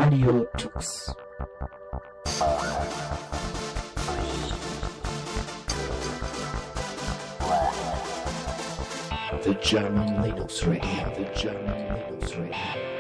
Radio Tux. The German Linux Radio. The German Linux Radio.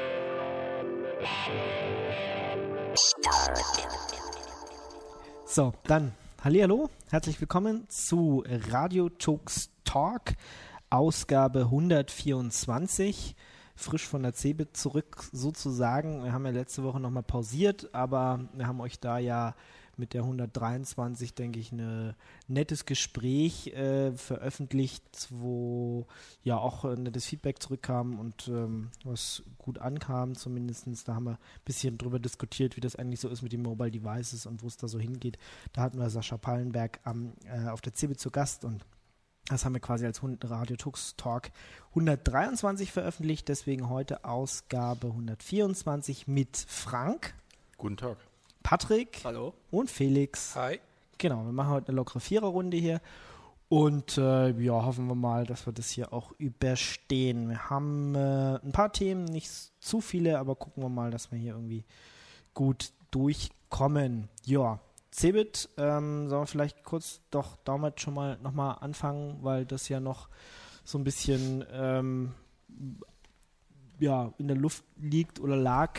So, dann hallihallo, herzlich willkommen zu Radio Tux Talk, Ausgabe 124, frisch von der CeBIT zurück sozusagen. Wir haben ja letzte Woche nochmal pausiert, aber wir haben euch da ja mit der 123, denke ich, ein nettes Gespräch veröffentlicht, wo ja auch nettes Feedback zurückkam und was gut ankam zumindest. Da haben wir ein bisschen drüber diskutiert, wie das eigentlich so ist mit den Mobile Devices und wo es da so hingeht. Da hatten wir Sascha Pallenberg auf der CeBIT zu Gast und das haben wir quasi als Radio Tux Talk 123 veröffentlicht, deswegen heute Ausgabe 124 mit Frank. Guten Tag. Patrick. Hallo. Und Felix. Hi. Genau, wir machen heute eine lockere Viererrunde hier und hoffen wir mal, dass wir das hier auch überstehen. Wir haben ein paar Themen, nicht zu viele, aber gucken wir mal, dass wir hier irgendwie gut durchkommen. Ja, CeBIT, sollen wir vielleicht kurz doch damit schon mal nochmal anfangen, weil das ja noch so ein bisschen in der Luft liegt oder lag.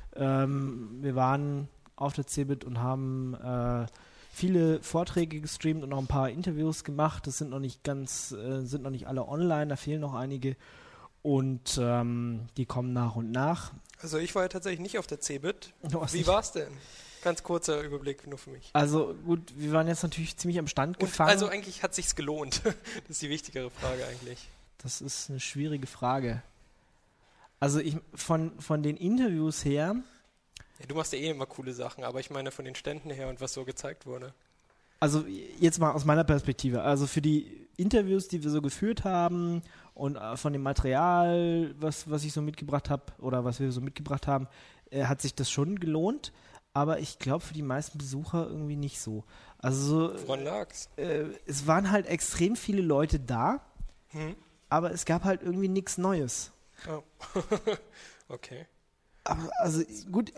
Wir waren auf der CeBIT und haben viele Vorträge gestreamt und noch ein paar Interviews gemacht. Das sind noch nicht alle online, da fehlen noch einige und die kommen nach und nach. Also ich war ja tatsächlich nicht auf der CeBIT. Wie war war's denn? Ganz kurzer Überblick nur für mich. Also gut, wir waren jetzt natürlich ziemlich am Stand gefangen. Also eigentlich hat sich's gelohnt. Das ist die wichtigere Frage eigentlich. Das ist eine schwierige Frage. Also von den Interviews her. Ja, du machst ja immer coole Sachen, aber ich meine von den Ständen her und was so gezeigt wurde. Also jetzt mal aus meiner Perspektive. Also für die Interviews, die wir so geführt haben und von dem Material, was ich so mitgebracht habe oder was wir so mitgebracht haben, hat sich das schon gelohnt. Aber ich glaube für die meisten Besucher irgendwie nicht so. Also woran lag's? Es waren halt extrem viele Leute da, aber es gab halt irgendwie nichts Neues. Oh. Okay. Aber also gut,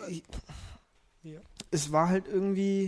es war halt irgendwie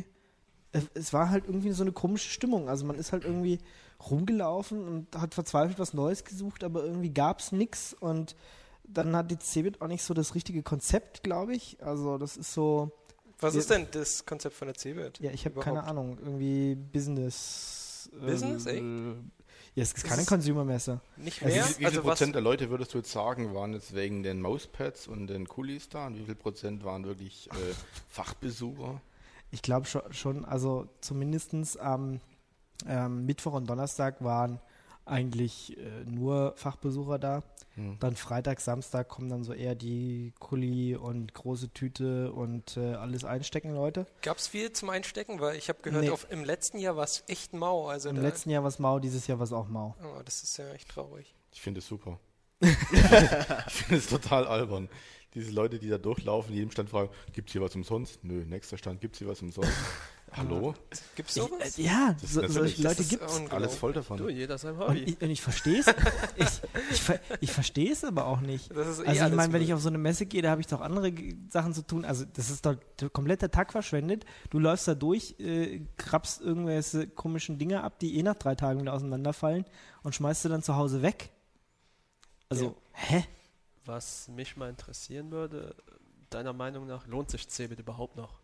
so eine komische Stimmung. Also man ist halt irgendwie rumgelaufen und hat verzweifelt was Neues gesucht, aber irgendwie gab es nichts und dann hat die CeBIT auch nicht so das richtige Konzept, glaube ich. Also das ist so... Was ist denn das Konzept von der CeBIT? Ja, ich habe keine Ahnung. Irgendwie Business... Business, Ja, es ist keine Consumer-Messe. Nicht mehr? Wie viel Prozent der Leute, würdest du jetzt sagen, waren jetzt wegen den Mauspads und den Kulis da? Und wie viel Prozent waren wirklich Fachbesucher? Ich glaube schon, also zumindest am Mittwoch und Donnerstag waren eigentlich nur Fachbesucher da. Dann Freitag, Samstag kommen dann so eher die Kuli und große Tüte und alles einstecken, Leute. Gab es viel zum Einstecken? Weil ich habe gehört, im letzten Jahr war es echt mau. Also im letzten Jahr war es mau, dieses Jahr war es auch mau. Oh, das ist ja echt traurig. Ich finde es super. Ich finde es total albern. Diese Leute, die da durchlaufen, jedem Stand fragen, gibt es hier was umsonst? Nö, nächster Stand, gibt es hier was umsonst? Hallo? Gibt es sowas? Ja, solche Leute gibt es. Alles voll davon. Du, jeder sein Hobby. Und ich verstehe es. ich verstehe es aber auch nicht. Das ist also ich meine, wenn ich auf so eine Messe gehe, da habe ich doch andere Sachen zu tun. Also das ist doch komplett der Tag verschwendet. Du läufst da durch, krabst irgendwelche komischen Dinge ab, die nach 3 Tagen wieder auseinanderfallen und schmeißt sie dann zu Hause weg. Also, hä? Was mich mal interessieren würde, deiner Meinung nach, lohnt sich CeBIT überhaupt noch?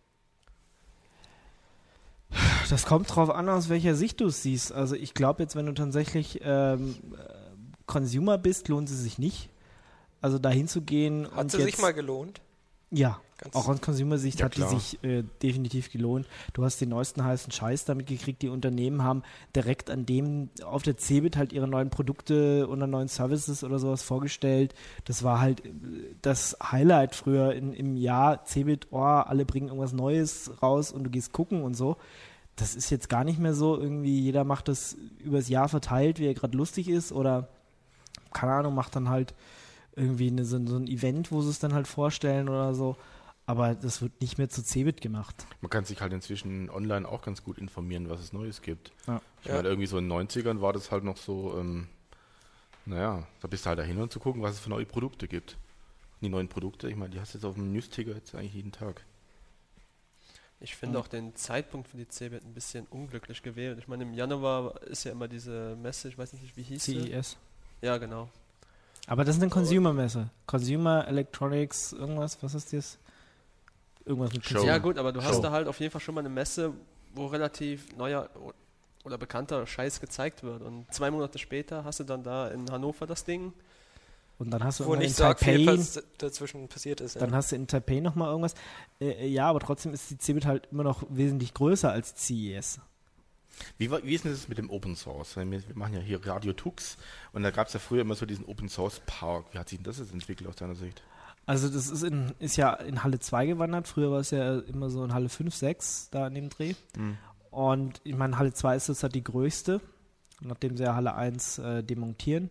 Das kommt drauf an, aus welcher Sicht du es siehst. Also ich glaube jetzt, wenn du tatsächlich Consumer bist, lohnt es sich nicht. Also dahin zu gehen. Hat sie sich mal gelohnt? Ja, auch aus Consumer-Sicht ja, hat die sich definitiv gelohnt. Du hast den neuesten heißen Scheiß damit gekriegt. Die Unternehmen haben direkt auf der CeBIT halt ihre neuen Produkte oder neuen Services oder sowas vorgestellt. Das war halt das Highlight früher im Jahr. CeBIT, alle bringen irgendwas Neues raus und du gehst gucken und so. Das ist jetzt gar nicht mehr so. Irgendwie jeder macht das übers Jahr verteilt, wie er gerade lustig ist oder, keine Ahnung, macht dann halt irgendwie so ein Event, wo sie es dann halt vorstellen oder so. Aber das wird nicht mehr zu CeBIT gemacht. Man kann sich halt inzwischen online auch ganz gut informieren, was es Neues gibt. Ja. Ich meine, irgendwie so in den 90ern war das halt noch so, da bist du halt dahin, um zu gucken, was es für neue Produkte gibt. die neuen Produkte. Ich meine, die hast du jetzt auf dem News-Ticker jetzt eigentlich jeden Tag. Ich finde auch den Zeitpunkt für die CeBIT ein bisschen unglücklich gewählt. Ich meine, im Januar ist ja immer diese Messe, ich weiß nicht, wie hieß sie? CES. Ja, genau. Aber das ist eine Consumer-Messe. Consumer Electronics, irgendwas, was ist das? Irgendwas mit Show. Consumer. Ja gut, aber du hast Show. da halt auf jeden Fall schon mal eine Messe, wo relativ neuer oder bekannter Scheiß gezeigt wird. Und 2 Monate später hast du dann da in Hannover das Ding. Und dann hast du Wo irgendwann nicht in so viel Taipei, dazwischen passiert ist. dann hast du in Taipei nochmal irgendwas. Ja, aber trotzdem ist die CeBIT halt immer noch wesentlich größer als CES. Wie ist denn das mit dem Open Source? Wir machen ja hier Radio Tux und da gab es ja früher immer so diesen Open Source Park. Wie hat sich denn das jetzt entwickelt aus deiner Sicht? Also das ist ja in Halle 2 gewandert. Früher war es ja immer so in Halle 5, 6 da in dem Dreh. Und ich meine, Halle 2 ist jetzt halt die größte, nachdem sie ja Halle 1 demontieren.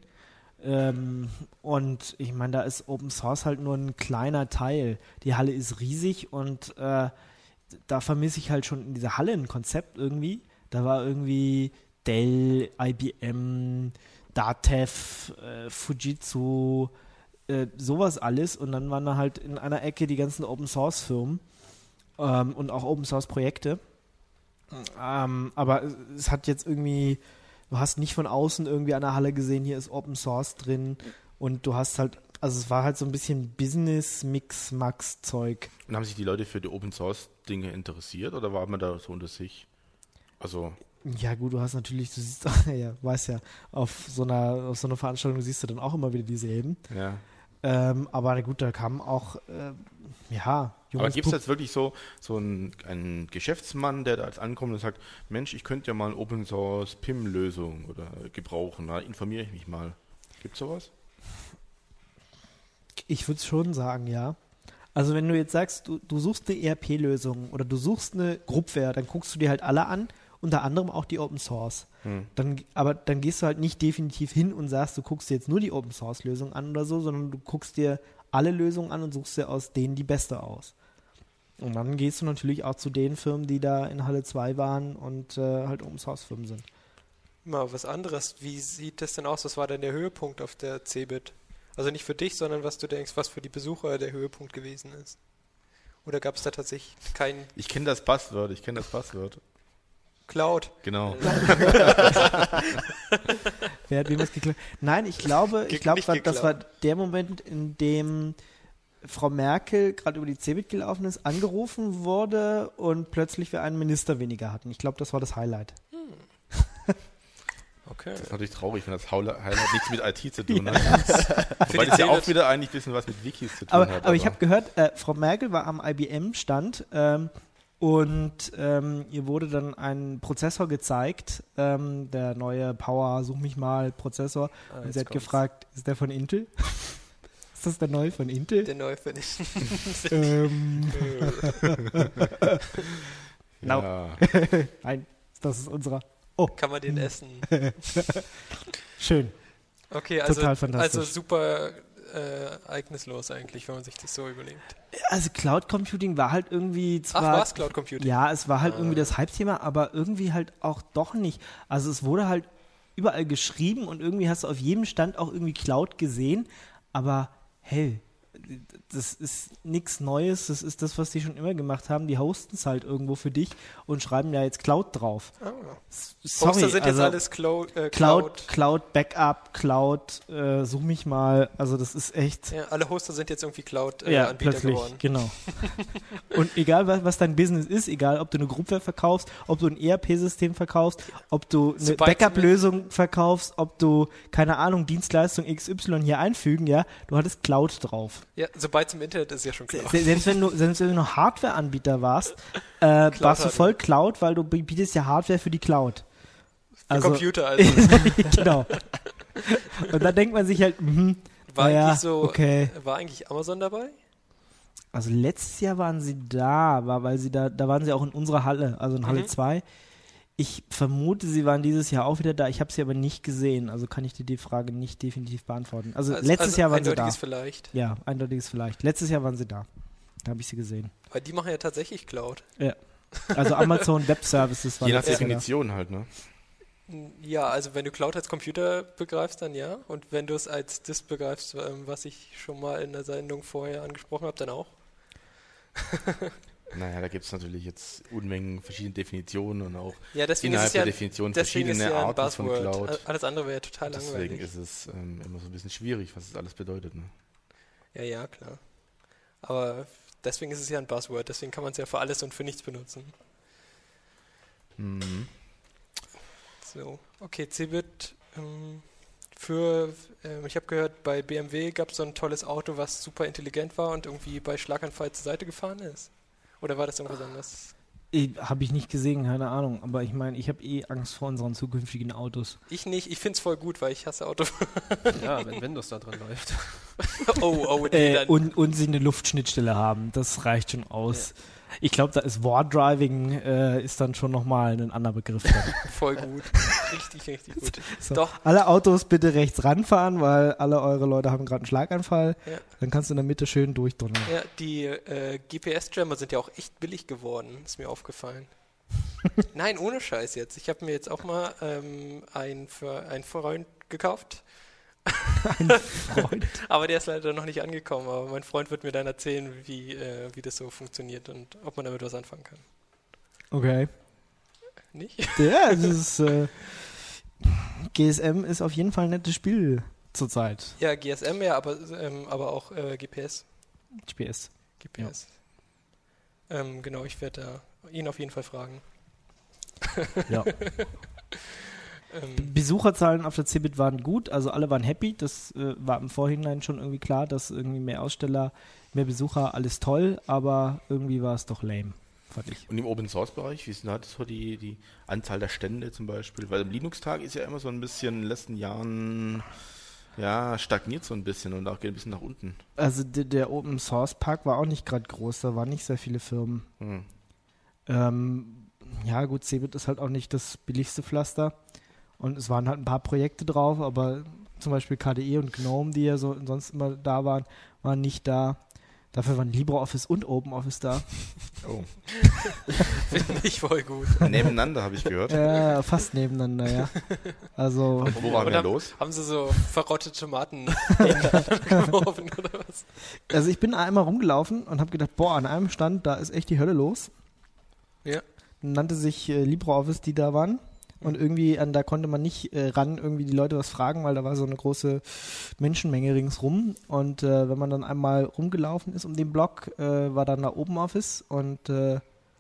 Und ich meine, da ist Open Source halt nur ein kleiner Teil. Die Halle ist riesig und da vermisse ich halt schon in dieser Halle ein Konzept irgendwie. Da war irgendwie Dell, IBM, Datev, Fujitsu, sowas alles. Und dann waren da halt in einer Ecke die ganzen Open Source Firmen und auch Open Source Projekte. Aber es hat jetzt irgendwie, du hast nicht von außen irgendwie an der Halle gesehen, hier ist Open Source drin und du hast halt, also es war halt so ein bisschen Business-Mix-Max-Zeug. Und haben sich die Leute für die Open Source Dinge interessiert oder war man da so unter sich? Also Ja gut, du hast natürlich, du siehst, ja, weißt ja, auf so einer Veranstaltung siehst du dann auch immer wieder dieselben. ja. Aber gut, da kamen auch, Aber junges gibt es jetzt wirklich so einen Geschäftsmann, der da jetzt ankommt und sagt, Mensch, ich könnte ja mal eine Open Source PIM-Lösung oder gebrauchen, da informiere ich mich mal. Gibt es sowas? Ich würde schon sagen, ja. Also wenn du jetzt sagst, du suchst eine ERP-Lösung oder du suchst eine Groupware, dann guckst du dir halt alle an, unter anderem auch die Open Source. Aber dann gehst du halt nicht definitiv hin und sagst, du guckst dir jetzt nur die Open Source Lösung an oder so, sondern du guckst dir alle Lösungen an und suchst dir aus denen die beste aus. Und dann gehst du natürlich auch zu den Firmen, die da in Halle 2 waren und halt Open Source Firmen sind. Mal was anderes. Wie sieht das denn aus? Was war denn der Höhepunkt auf der CeBIT? Also nicht für dich, sondern was du denkst, was für die Besucher der Höhepunkt gewesen ist. Oder gab es da tatsächlich keinen Ich kenne das Passwort. Cloud? Genau. Wer hat wem was geklaut? Nein, ich glaube, Nicht das war geklaut. der Moment, in dem Frau Merkel gerade über die CeBIT gelaufen ist, angerufen wurde und plötzlich wir einen Minister weniger hatten. Ich glaube, das war das Highlight. Okay. Das ist natürlich traurig, wenn das Highlight nichts mit IT zu tun hat. Für Wobei die das ja auch CeBIT wieder eigentlich ein bisschen was mit Wikis zu tun hat. Aber ich habe gehört, Frau Merkel war am IBM-Stand und ihr wurde dann ein Prozessor gezeigt, der neue Power, such mich mal, Prozessor. Und jetzt sie hat kommt's. gefragt, ist der von Intel? Ist das der neue von Intel? Der neue finde ich. Ja. Nein, das ist unserer. Kann man den essen? Schön. Okay, also, Total fantastisch. also super ereignislos eigentlich, wenn man sich das so überlegt. Also Cloud Computing war halt irgendwie zwar... Ach, war es Cloud Computing? Ja, es war halt irgendwie das Hype-Thema, aber irgendwie halt auch doch nicht. Also es wurde halt überall geschrieben und irgendwie hast du auf jedem Stand auch irgendwie Cloud gesehen, aber hey, das ist nichts Neues, das ist das, was die schon immer gemacht haben. Die hosten es halt irgendwo für dich und schreiben ja jetzt Cloud drauf. Ah. Sorry, Poster sind also jetzt alles Cloud. Cloud Backup, Cloud, such mich mal, also das ist echt... Ja, alle Hoster sind jetzt irgendwie Ja, Cloud-Anbieter plötzlich, geworden. genau. Und egal, was dein Business ist, egal, ob du eine Groupware verkaufst, ob du ein ERP-System verkaufst, ob du eine Sobald Backup-Lösung verkaufst, ob du, keine Ahnung, Dienstleistung XY hier einfügen, ja, du hattest Cloud drauf. Ja, sobald es im Internet ist, ja schon Cloud. Selbst wenn du noch Hardware-Anbieter warst, warst du halt. voll Cloud, weil du bietest ja Hardware für die Cloud. Für Computer also. Genau. Und da denkt man sich halt, War naja, eigentlich so, okay. war eigentlich Amazon dabei? Also letztes Jahr waren sie da, weil sie da waren sie auch in unserer Halle, also in Halle 2. Ich vermute, sie waren dieses Jahr auch wieder da. Ich habe sie aber nicht gesehen, also kann ich dir die Frage nicht definitiv beantworten. Also letztes Jahr waren sie da. Eindeutiges vielleicht. Ja, eindeutiges vielleicht. Letztes Jahr waren sie da. Da habe ich sie gesehen. Weil die machen ja tatsächlich Cloud. Ja. Also Amazon Web Services war Je nach letztes Jahr da. Definition halt, ne? Ja, also wenn du Cloud als Computer begreifst, dann ja. Und wenn du es als Disk begreifst, was ich schon mal in der Sendung vorher angesprochen habe, dann auch. Naja, da gibt es natürlich jetzt Unmengen verschiedene Definitionen und auch Ja, deswegen innerhalb ist es ja, der Definition deswegen ist verschiedene ja ein Arten von Buzzword. Cloud. Alles andere wäre ja total Deswegen langweilig. ist es immer so ein bisschen schwierig, was es alles bedeutet. Ne? Ja, klar. Aber deswegen ist es ja ein Buzzword, deswegen kann man es ja für alles und für nichts benutzen. Mhm. So, okay, Cebit. Ich habe gehört, bei BMW gab es so ein tolles Auto, was super intelligent war und irgendwie bei Schlaganfall zur Seite gefahren ist. Oder war das irgendwas anderes? Habe ich nicht gesehen, keine Ahnung. Aber ich meine, ich habe Angst vor unseren zukünftigen Autos. Ich nicht, ich finde es voll gut, weil ich hasse Auto. Ja, wenn Windows da drin läuft. Nee, dann. Und sie eine Luftschnittstelle haben, das reicht schon aus. Ich glaube, da ist War-Driving ist dann schon nochmal ein anderer Begriff. Voll gut. Richtig gut. So, Doch. alle Autos bitte rechts ranfahren, weil alle eure Leute haben gerade einen Schlaganfall. Ja. Dann kannst du in der Mitte schön durchdrücken. Ja, die GPS-Jammer sind ja auch echt billig geworden, ist mir aufgefallen. Nein, ohne Scheiß jetzt. Ich habe mir jetzt auch mal einen Freund gekauft. Ein Freund. Aber der ist leider noch nicht angekommen. Aber mein Freund wird mir dann erzählen, wie das so funktioniert und ob man damit was anfangen kann. Okay. Nicht? Ja, das ist, GSM ist auf jeden Fall ein nettes Spiel zurzeit. Ja, GSM ja, aber auch GPS. GPS. GPS. Genau, ich werde ihn auf jeden Fall fragen. Ja. Besucherzahlen auf der CeBIT waren gut, also alle waren happy. Das war im Vorhinein schon irgendwie klar, dass irgendwie mehr Aussteller, mehr Besucher, alles toll, aber irgendwie war es doch lame, fand ich. Und im Open-Source-Bereich, wie ist denn da so die Anzahl der Stände zum Beispiel? Weil im Linux-Tag ist ja immer so ein bisschen in den letzten Jahren, ja, stagniert so ein bisschen und auch geht ein bisschen nach unten. Also der Open Source Park war auch nicht gerade groß, da waren nicht sehr viele Firmen. Ja gut, CeBIT ist halt auch nicht das billigste Pflaster. Und es waren halt ein paar Projekte drauf, aber zum Beispiel KDE und GNOME, die ja so sonst immer da waren, waren nicht da. Dafür waren LibreOffice und OpenOffice da. Oh. Finde ich voll gut. Nebeneinander, habe ich gehört. Fast nebeneinander, ja. Also, Und wo war Und denn los? haben sie so verrottete Tomaten geworfen oder was? also ich bin einmal rumgelaufen und habe gedacht, boah, an einem Stand, da ist echt die Hölle los. Ja. Nannte sich LibreOffice, die da waren. Und irgendwie, da konnte man nicht ran, irgendwie die Leute was fragen, weil da war so eine große Menschenmenge ringsrum. Und wenn man dann einmal rumgelaufen ist um den Block, war dann da OpenOffice und ja,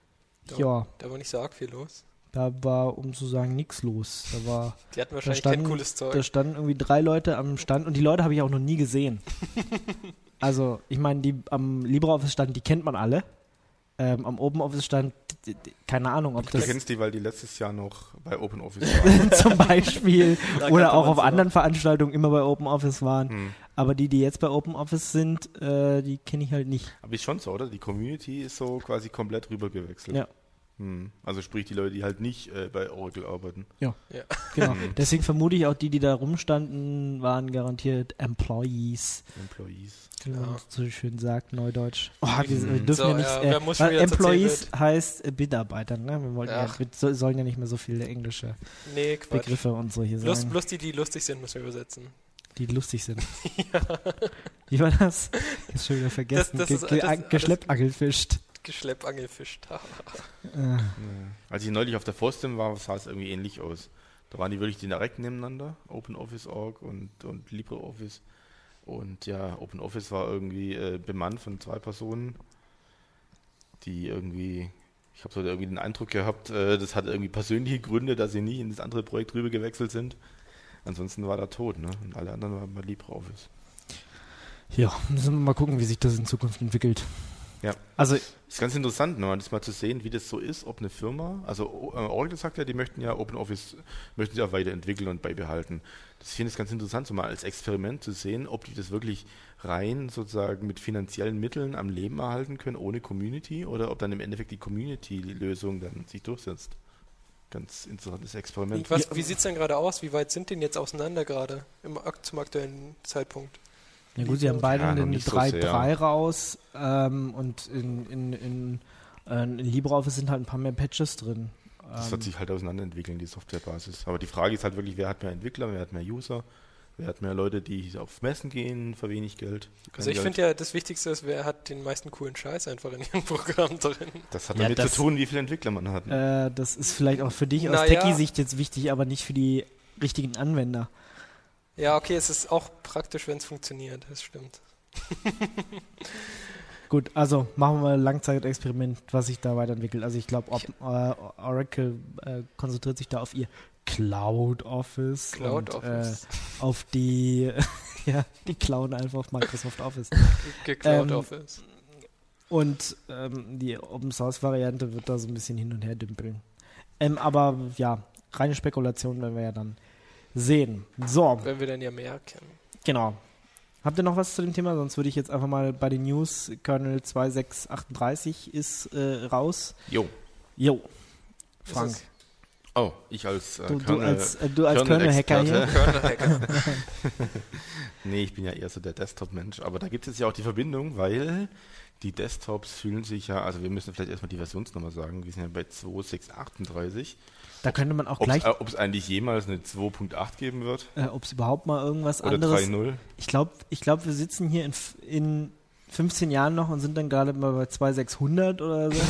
Da war nicht so arg viel los. da war, um zu sagen, nichts los. Die hatten wahrscheinlich kein cooles Da Zeug. standen irgendwie 3 Leute am Stand und die Leute habe ich auch noch nie gesehen. Also, ich meine, die am LibreOffice-Stand, die kennt man alle. Am OpenOffice-Stand, keine Ahnung, ob Du das kennst die, weil die letztes Jahr noch bei OpenOffice waren. zum Beispiel Da oder kannte auch man auf sie anderen Veranstaltungen immer bei OpenOffice waren. Hm. Aber die jetzt bei OpenOffice sind, die kenne ich halt nicht. Aber ist schon so, oder? Die Community ist so quasi komplett rübergewechselt. Ja. Also sprich die Leute, die halt nicht bei Oracle arbeiten. Genau. Deswegen vermute ich auch, die da rumstanden, waren garantiert Employees. Employees. Wie man Ja. so schön sagt, Neudeutsch. Oh, wir dürfen So, ja nicht. ja, wer muss schon weil wieder zur Employees CeBIT? heißt Mitarbeiter, ne? Wir wollten Ach. sollen ja nicht mehr so viele englische Nee, Quatsch. Begriffe und so hier sagen, Bloß die lustig sind, müssen wir übersetzen. die lustig sind. Wie war das? Ich hab's schon wieder vergessen. Das ist- Geschleppangelfischt. Geschleppangelfischt. Als ich neulich auf der FOSDEM war, sah es irgendwie ähnlich aus. Da waren die wirklich direkt nebeneinander, OpenOffice.org und LibreOffice. Und ja, OpenOffice war irgendwie bemannt von 2 Personen, die irgendwie, ich habe so irgendwie den Eindruck gehabt, das hat irgendwie persönliche Gründe, dass sie nicht in das andere Projekt rüber gewechselt sind. Ansonsten war da tot, ne? Und alle anderen waren bei LibreOffice. Ja, müssen wir mal gucken, wie sich das in Zukunft entwickelt. Ja. Also, Ist ganz interessant, ne, das mal zu sehen, wie das so ist, ob eine Firma, also Oracle sagt ja, die möchten ja OpenOffice, möchten sie auch weiterentwickeln und beibehalten. Ich finde es ganz interessant, so mal als Experiment zu sehen, ob die das wirklich rein sozusagen mit finanziellen Mitteln am Leben erhalten können, ohne Community, oder ob dann im Endeffekt die Community-Lösung dann sich durchsetzt. Ganz interessantes Experiment. Wie sieht es denn gerade aus? Wie weit sind denn jetzt auseinander gerade zum aktuellen Zeitpunkt? ja gut, sie haben beide Ja, noch eine nicht so 3.3 raus und in LibreOffice sind halt ein paar mehr Patches drin. Das wird sich halt auseinanderentwickeln, die Softwarebasis. Aber die Frage ist halt wirklich, wer hat mehr Entwickler, wer hat mehr User, wer hat mehr Leute, die auf Messen gehen für wenig Geld. Also ich finde ja, das Wichtigste ist, wer hat den meisten coolen Scheiß einfach in ihrem Programm drin. Das hat damit zu tun, wie viele Entwickler man hat. Das ist vielleicht auch für dich aus Techie-Sicht jetzt wichtig, aber nicht für die richtigen Anwender. Ja, okay, es ist auch praktisch, wenn es funktioniert, das stimmt. Gut, also machen wir ein Langzeitexperiment, was sich da weiterentwickelt. Also ich glaube, Oracle konzentriert sich da auf ihr Cloud Office. Auf die, die klauen einfach Microsoft Office. Cloud Office. Und die Open-Source-Variante wird da so ein bisschen hin und her dümpeln. Aber ja, reine Spekulation werden wir ja dann sehen. So. Wenn wir dann ja mehr kennen. Genau. Habt ihr noch was zu dem Thema? Sonst würde ich jetzt einfach mal bei den News, Kernel 2638 ist raus. Jo. Frank. Oh, ich als du als Kernel-Hacker hier. Kernel-Hacker. Nee, ich bin ja eher so der Desktop-Mensch. Aber da gibt es ja auch die Verbindung, weil die Desktops fühlen sich ja, also wir müssen vielleicht erstmal die Versionsnummer sagen, wir sind ja bei 2638. Da könnte man auch ob es eigentlich jemals eine 2.8 geben wird. Ob es überhaupt mal irgendwas oder anderes. 3.0. Ich glaube, wir sitzen hier in 15 Jahren noch und sind dann gerade mal bei 2600 oder so.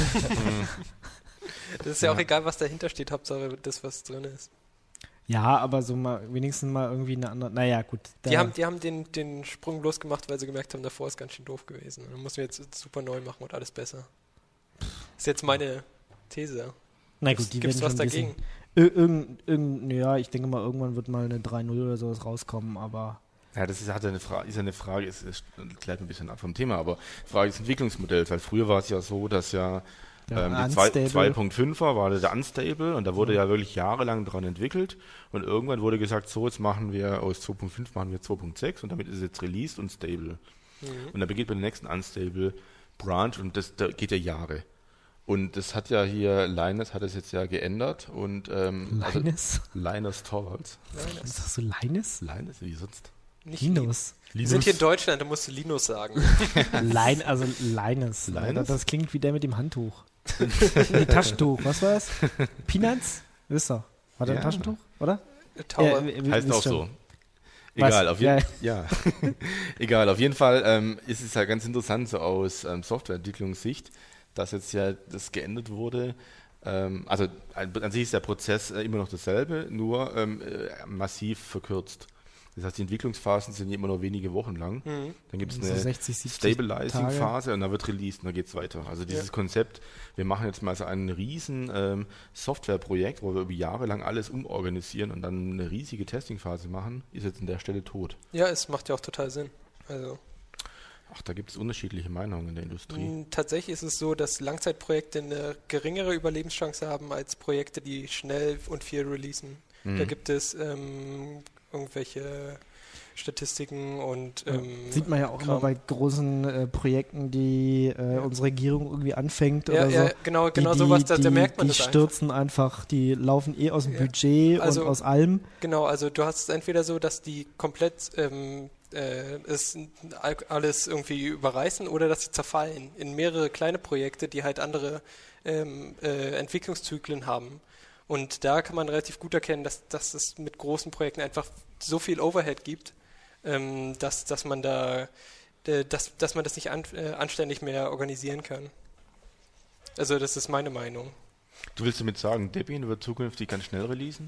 Das ist ja auch egal, was dahinter steht, Hauptsache das, was drin ist. Ja, aber so mal wenigstens mal irgendwie eine andere. Naja, gut. Die haben den Sprung bloß gemacht, weil sie gemerkt haben, davor ist ganz schön doof gewesen. Dann müssen wir jetzt super neu machen und alles besser. Das ist jetzt meine These. Na gut, die Gibt's werden was schon dagegen? Ja, ich denke mal, irgendwann wird mal eine 3.0 oder sowas rauskommen, aber. Ja, das ist eine Frage, es klärt ein bisschen ab vom Thema, aber Frage des Entwicklungsmodells, weil früher war es ja so, dass ja die 2.5er war der Unstable und da wurde ja wirklich jahrelang dran entwickelt und irgendwann wurde gesagt, so jetzt machen wir aus 2.5 machen wir 2.6 und damit ist es jetzt released und stable. Und dann beginnt bei der nächsten Unstable Branch und das da geht ja Jahre. Und das hat ja hier, Linus hat es jetzt ja geändert und Linus? Linus Torvalds. Sagst du Linus? Linus, wie sonst? Nicht Linus. Wir sind hier in Deutschland, da musst du Linus sagen. Linus. Linus? Das klingt wie der mit dem Handtuch. Nee, Taschentuch, was war das? Peanuts? Wisst ihr. War das ein Taschentuch, oder? Tower. Heißt auch so. Egal, auf jeden Fall ist es ja ganz interessant so aus Softwareentwicklungssicht, dass jetzt ja das geändert wurde. Also an sich ist der Prozess immer noch dasselbe, nur massiv verkürzt. Das heißt, die Entwicklungsphasen sind immer nur wenige Wochen lang. Dann gibt es eine 60, Stabilizing-Phase und dann wird released und dann geht es weiter. Also dieses Konzept, wir machen jetzt mal so ein riesen Softwareprojekt, wo wir über Jahre lang alles umorganisieren und dann eine riesige Testing-Phase machen, ist jetzt an der Stelle tot. Ja, es macht ja auch total Sinn. Also Ach, da gibt es unterschiedliche Meinungen in der Industrie. Tatsächlich ist es so, dass Langzeitprojekte eine geringere Überlebenschance haben als Projekte, die schnell und viel releasen. Da gibt es irgendwelche Statistiken und sieht man ja auch immer bei großen Projekten, die unsere Regierung irgendwie anfängt oder so. Ja, genau sowas, da merkt man die das stürzen einfach, die laufen aus dem Budget und aus allem. Genau, also du hast es entweder so, dass die komplett alles irgendwie überreißen oder dass sie zerfallen in mehrere kleine Projekte, die halt andere Entwicklungszyklen haben. Und da kann man relativ gut erkennen, dass es mit großen Projekten einfach so viel Overhead gibt, dass man das nicht anständig mehr organisieren kann. Also das ist meine Meinung. Du willst damit sagen, Debian wird zukünftig ganz schnell releasen?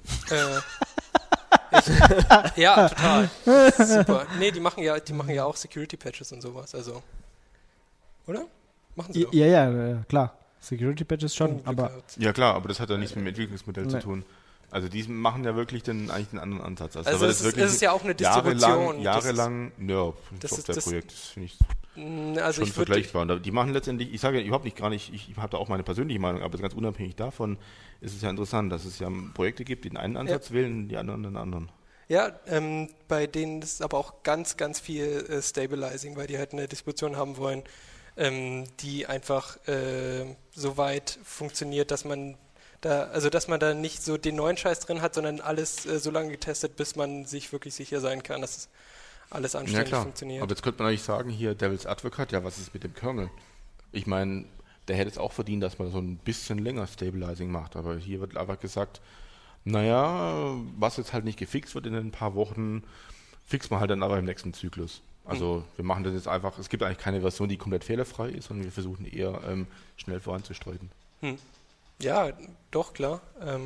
Ja, total. Super. Nee, die machen ja auch Security-Patches und sowas, also. Oder? Machen sie doch. Ja, klar. Security-Patches schon, aber... Ja klar, aber das hat ja nichts mit dem Entwicklungsmodell zu tun. Also die machen ja wirklich eigentlich den anderen Ansatz. Also es ist ja auch eine Distribution. Jahrelang Softwareprojekt, das finde ich schon vergleichbar. Die machen letztendlich, ich sage ja überhaupt nicht, ich habe da auch meine persönliche Meinung, aber ganz unabhängig davon ist es ja interessant, dass es ja Projekte gibt, die den einen Ansatz wählen, die anderen den anderen. Ja, bei denen ist aber auch ganz, ganz viel Stabilizing, weil die halt eine Distribution haben wollen, die einfach so weit funktioniert, dass man da nicht so den neuen Scheiß drin hat, sondern alles so lange getestet, bis man sich wirklich sicher sein kann, dass es alles anständig funktioniert. Aber jetzt könnte man eigentlich sagen, hier Devil's Advocate, ja, was ist mit dem Kernel? Ich meine, der hätte es auch verdient, dass man so ein bisschen länger Stabilizing macht. Aber hier wird einfach gesagt, naja, was jetzt halt nicht gefixt wird in ein paar Wochen, fixt man halt dann aber im nächsten Zyklus. Also wir machen das jetzt einfach, es gibt eigentlich keine Version, die komplett fehlerfrei ist, sondern wir versuchen eher schnell voranzustreiten. Ja, doch, klar.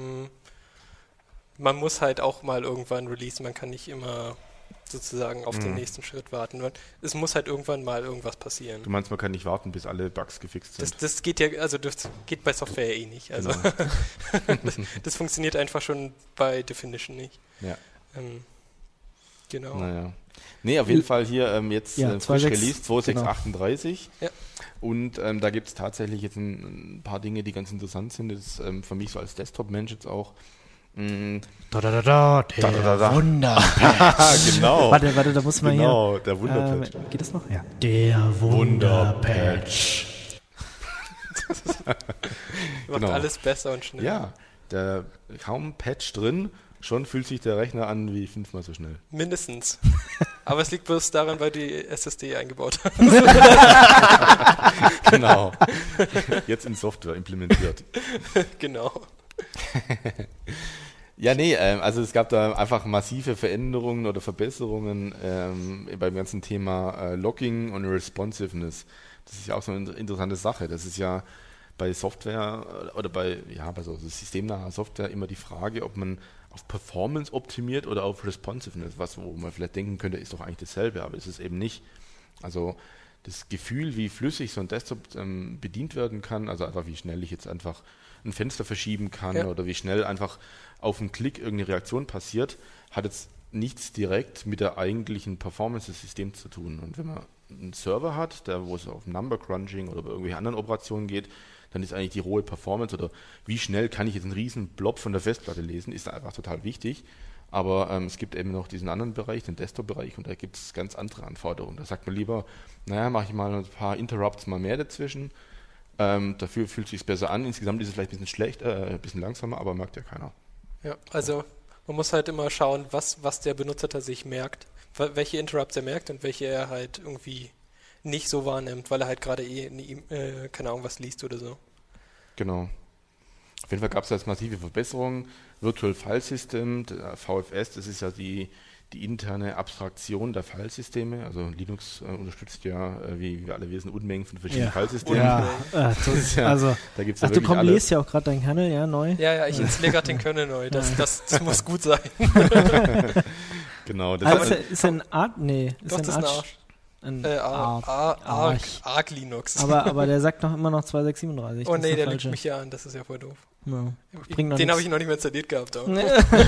Man muss halt auch mal irgendwann releasen, man kann nicht immer sozusagen auf den nächsten Schritt warten. Es muss halt irgendwann mal irgendwas passieren. Du meinst, man kann nicht warten, bis alle Bugs gefixt sind? Das geht ja, also das geht bei Software ja eh nicht. Also das funktioniert einfach schon bei Definition nicht. Ja. Genau. Naja. Nee, auf jeden Fall hier jetzt frisch released, 2.6.38. Ja. Und da gibt es tatsächlich jetzt ein paar Dinge, die ganz interessant sind. Das ist für mich so als Desktop-Mensch jetzt auch. Der Wunderpatch. Genau. Warte, da muss man genau, der Wunderpatch. Geht das noch? Ja. Der Wunderpatch. Macht alles besser und schneller. Ja, der kaum Patch drin, schon fühlt sich der Rechner an wie 5-mal so schnell. Mindestens. Aber es liegt bloß daran, weil die SSD eingebaut haben. Genau. Jetzt in Software implementiert. Genau. Ja, nee, also es gab da einfach massive Veränderungen oder Verbesserungen beim ganzen Thema Logging und Responsiveness. Das ist ja auch so eine interessante Sache. Das ist ja bei Software oder bei so systemnaher Software immer die Frage, ob man auf Performance optimiert oder auf Responsiveness, wo man vielleicht denken könnte, ist doch eigentlich dasselbe, aber es ist eben nicht. Also das Gefühl, wie flüssig so ein Desktop bedient werden kann, also einfach wie schnell ich jetzt einfach ein Fenster verschieben kann oder wie schnell einfach auf einen Klick irgendeine Reaktion passiert, hat jetzt nichts direkt mit der eigentlichen Performance des Systems zu tun. Und wenn man einen Server hat, wo es auf Number Crunching oder bei irgendwelchen anderen Operationen geht, dann ist eigentlich die rohe Performance oder wie schnell kann ich jetzt einen riesen Blob von der Festplatte lesen, ist einfach total wichtig. Aber es gibt eben noch diesen anderen Bereich, den Desktop-Bereich, und da gibt es ganz andere Anforderungen. Da sagt man lieber, mache ich mal ein paar Interrupts mal mehr dazwischen. Dafür fühlt es sich besser an. Insgesamt ist es vielleicht ein bisschen schlecht, ein bisschen langsamer, aber merkt ja keiner. Ja, also man muss halt immer schauen, was der Benutzer sich merkt, welche Interrupts er merkt und welche er halt irgendwie nicht so wahrnimmt, weil er halt gerade keine Ahnung, was liest oder so. Genau. Auf jeden Fall gab es jetzt massive Verbesserungen. Virtual File System, VFS, das ist ja die interne Abstraktion der Filesysteme. Also Linux unterstützt ja, wie wir alle wissen, Unmengen von verschiedenen Filesystemen. Also, da gibt's ja du alle. liest ja auch gerade deinen Kernel, neu. Ja, ich installiere gerade den Kernel neu. Das muss gut sein. Genau. Das ist ein Arch? Nee. Das ist ein Arch. Arch Linux. Aber der sagt immer noch 2.6.37. Oh nee, der lügt mich ja an, das ist ja voll doof. No. Den habe ich noch nicht mehr installiert gehabt. Nee.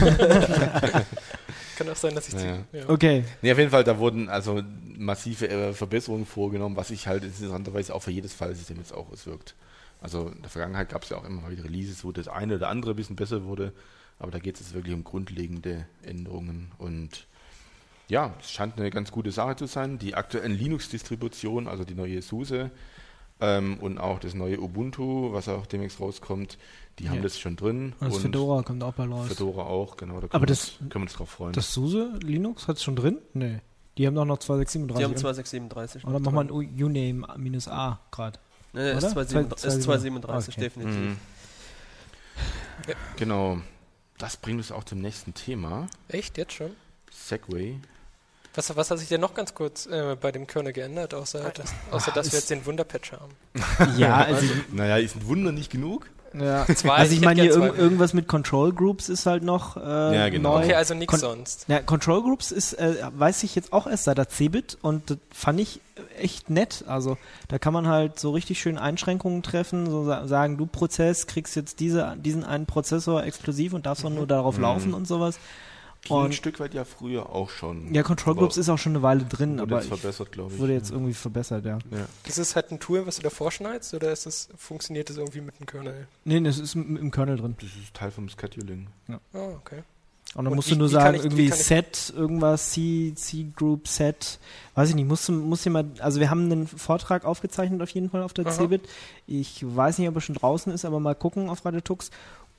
Kann auch sein, dass ich Ja. Okay. Nee, auf jeden Fall, da wurden also massive Verbesserungen vorgenommen, was sich halt interessanterweise auch für jedes Filesystem jetzt auch auswirkt. Also in der Vergangenheit gab es ja auch immer mal wieder Releases, wo das eine oder andere ein bisschen besser wurde, aber da geht es jetzt wirklich um grundlegende Änderungen und ja, es scheint eine ganz gute Sache zu sein. Die aktuellen Linux-Distributionen, also die neue SUSE und auch das neue Ubuntu, was auch demnächst rauskommt, die haben das schon drin. Und Fedora kommt auch bald raus. Fedora auch, genau. Da können wir uns drauf freuen. Das SUSE Linux hat es schon drin? Nee. Die haben doch noch 2.6.37. Die haben 2.6.37. Oder mach mal ein Uname-A gerade. Nee, ist 2.7.37 okay. definitiv. Mhm. Ja. Genau. Das bringt uns auch zum nächsten Thema. Echt? Jetzt schon? Segway. Was hat sich denn noch ganz kurz bei dem Kernel geändert, außer dass wir jetzt den Wunderpatch haben? Ja, also naja, ist ein Wunder nicht genug? Ja. Also ich meine, hier irgendwas mit Control Groups ist halt noch ja, genau. Neu. Okay, also nichts sonst. Ja, Control Groups ist, weiß ich jetzt auch erst seit der Cebit und das fand ich echt nett. Also da kann man halt so richtig schön Einschränkungen treffen, so sagen, du Prozess kriegst jetzt diesen einen Prozessor exklusiv und darfst auch nur darauf laufen und sowas. Ging ein Stück weit ja früher auch schon. Ja, Control Groups ist auch schon eine Weile drin, wurde aber jetzt verbessert, glaube ich. Wurde jetzt irgendwie verbessert, ja. Ist es halt ein Tool, was du da vorschneidest, oder funktioniert das irgendwie mit dem Kernel? Nee, das ist im Kernel drin. Das ist Teil vom Scheduling. Ja. Ah, okay. Und dann musst du nur sagen, irgendwie Set, irgendwas, C-Group, Set, weiß ich nicht, muss jemand, also wir haben einen Vortrag aufgezeichnet auf jeden Fall auf der Cebit. Ich weiß nicht, ob er schon draußen ist, aber mal gucken auf Radio Tux.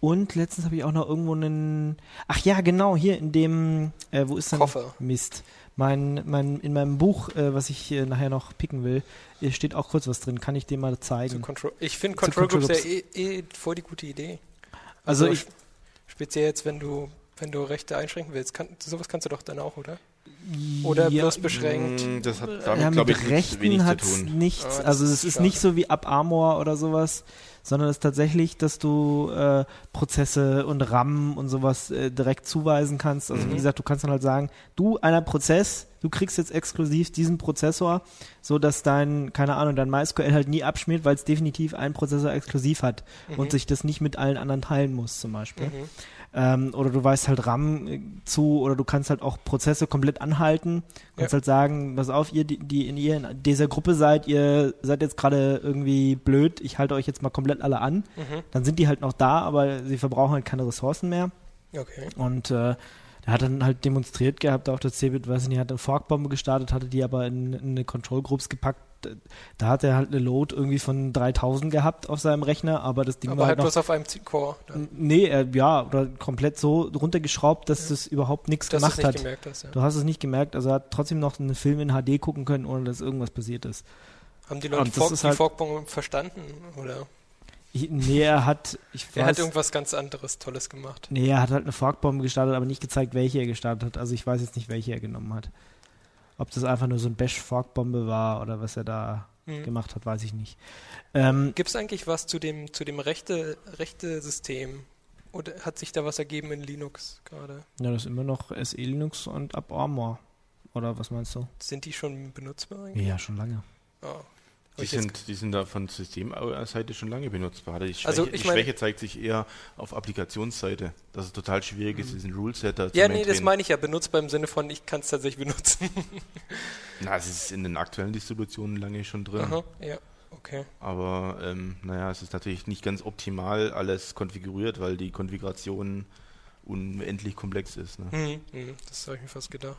Und letztens habe ich auch noch irgendwo einen, ach ja, genau, hier in dem, wo ist denn? Koffer. Mist. In meinem Buch, was ich nachher noch picken will, steht auch kurz was drin. Kann ich dir mal zeigen? Ich finde Control Groups ja voll die gute Idee. Also speziell jetzt, wenn du Rechte einschränken willst, sowas kannst du doch dann auch, oder? Oder bloß beschränkt? Das hat Ja, damit, glaube mit ich, Rechten wenig zu hat's tun. nichts, Das also ist es ist schade. nicht so wie AppArmor oder sowas, sondern es ist tatsächlich, dass du Prozesse und RAM und sowas direkt zuweisen kannst. Also wie gesagt, du kannst dann halt sagen, einer Prozess, du kriegst jetzt exklusiv diesen Prozessor, so dass dein MySQL halt nie abschmiert, weil es definitiv einen Prozessor exklusiv hat und sich das nicht mit allen anderen teilen muss zum Beispiel. Oder du weist halt RAM zu, oder du kannst halt auch Prozesse komplett anhalten. Du kannst halt sagen, pass auf, ihr, die in dieser Gruppe seid, ihr seid jetzt gerade irgendwie blöd, ich halte euch jetzt mal komplett alle an. Dann sind die halt noch da, aber sie verbrauchen halt keine Ressourcen mehr. Okay. Und der hat dann halt demonstriert gehabt auf der CeBIT, weiß ich nicht, hat eine Forkbombe gestartet, hatte die aber in eine Control Groups gepackt. Da hat er halt eine Load irgendwie von 3000 gehabt auf seinem Rechner, aber das Ding Aber war halt halt noch... bloß auf einem Core. Dann, Nee, oder komplett so runtergeschraubt, dass das überhaupt nichts dass du es gemacht nicht hat. gemerkt hast, ja. Du hast es nicht gemerkt, also er hat trotzdem noch einen Film in HD gucken können, ohne dass irgendwas passiert ist. Haben die Und Leute das ist die halt- Forkbombe verstanden? Oder? Er hat irgendwas ganz anderes Tolles gemacht. er hat halt eine Forkbombe gestartet, aber nicht gezeigt, welche er gestartet hat. Also ich weiß jetzt nicht, welche er genommen hat. Ob das einfach nur so ein Bash-Forkbombe war oder was er da gemacht hat, weiß ich nicht. Gibt es eigentlich was zu dem Rechte-System? Oder hat sich da was ergeben in Linux gerade? Ja, das ist immer noch SE Linux und AppArmor. Oder was meinst du? Sind die schon benutzbar eigentlich? Ja, schon lange. Oh. Die sind da von Systemseite schon lange benutzbar. Die Also, Schwäche zeigt sich eher auf Applikationsseite, dass es total schwierig ist, diesen Rule-Setter zu Ja, maintainen. das meine ich ja. Benutzbar im Sinne von, ich kann es tatsächlich benutzen. Na, es ist in den aktuellen Distributionen lange schon drin. Aha, ja, okay. Aber es ist natürlich nicht ganz optimal alles konfiguriert, weil die Konfiguration unendlich komplex ist. Ne? Das habe ich mir fast gedacht.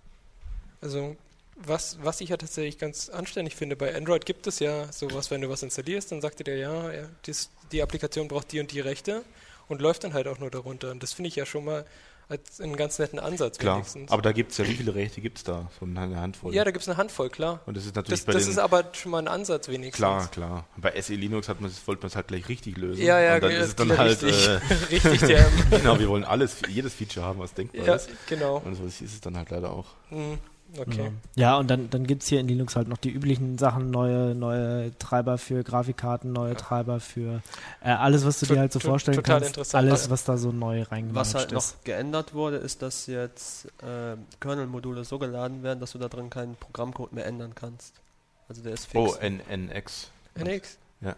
Also, was ich ja tatsächlich ganz anständig finde, bei Android gibt es ja sowas, wenn du was installierst, dann sagt dir der, die Applikation braucht die und die Rechte und läuft dann halt auch nur darunter. Und das finde ich ja schon mal als einen ganz netten Ansatz Klar, wenigstens. aber da gibt es ja, wie viele Rechte gibt es da? So eine Handvoll. Ja, da gibt es eine Handvoll, klar. Und das ist natürlich Das ist aber schon mal ein Ansatz wenigstens. Klar. Bei SE Linux wollte man es halt gleich richtig lösen. Ja, und dann ist es dann halt richtig. genau, wir wollen jedes Feature haben, was denkbar Ja, ist. genau. Und so ist es dann halt leider auch. Okay. Ja, und dann gibt es hier in Linux halt noch die üblichen Sachen, neue Treiber für Grafikkarten, neue Treiber für alles, was du dir halt so vorstellen total kannst. interessant. Alles, was da so neu reingemacht Was halt ist. noch geändert wurde, ist, dass jetzt Kernel-Module so geladen werden, dass du da drin keinen Programmcode mehr ändern kannst. Also der ist fix. Oh, NX. NX? Ja.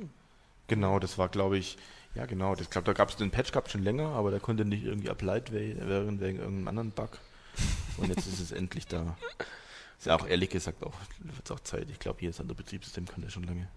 Genau, das war, glaube ich, ja genau, ich glaube, da gab es den Patch schon länger, aber der konnte nicht irgendwie applied werden wegen irgendeinem anderen Bug. Und jetzt ist es endlich da. Ist ja auch ehrlich gesagt wird es auch Zeit. Ich glaube, jedes andere Betriebssystem kann das schon lange.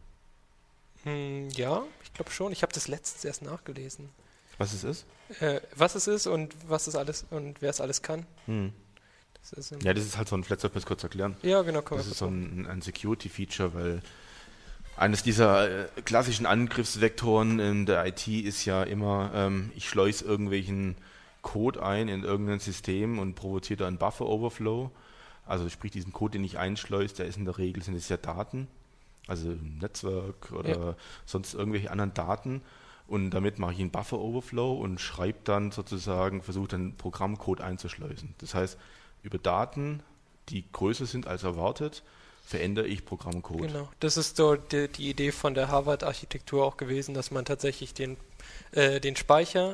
Ja, ich glaube schon. Ich habe das letztens erst nachgelesen. Was es ist? Was es ist und was es alles und wer es alles kann. Das ist Ja, das ist halt so ein, vielleicht sollten wir es kurz erklären. Ja, genau. Das ist so ein Security-Feature, weil eines dieser klassischen Angriffsvektoren in der IT ist ja immer, ich schleuse irgendwelchen Code ein in irgendein System und provoziere da einen Buffer-Overflow. Also sprich, diesen Code, den ich einschleuse, der ist in der Regel, sind es ja Daten, also ein Netzwerk oder sonst irgendwelche anderen Daten. Und damit mache ich einen Buffer-Overflow und schreibe dann sozusagen, versuche dann Programmcode einzuschleusen. Das heißt, über Daten, die größer sind als erwartet, verändere ich Programmcode. Genau. Das ist so die Idee von der Harvard-Architektur auch gewesen, dass man tatsächlich den Speicher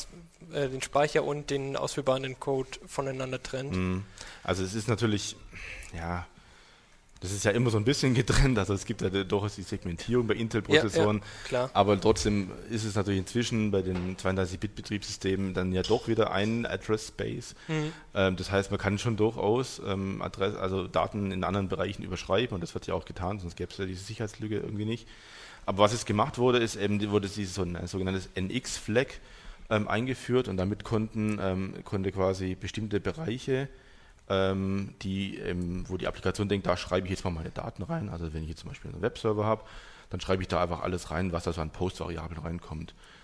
und den ausführbaren Code voneinander trennt. Also es ist natürlich, ja, das ist ja immer so ein bisschen getrennt, also es gibt ja durchaus die Segmentierung bei Intel-Prozessoren, Ja, klar. aber trotzdem ist es natürlich inzwischen bei den 32-Bit-Betriebssystemen dann ja doch wieder ein Address-Space. Das heißt, man kann schon durchaus Daten in anderen Bereichen überschreiben und das wird ja auch getan, sonst gäbe es ja diese Sicherheitslücke irgendwie nicht. Aber was jetzt gemacht wurde, ist eben, wurde so ein sogenanntes NX-Flag eingeführt und damit konnte quasi bestimmte Bereiche, wo die Applikation denkt, da schreibe ich jetzt mal meine Daten rein. Also wenn ich jetzt zum Beispiel einen Webserver habe, dann schreibe ich da einfach alles rein, was da so an Post-Variablen reinkommt.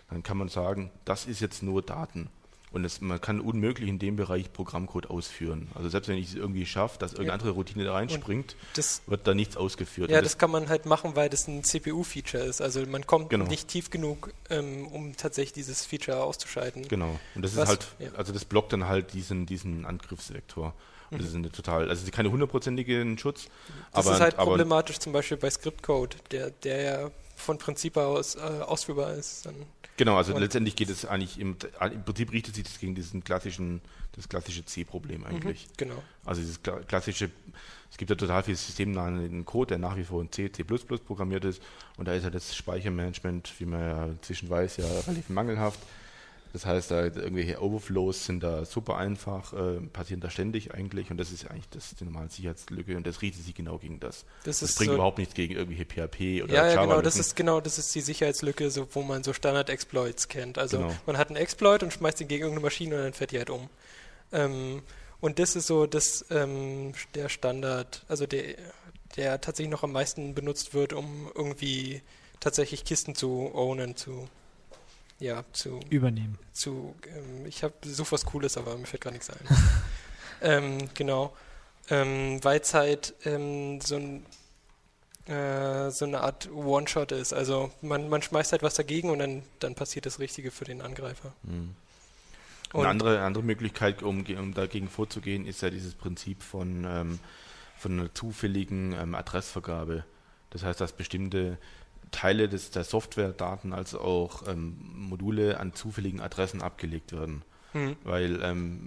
dann kann man sagen, das ist jetzt nur Daten. Und man kann unmöglich in dem Bereich Programmcode ausführen. Also selbst wenn ich es irgendwie schaffe, dass irgendeine andere Routine da reinspringt, wird da nichts ausgeführt. Ja, das kann man halt machen, weil das ein CPU-Feature ist. Also man kommt nicht tief genug, um tatsächlich dieses Feature auszuschalten. Genau. Und das ist halt, also das blockt dann halt diesen Angriffsvektor. Und das ist eine also keine hundertprozentigen Schutz. Das ist halt problematisch zum Beispiel bei Scriptcode, der ja von Prinzip aus ausführbar ist. Genau, also letztendlich geht es eigentlich, im Prinzip richtet sich das gegen das klassische C-Problem eigentlich. Genau. Also dieses klassische, es gibt ja total viel systemnahen Code, der nach wie vor in C++ programmiert ist, und da ist ja das Speichermanagement, wie man ja inzwischen weiß, ja relativ mangelhaft. Das heißt, da irgendwelche Overflows sind da super einfach, passieren da ständig eigentlich, und das ist eigentlich die normale Sicherheitslücke, und das richtet sich genau gegen das. Das bringt überhaupt nichts gegen irgendwelche PHP oder Java. Ja, genau, das ist die Sicherheitslücke, wo man so Standard-Exploits kennt. Also man hat einen Exploit und schmeißt ihn gegen irgendeine Maschine und dann fährt die halt um. Und das ist so der Standard, also der tatsächlich noch am meisten benutzt wird, um irgendwie tatsächlich Kisten zu ownen, zu übernehmen. Ich habe so was Cooles, aber mir fällt gar nichts ein. Genau. Weil es halt so eine Art One-Shot ist. Also man schmeißt halt was dagegen und dann passiert das Richtige für den Angreifer. Eine andere Möglichkeit, um dagegen vorzugehen, ist ja dieses Prinzip von einer zufälligen Adressvergabe. Das heißt, dass bestimmte Teile der Softwaredaten als auch Module an zufälligen Adressen abgelegt werden. Weil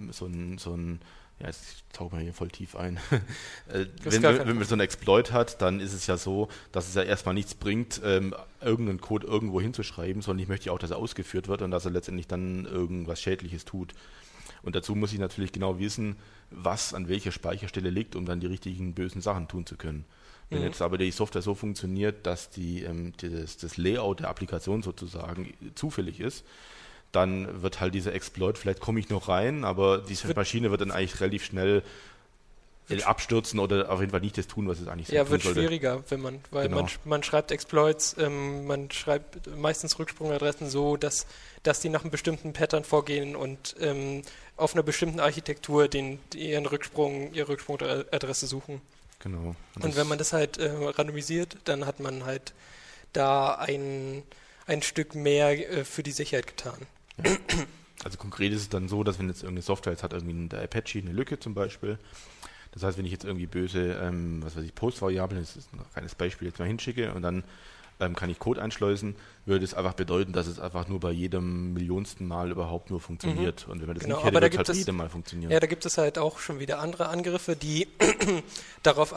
jetzt tauchen wir hier voll tief ein. Wenn man so einen Exploit hat, dann ist es ja so, dass es ja erstmal nichts bringt, irgendeinen Code irgendwo hinzuschreiben, sondern ich möchte ja auch, dass er ausgeführt wird und dass er letztendlich dann irgendwas Schädliches tut. Und dazu muss ich natürlich genau wissen, was an welcher Speicherstelle liegt, um dann die richtigen bösen Sachen tun zu können. Wenn jetzt aber die Software so funktioniert, dass das Layout der Applikation sozusagen zufällig ist, dann wird halt dieser Exploit, vielleicht komme ich noch rein, aber diese Maschine wird dann eigentlich relativ schnell abstürzen oder auf jeden Fall nicht das tun, was es eigentlich tun wird sollte. Schwieriger, man schreibt Exploits, man schreibt meistens Rücksprungadressen so, dass die nach einem bestimmten Pattern vorgehen und auf einer bestimmten Architektur ihre Rücksprungadresse suchen. Genau. Und wenn man das halt randomisiert, dann hat man halt da ein Stück mehr für die Sicherheit getan. Ja. Also konkret ist es dann so, dass wenn jetzt irgendeine Software jetzt hat, irgendwie in der Apache eine Lücke zum Beispiel, das heißt, wenn ich jetzt irgendwie böse, Postvariablen, das ist ein reines Beispiel, jetzt mal hinschicke und dann kann ich Code einschleusen, würde es einfach bedeuten, dass es einfach nur bei jedem millionsten Mal überhaupt nur funktioniert. Und wenn man das nicht hätte, wird es halt jedem Mal funktionieren. Ja, da gibt es halt auch schon wieder andere Angriffe, die darauf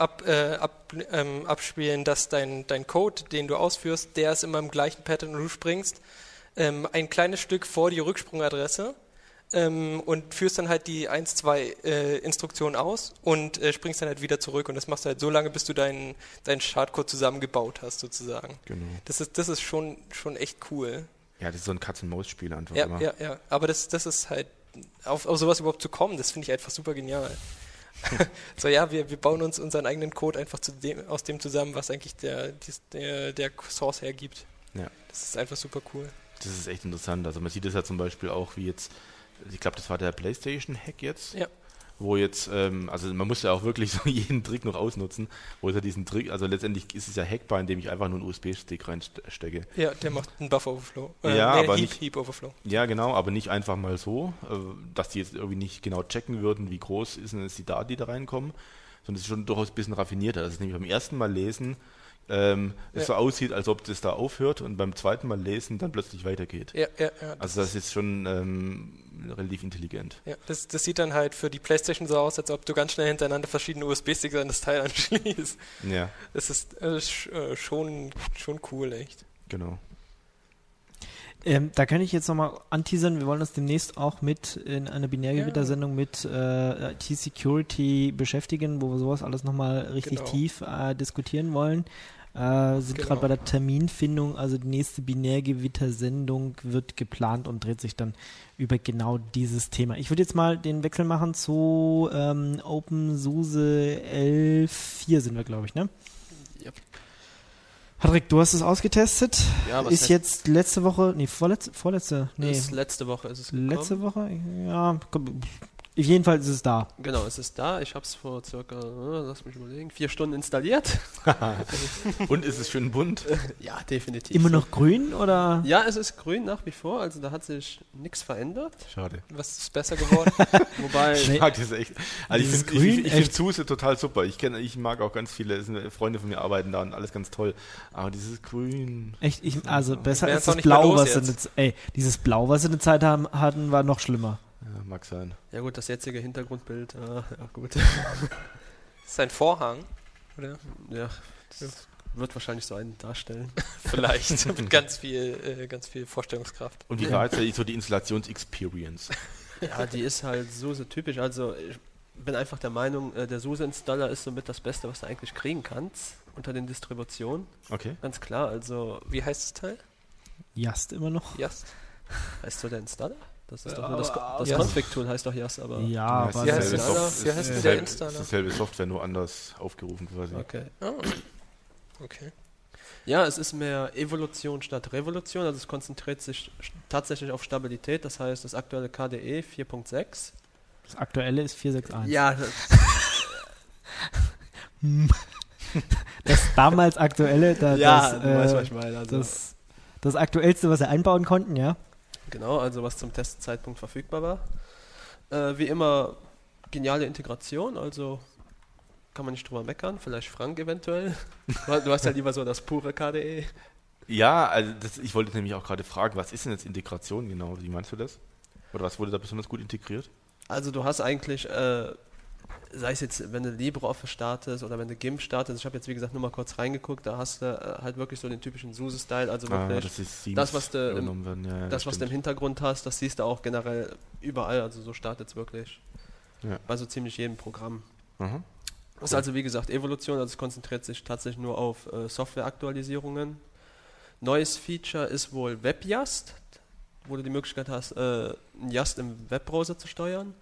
abspielen, dass dein Code, den du ausführst, der ist immer im gleichen Pattern und du springst ein kleines Stück vor die Rücksprungadresse und führst dann halt die 1-2 Instruktionen aus und springst dann halt wieder zurück, und das machst du halt so lange, bis du deinen Schadcode zusammengebaut hast, sozusagen. Genau. Das ist schon echt cool. Ja, das ist so ein Katz-und-Maus-Spiel einfach immer. Ja, aber das ist halt, auf sowas überhaupt zu kommen, das finde ich einfach super genial. So, ja, wir bauen uns unseren eigenen Code einfach aus dem zusammen, was eigentlich der Source hergibt. Ja. Das ist einfach super cool. Das ist echt interessant. Also man sieht es ja zum Beispiel auch, wie jetzt, ich glaube, das war der PlayStation-Hack jetzt, wo jetzt, also man muss ja auch wirklich so jeden Trick noch ausnutzen, wo es ja diesen Trick, also letztendlich ist es ja hackbar, indem ich einfach nur einen USB-Stick reinstecke. Ja, der macht einen Buffer-Overflow. Aber Heap-Overflow. Ja, genau, aber nicht einfach mal so, dass die jetzt irgendwie nicht genau checken würden, wie groß ist denn jetzt die Daten, die da reinkommen, sondern es ist schon durchaus ein bisschen raffinierter. Das ist nämlich beim ersten Mal lesen, es so aussieht, als ob das da aufhört und beim zweiten Mal lesen dann plötzlich weitergeht. Ja. Also das ist schon relativ intelligent. Ja, das sieht dann halt für die PlayStation so aus, als ob du ganz schnell hintereinander verschiedene USB-Sticks an das Teil anschließt. Ja. Das ist schon cool, echt. Genau. Da kann ich jetzt nochmal anteasern, wir wollen uns demnächst auch in einer Binärgewitter-Sendung mit IT-Security beschäftigen, wo wir sowas alles nochmal richtig tief diskutieren wollen. Sind gerade bei der Terminfindung, also die nächste Binärgewitter-Sendung wird geplant und dreht sich dann über genau dieses Thema. Ich würde jetzt mal den Wechsel machen zu OpenSUSE 11.4 sind wir, glaube ich, ne? Yep. Patrick, du hast es ausgetestet. Ja, was ist heißt- jetzt letzte Woche, vorletzte, Ist letzte Woche ist es gekommen. letzte Woche? Ja, jedenfalls ist es da. Genau, es ist da. Ich habe es vor circa, lass mich überlegen, 4 Stunden installiert. Und ist es schön bunt? Ja, definitiv. Immer noch grün oder? Ja, es ist grün nach wie vor, also da hat sich nichts verändert. Schade. Was ist besser geworden? Wobei, Ich mag das echt. Also Dieses ich finde Grün ich echt- find SUSE total super. Ich mag auch ganz viele Freunde von mir arbeiten da und alles ganz toll. Aber dieses Grün. Echt, also besser Wäre als jetzt auch das nicht mehr Blau, los was sie jetzt. dieses Blau, was sie eine Zeit hatten, war noch schlimmer. Ja, mag sein. ja gut, das jetzige Hintergrundbild, ja gut. Das ist ein Vorhang, oder? Ja, das wird wahrscheinlich so einen darstellen. Vielleicht. Mit ganz viel Vorstellungskraft. Und wie war jetzt so die Installations-Experience? Ja, die ist halt SUSE-typisch. Also ich bin einfach der Meinung, der SUSE-Installer ist somit das Beste, was du eigentlich kriegen kannst unter den Distributionen. Okay. Ganz klar, also Wie heißt das Teil? Yast immer noch? Yast? heißt so der Installer? Das ist Ja, doch nur das aber- das Config-Tool heißt doch Yas, aber... Ja, aber Wie heißt das es? ist, Wie heißt denn der dasselbe- Installer? ist dasselbe Software, nur anders aufgerufen quasi. Okay. Oh. Okay. Ja, es ist mehr Evolution statt Revolution, also es konzentriert sich tatsächlich auf Stabilität, das heißt das aktuelle KDE 4.6. das aktuelle ist 461. Ja, Das damals aktuelle, ja, das, du weißt, was ich meine. Also, das aktuellste, was sie einbauen konnten, ja? genau, also was zum Testzeitpunkt verfügbar war. Wie immer, geniale Integration, also kann man nicht drüber meckern, vielleicht Frank eventuell. Du hast ja lieber so das pure KDE. Ja, also ich wollte nämlich auch gerade fragen, was ist denn jetzt Integration genau? Wie meinst du das? Oder was wurde da besonders gut integriert? Also du hast eigentlich, sei es jetzt, wenn du LibreOffice startest oder wenn du GIMP startest, ich habe jetzt wie gesagt nur mal kurz reingeguckt, da hast du halt wirklich so den typischen SUSE-Style, also wirklich das ist Themes das, was du im- übernommen werden. Ja, das, was du im Hintergrund hast, das siehst du auch generell überall, also so startet es wirklich Ja. bei so ziemlich jedem Programm. Mhm. Das ist also wie gesagt Evolution, also es konzentriert sich tatsächlich nur auf Softwareaktualisierungen. Neues Feature ist wohl WebYast, wo du die Möglichkeit hast, ein Yast im Webbrowser zu steuern.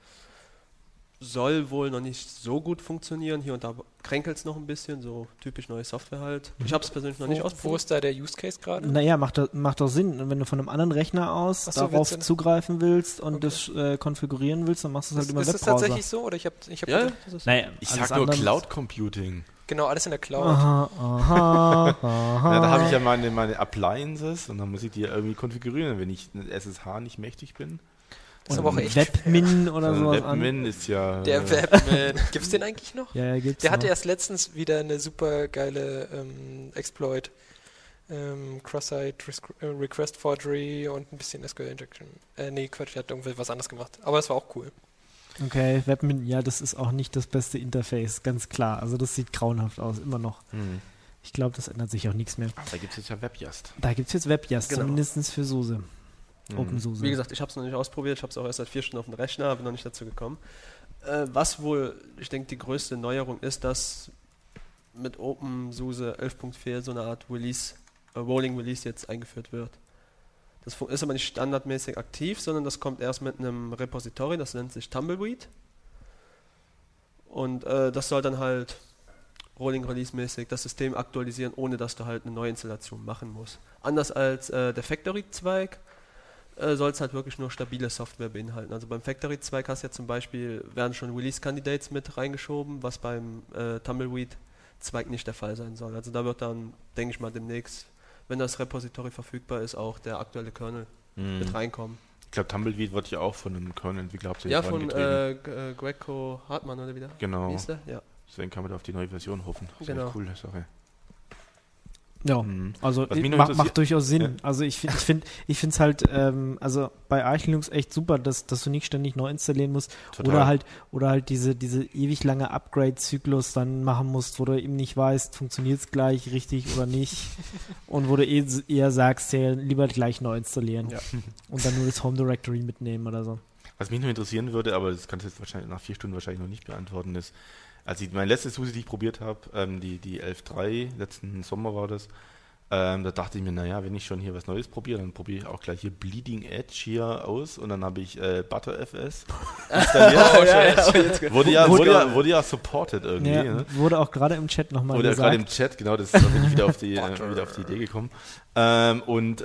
Soll wohl noch nicht so gut funktionieren, hier und da kränkelt es noch ein bisschen, so typisch neue Software halt. Ich habe es persönlich noch nicht Wo ausprobiert. ist da der Use Case gerade? Naja, macht doch Sinn. Und wenn du von einem anderen Rechner aus Ach so, darauf willst du- zugreifen willst und Okay. das konfigurieren willst, dann machst du es halt über Ist den das Webbrowser. tatsächlich so? Oder ich hab Ja, gedacht, das ist Naja, Ich alles sag nur andere- Cloud Computing. genau, alles in der Cloud. Aha, aha, aha. Ja, da habe ich ja meine Appliances und dann muss ich die irgendwie konfigurieren, wenn ich ein SSH nicht mächtig bin. Das ist aber auch echt Webmin oder Also sowas Webmin ist ja... Der Webman. Gibt's den eigentlich noch? Ja, gibt's Der hatte noch. erst letztens wieder eine super geile Exploit. Cross-Site Request Forgery und ein bisschen SQL Injection. Nee, Quatsch, der hat irgendwie was anderes gemacht. Aber das war auch cool. Okay, Webmin, ja, das ist auch nicht das beste Interface, ganz klar. Also das sieht grauenhaft aus, immer noch. Hm. Ich glaube, das ändert sich auch nichts mehr. Da gibt es jetzt ja WebYast. Da gibt es jetzt WebYast, Genau. zumindest für SUSE. Mhm. OpenSUSE. Wie gesagt, ich habe es noch nicht ausprobiert, ich habe es auch erst seit 4 Stunden auf dem Rechner, bin noch nicht dazu gekommen. Was wohl, ich denke, die größte Neuerung ist, dass mit OpenSUSE 11.4 so eine Art Rolling Release jetzt eingeführt wird. Das ist aber nicht standardmäßig aktiv, sondern das kommt erst mit einem Repository, das nennt sich Tumbleweed. Und das soll dann halt Rolling Release mäßig das System aktualisieren, ohne dass du halt eine Neuinstallation machen musst. Anders als der Factory-Zweig soll es halt wirklich nur stabile Software beinhalten. Also beim Factory-Zweig hast du ja zum Beispiel, werden schon Release-Candidates mit reingeschoben, was beim Tumbleweed-Zweig nicht der Fall sein soll. Also da wird dann, denke ich mal, demnächst, wenn das Repository verfügbar ist, auch der aktuelle Kernel mit reinkommen. Ich glaube, Tumbleweed wird ja auch von einem Kernel-Entwickler hauptsächlich Ja, von vorangetrieben. Greco Hartmann oder wieder? Genau. Wie ist der? Ja. Deswegen kann man da auf die neue Version hoffen. Das ist Genau. eine coole Sache. Ja, Mhm. also Was mich noch macht interessiert- durchaus Sinn. Ja. Also ich finde es halt, also bei Arch Linux echt super, dass du nicht ständig neu installieren musst Total. oder halt diese ewig lange Upgrade-Zyklus dann machen musst, wo du eben nicht weißt, funktioniert es gleich richtig oder nicht und wo du eher sagst, ja, lieber gleich neu installieren Ja. und dann nur das Home Directory mitnehmen oder so. Was mich nur interessieren würde, aber das kannst du jetzt wahrscheinlich nach 4 Stunden wahrscheinlich noch nicht beantworten, ist, als ich meine letzte SUSE, die ich probiert habe, die 11.3, letzten Sommer war das, Da dachte ich mir, naja, wenn ich schon hier was Neues probiere, dann probiere ich auch gleich hier Bleeding Edge hier aus und dann habe ich ButterFS installiert. Wurde ja supported irgendwie. Ja, Ne? wurde auch gerade im Chat nochmal Wurde gesagt. gerade im Chat, genau, da bin ich wieder auf die Idee gekommen. Dann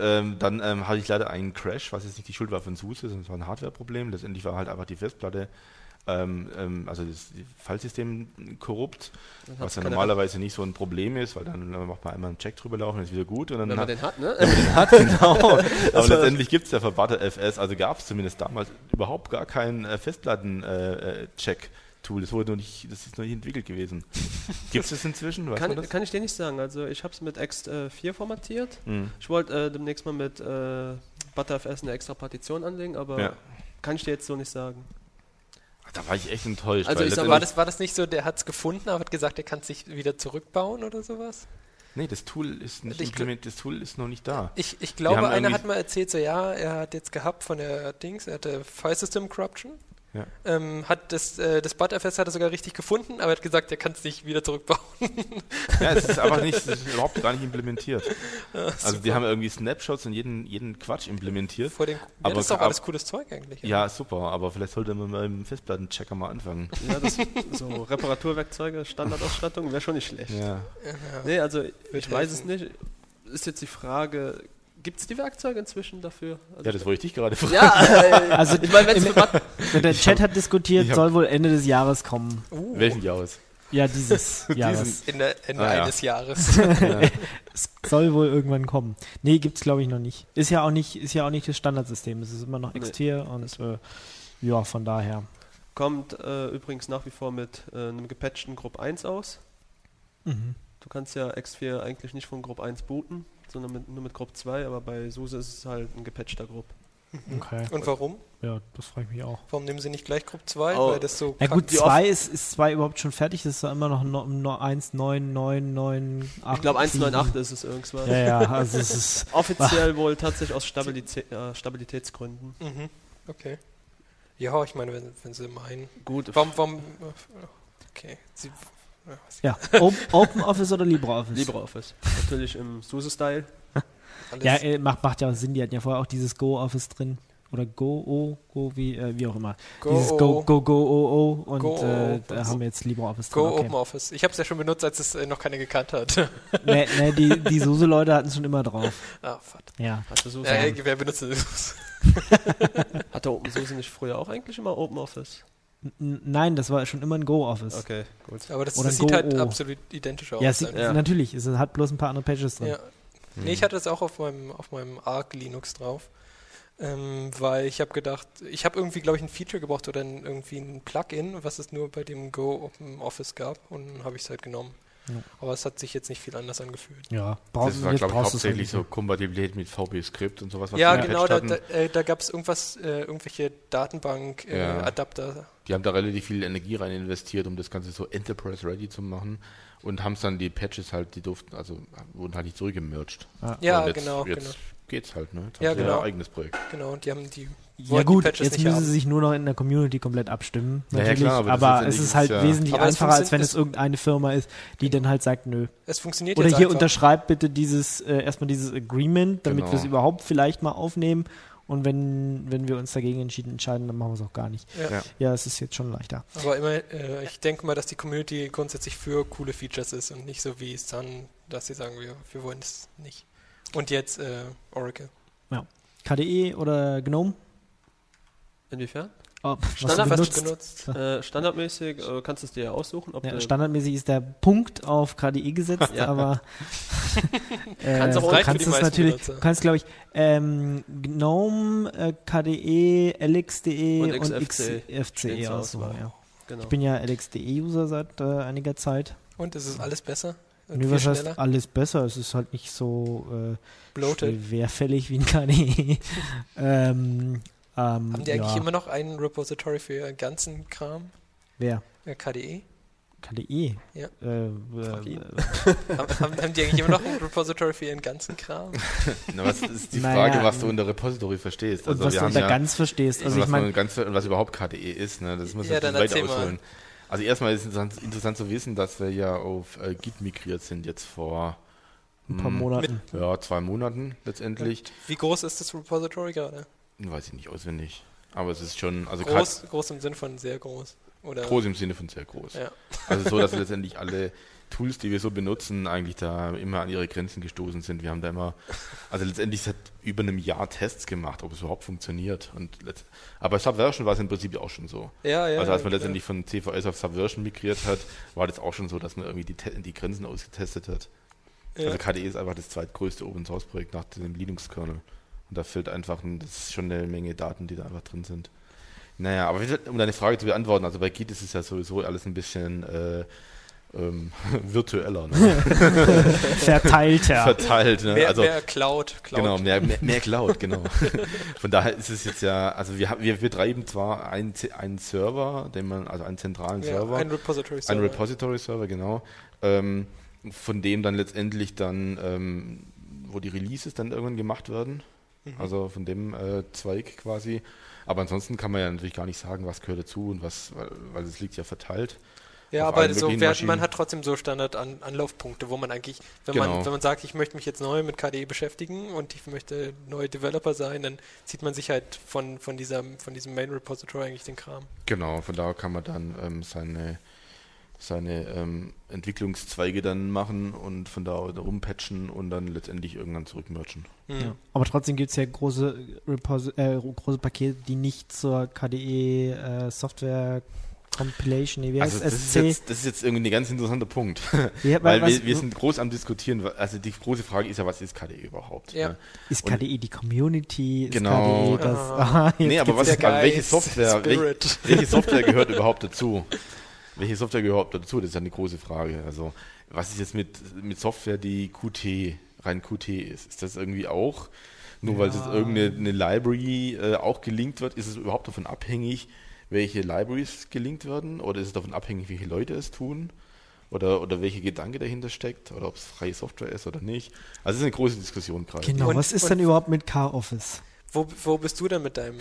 hatte ich leider einen Crash, was jetzt nicht die Schuld war von SUSE, sondern es war ein Hardware-Problem. Letztendlich war halt einfach die Festplatte, also das Fallsystem korrupt, was ja normalerweise nicht so ein Problem ist, weil dann macht man einmal einen Check drüber laufen, ist wieder gut. Und dann Wenn man den hat, ne? wenn man den hat, genau. Aber letztendlich gibt es ja für ButterFS, also gab es zumindest damals überhaupt gar keinen Festplatten-Check-Tool. Das ist noch nicht entwickelt gewesen. Gibt es das inzwischen? Weißt du das? Kann ich dir nicht sagen. Also ich habe es mit Ext4 formatiert. Ich wollte demnächst mal mit ButterFS eine extra Partition anlegen, aber kann ich dir jetzt so nicht sagen. Da war ich echt enttäuscht. Also war das nicht so, der hat es gefunden, aber hat gesagt, er kann es sich wieder zurückbauen oder sowas? Nee, das Tool ist nicht implementiert, das Tool ist noch nicht da. Ich glaube, einer hat mal erzählt, so ja, er hat jetzt gehabt von der er hatte File System Corruption. Ja. Hat das ButterFS hat er sogar richtig gefunden, aber er hat gesagt, er kann es nicht wieder zurückbauen. Ja, es ist aber nicht, es ist überhaupt gar nicht implementiert. Ja, also die haben irgendwie Snapshots und jeden Quatsch implementiert. Aber das ist doch alles cooles Zeug eigentlich. Ja, super, aber vielleicht sollte man mit dem Festplattenchecker mal anfangen. Ja, so Reparaturwerkzeuge, Standardausstattung wäre schon nicht schlecht. Ja. Nee, also ich weiß es nicht. Ist jetzt die Frage, gibt es die Werkzeuge inzwischen dafür? Also Ja, das wollte ich dich gerade fragen. ja, Also ich meine, der Chat hat diskutiert, soll wohl Ende des Jahres kommen. Welchen Jahres? Ja, dieses Jahres. Ende eines Jahres. Es soll wohl irgendwann kommen. Nee, gibt's glaube ich noch nicht. Ist ja auch nicht das Standardsystem. Es ist immer noch X-Tier und ja, von daher. kommt übrigens nach wie vor mit einem gepatchten Grupp 1 aus. Mhm. Du kannst ja X4 eigentlich nicht von Grupp 1 booten, sondern nur mit Grupp 2, aber bei SUSE ist es halt ein gepatchter Grupp. Okay. Und warum? Ja, das frage ich mich auch. Warum nehmen sie nicht gleich Grupp 2? Oh. Weil das so Ja gut, 2 ist 2 überhaupt schon fertig, das ist doch immer noch 1.9.9.9.8. Ich glaube 1.9.8 ist es irgendwas. Ja, also es ist Offiziell wohl tatsächlich aus Stabilitätsgründen. Mhm. Okay. Ja, ich meine, wenn sie meinen. Gut. Warum okay. ja, OpenOffice oder LibreOffice? LibreOffice. Natürlich im SUSE-Style. Ja, macht ja auch Sinn, die hatten ja vorher auch dieses Go-Office drin. Oder Go wie auch immer. Dieses Go und da haben wir jetzt LibreOffice drin. Go OpenOffice. Ich habe es ja schon benutzt, als es noch keiner gekannt hat. Nee, die SUSE-Leute hatten es schon immer drauf. Ah, fuck. Ja. Wer benutzt das? Hatte OpenSUSE nicht früher auch eigentlich immer OpenOffice? Nein, das war schon immer ein Go-Office. Okay, gut. Aber das Oder sieht halt Go-O. absolut identisch aus. Ja, einfach. natürlich. Es hat bloß ein paar andere Pages drin. Ja. Nee, ich hatte das auch auf meinem Arc Linux drauf. Weil ich habe gedacht, ich habe irgendwie, glaube ich, ein Feature gebraucht oder irgendwie ein Plugin, was es nur bei dem Go OpenOffice gab, und dann habe ich es halt genommen. Ja. Aber es hat sich jetzt nicht viel anders angefühlt. Ja, das war, glaube ich, hauptsächlich so Kompatibilität mit VB-Script und sowas. Was ja, genau, da gab es irgendwelche Datenbank-Adapter. Die haben da relativ viel Energie rein investiert, um das Ganze so Enterprise-ready zu machen, und haben dann die Patches halt, wurden halt nicht zurückgemerged. Ja, jetzt genau. Geht's halt, ne? Jetzt ja, haben sie genau. Ihr eigenes Projekt. Genau, und die haben die ja gut, die Patches jetzt nicht müssen haben. sie sich nur noch in der Community komplett abstimmen. Natürlich, Ja, klar, aber es ist halt wesentlich aber einfacher, als wenn es irgendeine Firma ist, die dann halt sagt, nö. Es funktioniert Oder jetzt hier einfach. Unterschreibt bitte erstmal dieses Agreement, damit Genau. wir es überhaupt vielleicht mal aufnehmen. Und wenn wir uns dagegen entscheiden, dann machen wir es auch gar nicht. Ja, es ist jetzt schon leichter. Aber immer, ich denke mal, dass die Community grundsätzlich für coole Features ist und nicht so wie Sun, dass sie sagen, wir wollen es nicht. Und jetzt Oracle. Ja. KDE oder GNOME? Inwiefern? Benutzt. Standardmäßig kannst du es dir ja aussuchen. Standardmäßig ist der Punkt auf KDE gesetzt, aber kannst auch du kannst es natürlich, du kannst glaube ich GNOME, KDE, LXDE und XFCE aussuchen. Ja. Genau. Ich bin ja LXDE-User seit einiger Zeit. Und ist es alles besser? Nö, was heißt alles besser? Es ist halt nicht so schwerfällig wie ein KDE. Haben die eigentlich immer noch einen Repository für ihren ganzen Kram? Wer? KDE? KDE? Ja. haben die eigentlich immer noch ein Repository für ihren ganzen Kram? Na, was ist die Frage, was du unter Repository verstehst? Also und was du unter ganz verstehst. Also ich meine, was überhaupt KDE ist, ne? Das muss man weit ausholen. Also erstmal ist es interessant zu wissen, dass wir ja auf Git migriert sind jetzt vor ein paar Monaten. Ja, 2 Monaten letztendlich. Wie groß ist das Repository gerade? Weiß ich nicht auswendig. Aber es ist schon, also Groß im Sinne von sehr groß. Oder? groß im Sinne von sehr groß. Ja. Also so, dass letztendlich alle Tools, die wir so benutzen, eigentlich da immer an ihre Grenzen gestoßen sind. Wir haben da immer, also letztendlich seit über einem Jahr Tests gemacht, ob es überhaupt funktioniert. Aber Subversion war es im Prinzip auch schon so. Ja, Also als man klar. letztendlich von CVS auf Subversion migriert hat, war das auch schon so, dass man irgendwie die Grenzen ausgetestet hat. Ja. Also KDE ist einfach das zweitgrößte Open-Source-Projekt nach dem Linux-Kernel. Und da fehlt einfach, das ist schon eine Menge Daten, die da einfach drin sind. Naja, aber um deine Frage zu beantworten, also bei Git ist es ja sowieso alles ein bisschen virtueller. Ne? Verteilter. Verteilt. Ne? Mehr Cloud. Genau, mehr Cloud, genau. Von daher ist es jetzt ja, also wir betreiben zwar einen Server, also einen zentralen Server. Ein Repository-Server. Ein Repository-Server, genau. Von dem dann letztendlich dann, wo die Releases dann irgendwann gemacht werden. Also von dem Zweig quasi. Aber ansonsten kann man ja natürlich gar nicht sagen, was gehört dazu und was, weil es liegt ja verteilt. Ja, auf aber allen möglichen Maschinen. man hat trotzdem so Standard-Anlaufpunkte, wo man eigentlich, wenn man sagt, ich möchte mich jetzt neu mit KDE beschäftigen und ich möchte neuer Developer sein, dann zieht man sich halt von diesem Main Repository eigentlich den Kram. Genau, von da kann man dann seine Entwicklungszweige dann machen und von da rumpatchen und dann letztendlich irgendwann zurückmerchen. Ja. Aber trotzdem gibt es ja große Pakete, die nicht zur KDE Software Compilation, wie heißt das ist jetzt irgendwie ein ganz interessanter Punkt. Ja, weil wir sind groß am Diskutieren, also die große Frage ist ja, was ist KDE überhaupt? Ja. Ne? Ist KDE die Community? Genau. Ist KDE das? Nee, aber welche Software gehört überhaupt dazu? Welche Software gehört dazu? Das ist ja eine große Frage. Also, was ist jetzt mit Software, die rein Qt ist? Ist das irgendwie auch, nur weil es jetzt irgendeine Library auch gelinkt wird, ist es überhaupt davon abhängig, welche Libraries gelinkt werden? Oder ist es davon abhängig, welche Leute es tun? Oder welche Gedanke dahinter steckt? Oder ob es freie Software ist oder nicht? Also, es ist eine große Diskussion gerade. Genau, was ist denn überhaupt mit K-Office? Wo bist du denn mit deinem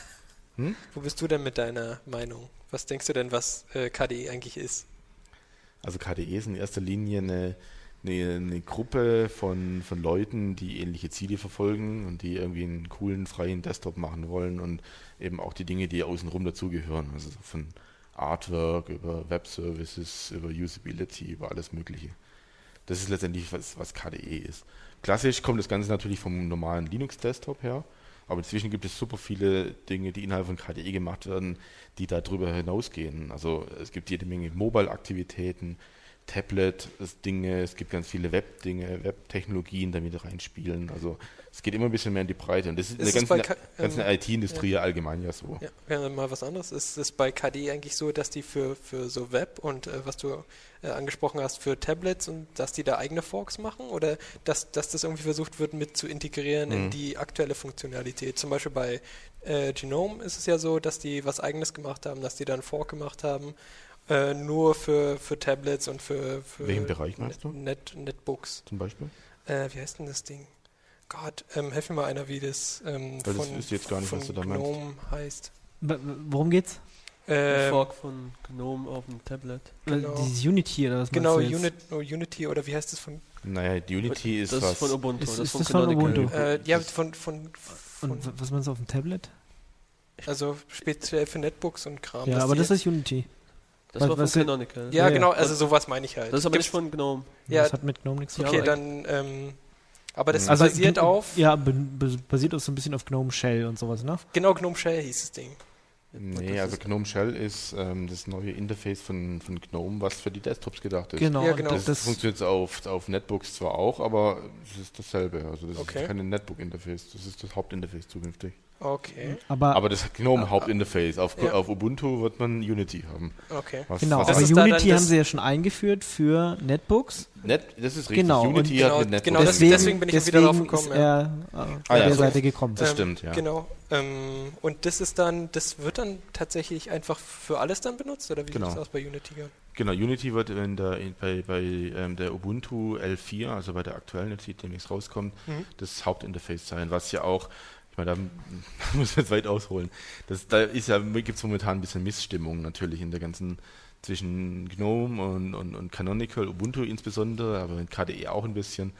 Wo bist du denn mit deiner Meinung? Was denkst du denn, was KDE eigentlich ist? Also KDE ist in erster Linie eine Gruppe von Leuten, die ähnliche Ziele verfolgen und die irgendwie einen coolen, freien Desktop machen wollen und eben auch die Dinge, die außenrum dazugehören. Also von Artwork über Web-Services, über Usability, über alles Mögliche. Das ist letztendlich, was KDE ist. Klassisch kommt das Ganze natürlich vom normalen Linux-Desktop her. Aber inzwischen gibt es super viele Dinge, die innerhalb von KDE gemacht werden, die darüber hinausgehen. Also es gibt jede Menge Mobile-Aktivitäten, Tablet-Dinge, es gibt ganz viele Web-Dinge, Web-Technologien damit reinspielen. Also es geht immer ein bisschen mehr in die Breite. Und das ist in der ganzen IT-Industrie allgemein ja so. Ja, mal was anderes. Ist es bei KDE eigentlich so, dass die für so Web und was du angesprochen hast, für Tablets und dass die da eigene Forks machen? Oder dass das irgendwie versucht wird, mit zu integrieren in die aktuelle Funktionalität? Zum Beispiel bei Gnome ist es ja so, dass die was Eigenes gemacht haben, dass die da einen Fork gemacht haben, nur für Tablets und für welchen Bereich meinst du? Netbooks. Zum Beispiel? Wie heißt denn das Ding? Gott, helf mir mal einer, wie das das ist jetzt gar nicht, was du da meinst. Gnome heißt. Worum geht's? Fork von GNOME auf dem Tablet. Genau. Dieses Unity oder was Genau, meinst du jetzt? Unity oder wie heißt das von? Naja, Unity ist das was. ist von Ubuntu. Ist das das von Ubuntu? Ja, von Und was meinst du auf dem Tablet? also speziell für Netbooks und Kram. Ja, aber das ist Unity. Das war von was- Canonical. Ja, Ja, genau, ja. also sowas meine ich halt. Das ist aber nicht von GNOME. Ja, Das hat mit GNOME nichts zu tun. okay, Ja, dann, aber das Also basiert auf, Ja, basiert auch so ein bisschen auf GNOME Shell und sowas, ne? genau, GNOME Shell hieß das Ding. Nee, also GNOME Shell ist das neue Interface von GNOME, was für die Desktops gedacht ist. Genau. Ja, und genau. Das funktioniert auf Netbooks zwar auch, aber es ist dasselbe. Also das Okay. ist kein Netbook-Interface, das ist das Hauptinterface zukünftig. Okay, Aber das GNOME-Hauptinterface. Auf Ja. Ubuntu wird man Unity haben. okay. Genau, Das aber ist da dann Unity das- haben sie ja schon eingeführt für Netbooks. Das ist richtig. Genau, Unity und hat mit Netbook. genau, deswegen bin ich wieder drauf gekommen, Ist ja. er Ah, bei ja, der so. Seite gekommen. Das stimmt, ja. Genau. Und das wird dann tatsächlich einfach für alles dann benutzt, oder wie Genau. sieht das aus bei Unity? Genau, Unity wird bei der Ubuntu L4, also bei der aktuellen, die demnächst rauskommt, das Hauptinterface sein, was ja auch, ich meine, da muss man jetzt weit ausholen. Da gibt es momentan ein bisschen Missstimmung natürlich in der ganzen, zwischen GNOME und Canonical, Ubuntu insbesondere, aber mit KDE auch ein bisschen,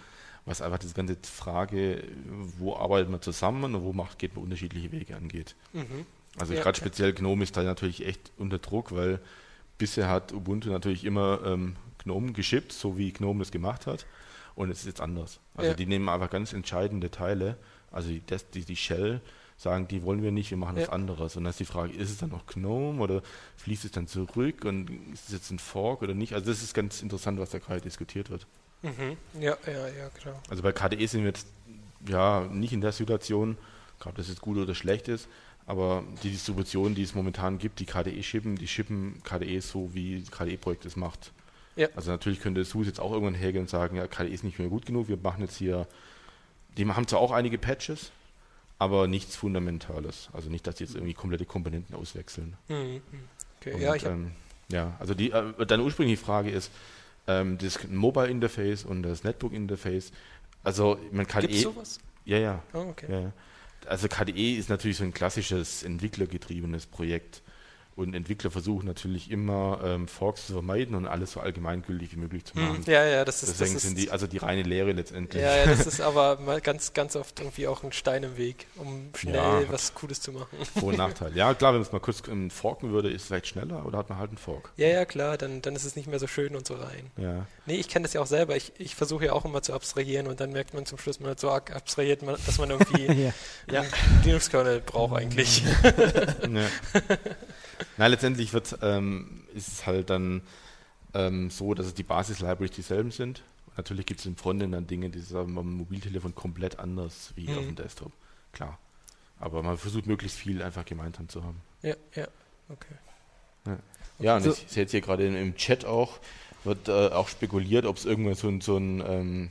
was einfach diese ganze Frage, wo arbeitet man zusammen und geht man unterschiedliche Wege angeht. Also Ja, gerade ja. speziell GNOME ist da natürlich echt unter Druck, weil bisher hat Ubuntu natürlich immer GNOME geschippt, so wie GNOME das gemacht hat, und es ist jetzt anders. Also Ja. die nehmen einfach ganz entscheidende Teile, also die Shell, sagen, die wollen wir nicht, wir machen was Ja. anderes. Und dann ist die Frage, ist es dann noch GNOME oder fließt es dann zurück und ist es jetzt ein Fork oder nicht? Also das ist ganz interessant, was da gerade diskutiert wird. Ja, klar. Also bei KDE sind wir jetzt ja nicht in der Situation, ob das jetzt gut oder schlecht ist, aber die Distribution, die es momentan gibt, die KDE schippen KDE so, wie das KDE-Projekt es macht. Ja. Also natürlich könnte SUSE jetzt auch irgendwann hergehen und sagen, ja, KDE ist nicht mehr gut genug, wir machen jetzt hier, die haben zwar auch einige Patches, aber nichts Fundamentales. Also nicht, dass die jetzt irgendwie komplette Komponenten auswechseln. Okay, Und, ja, ich hab, also deine ursprüngliche Frage ist, das Mobile-Interface und das Netbook-Interface, also man KDE... gibt's sowas? Ja. Oh, okay. Ja. Also KDE ist natürlich so ein klassisches entwicklergetriebenes Projekt. Und Entwickler versuchen natürlich immer Forks zu vermeiden und alles so allgemeingültig wie möglich zu machen. Ja, das ist, Deswegen sind die reine Lehre letztendlich. ja, das ist aber mal ganz, ganz oft irgendwie auch ein Stein im Weg, um schnell Ja. was Cooles zu machen. Vor- und Nachteil. Ja, klar, wenn man es mal kurz forken würde, ist es vielleicht schneller oder hat man halt einen Fork. Ja, klar, dann ist es nicht mehr so schön und so rein. Ja. Nee, ich kenne das ja auch selber. Ich versuche ja auch immer zu abstrahieren und dann merkt man zum Schluss, man hat so arg abstrahiert, dass man irgendwie Ja. einen Linux-Kernel braucht eigentlich. Ja. Na, letztendlich ist es halt dann so, dass es die Basis-Libraries dieselben sind. Natürlich gibt es im Frontend dann Dinge, die sind am Mobiltelefon komplett anders wie auf dem Desktop. Klar. Aber man versucht möglichst viel einfach gemeinsam zu haben. Ja, okay. Ja, und So. ich sehe jetzt hier gerade im Chat auch, wird auch spekuliert, ob es irgendwann so ein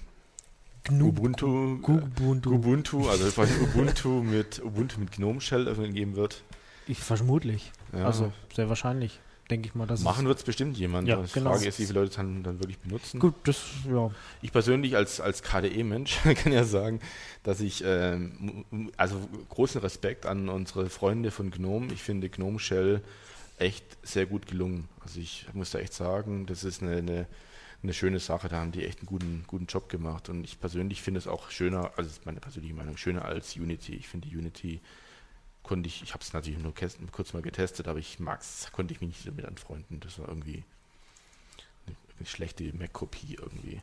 Ubuntu, also quasi Ubuntu mit GNOME Shell irgendwie geben wird. Vermutlich. Ja. Also sehr wahrscheinlich, denke ich mal. Dass Machen wird es bestimmt jemand. Ja, Die genau. Frage ist, wie viele Leute es dann wirklich benutzen. Gut, das, ja. Ich persönlich als KDE-Mensch kann ja sagen, dass ich also großen Respekt an unsere Freunde von GNOME. Ich finde GNOME Shell echt sehr gut gelungen. Also ich muss da echt sagen, das ist eine schöne Sache. Da haben die echt einen guten Job gemacht. Und ich persönlich finde es auch schöner, also das ist meine persönliche Meinung, schöner als Unity. Ich finde die Unity ich habe es natürlich nur kurz mal getestet, aber konnte ich mich nicht damit anfreunden. Das war irgendwie eine schlechte Mac-Kopie irgendwie.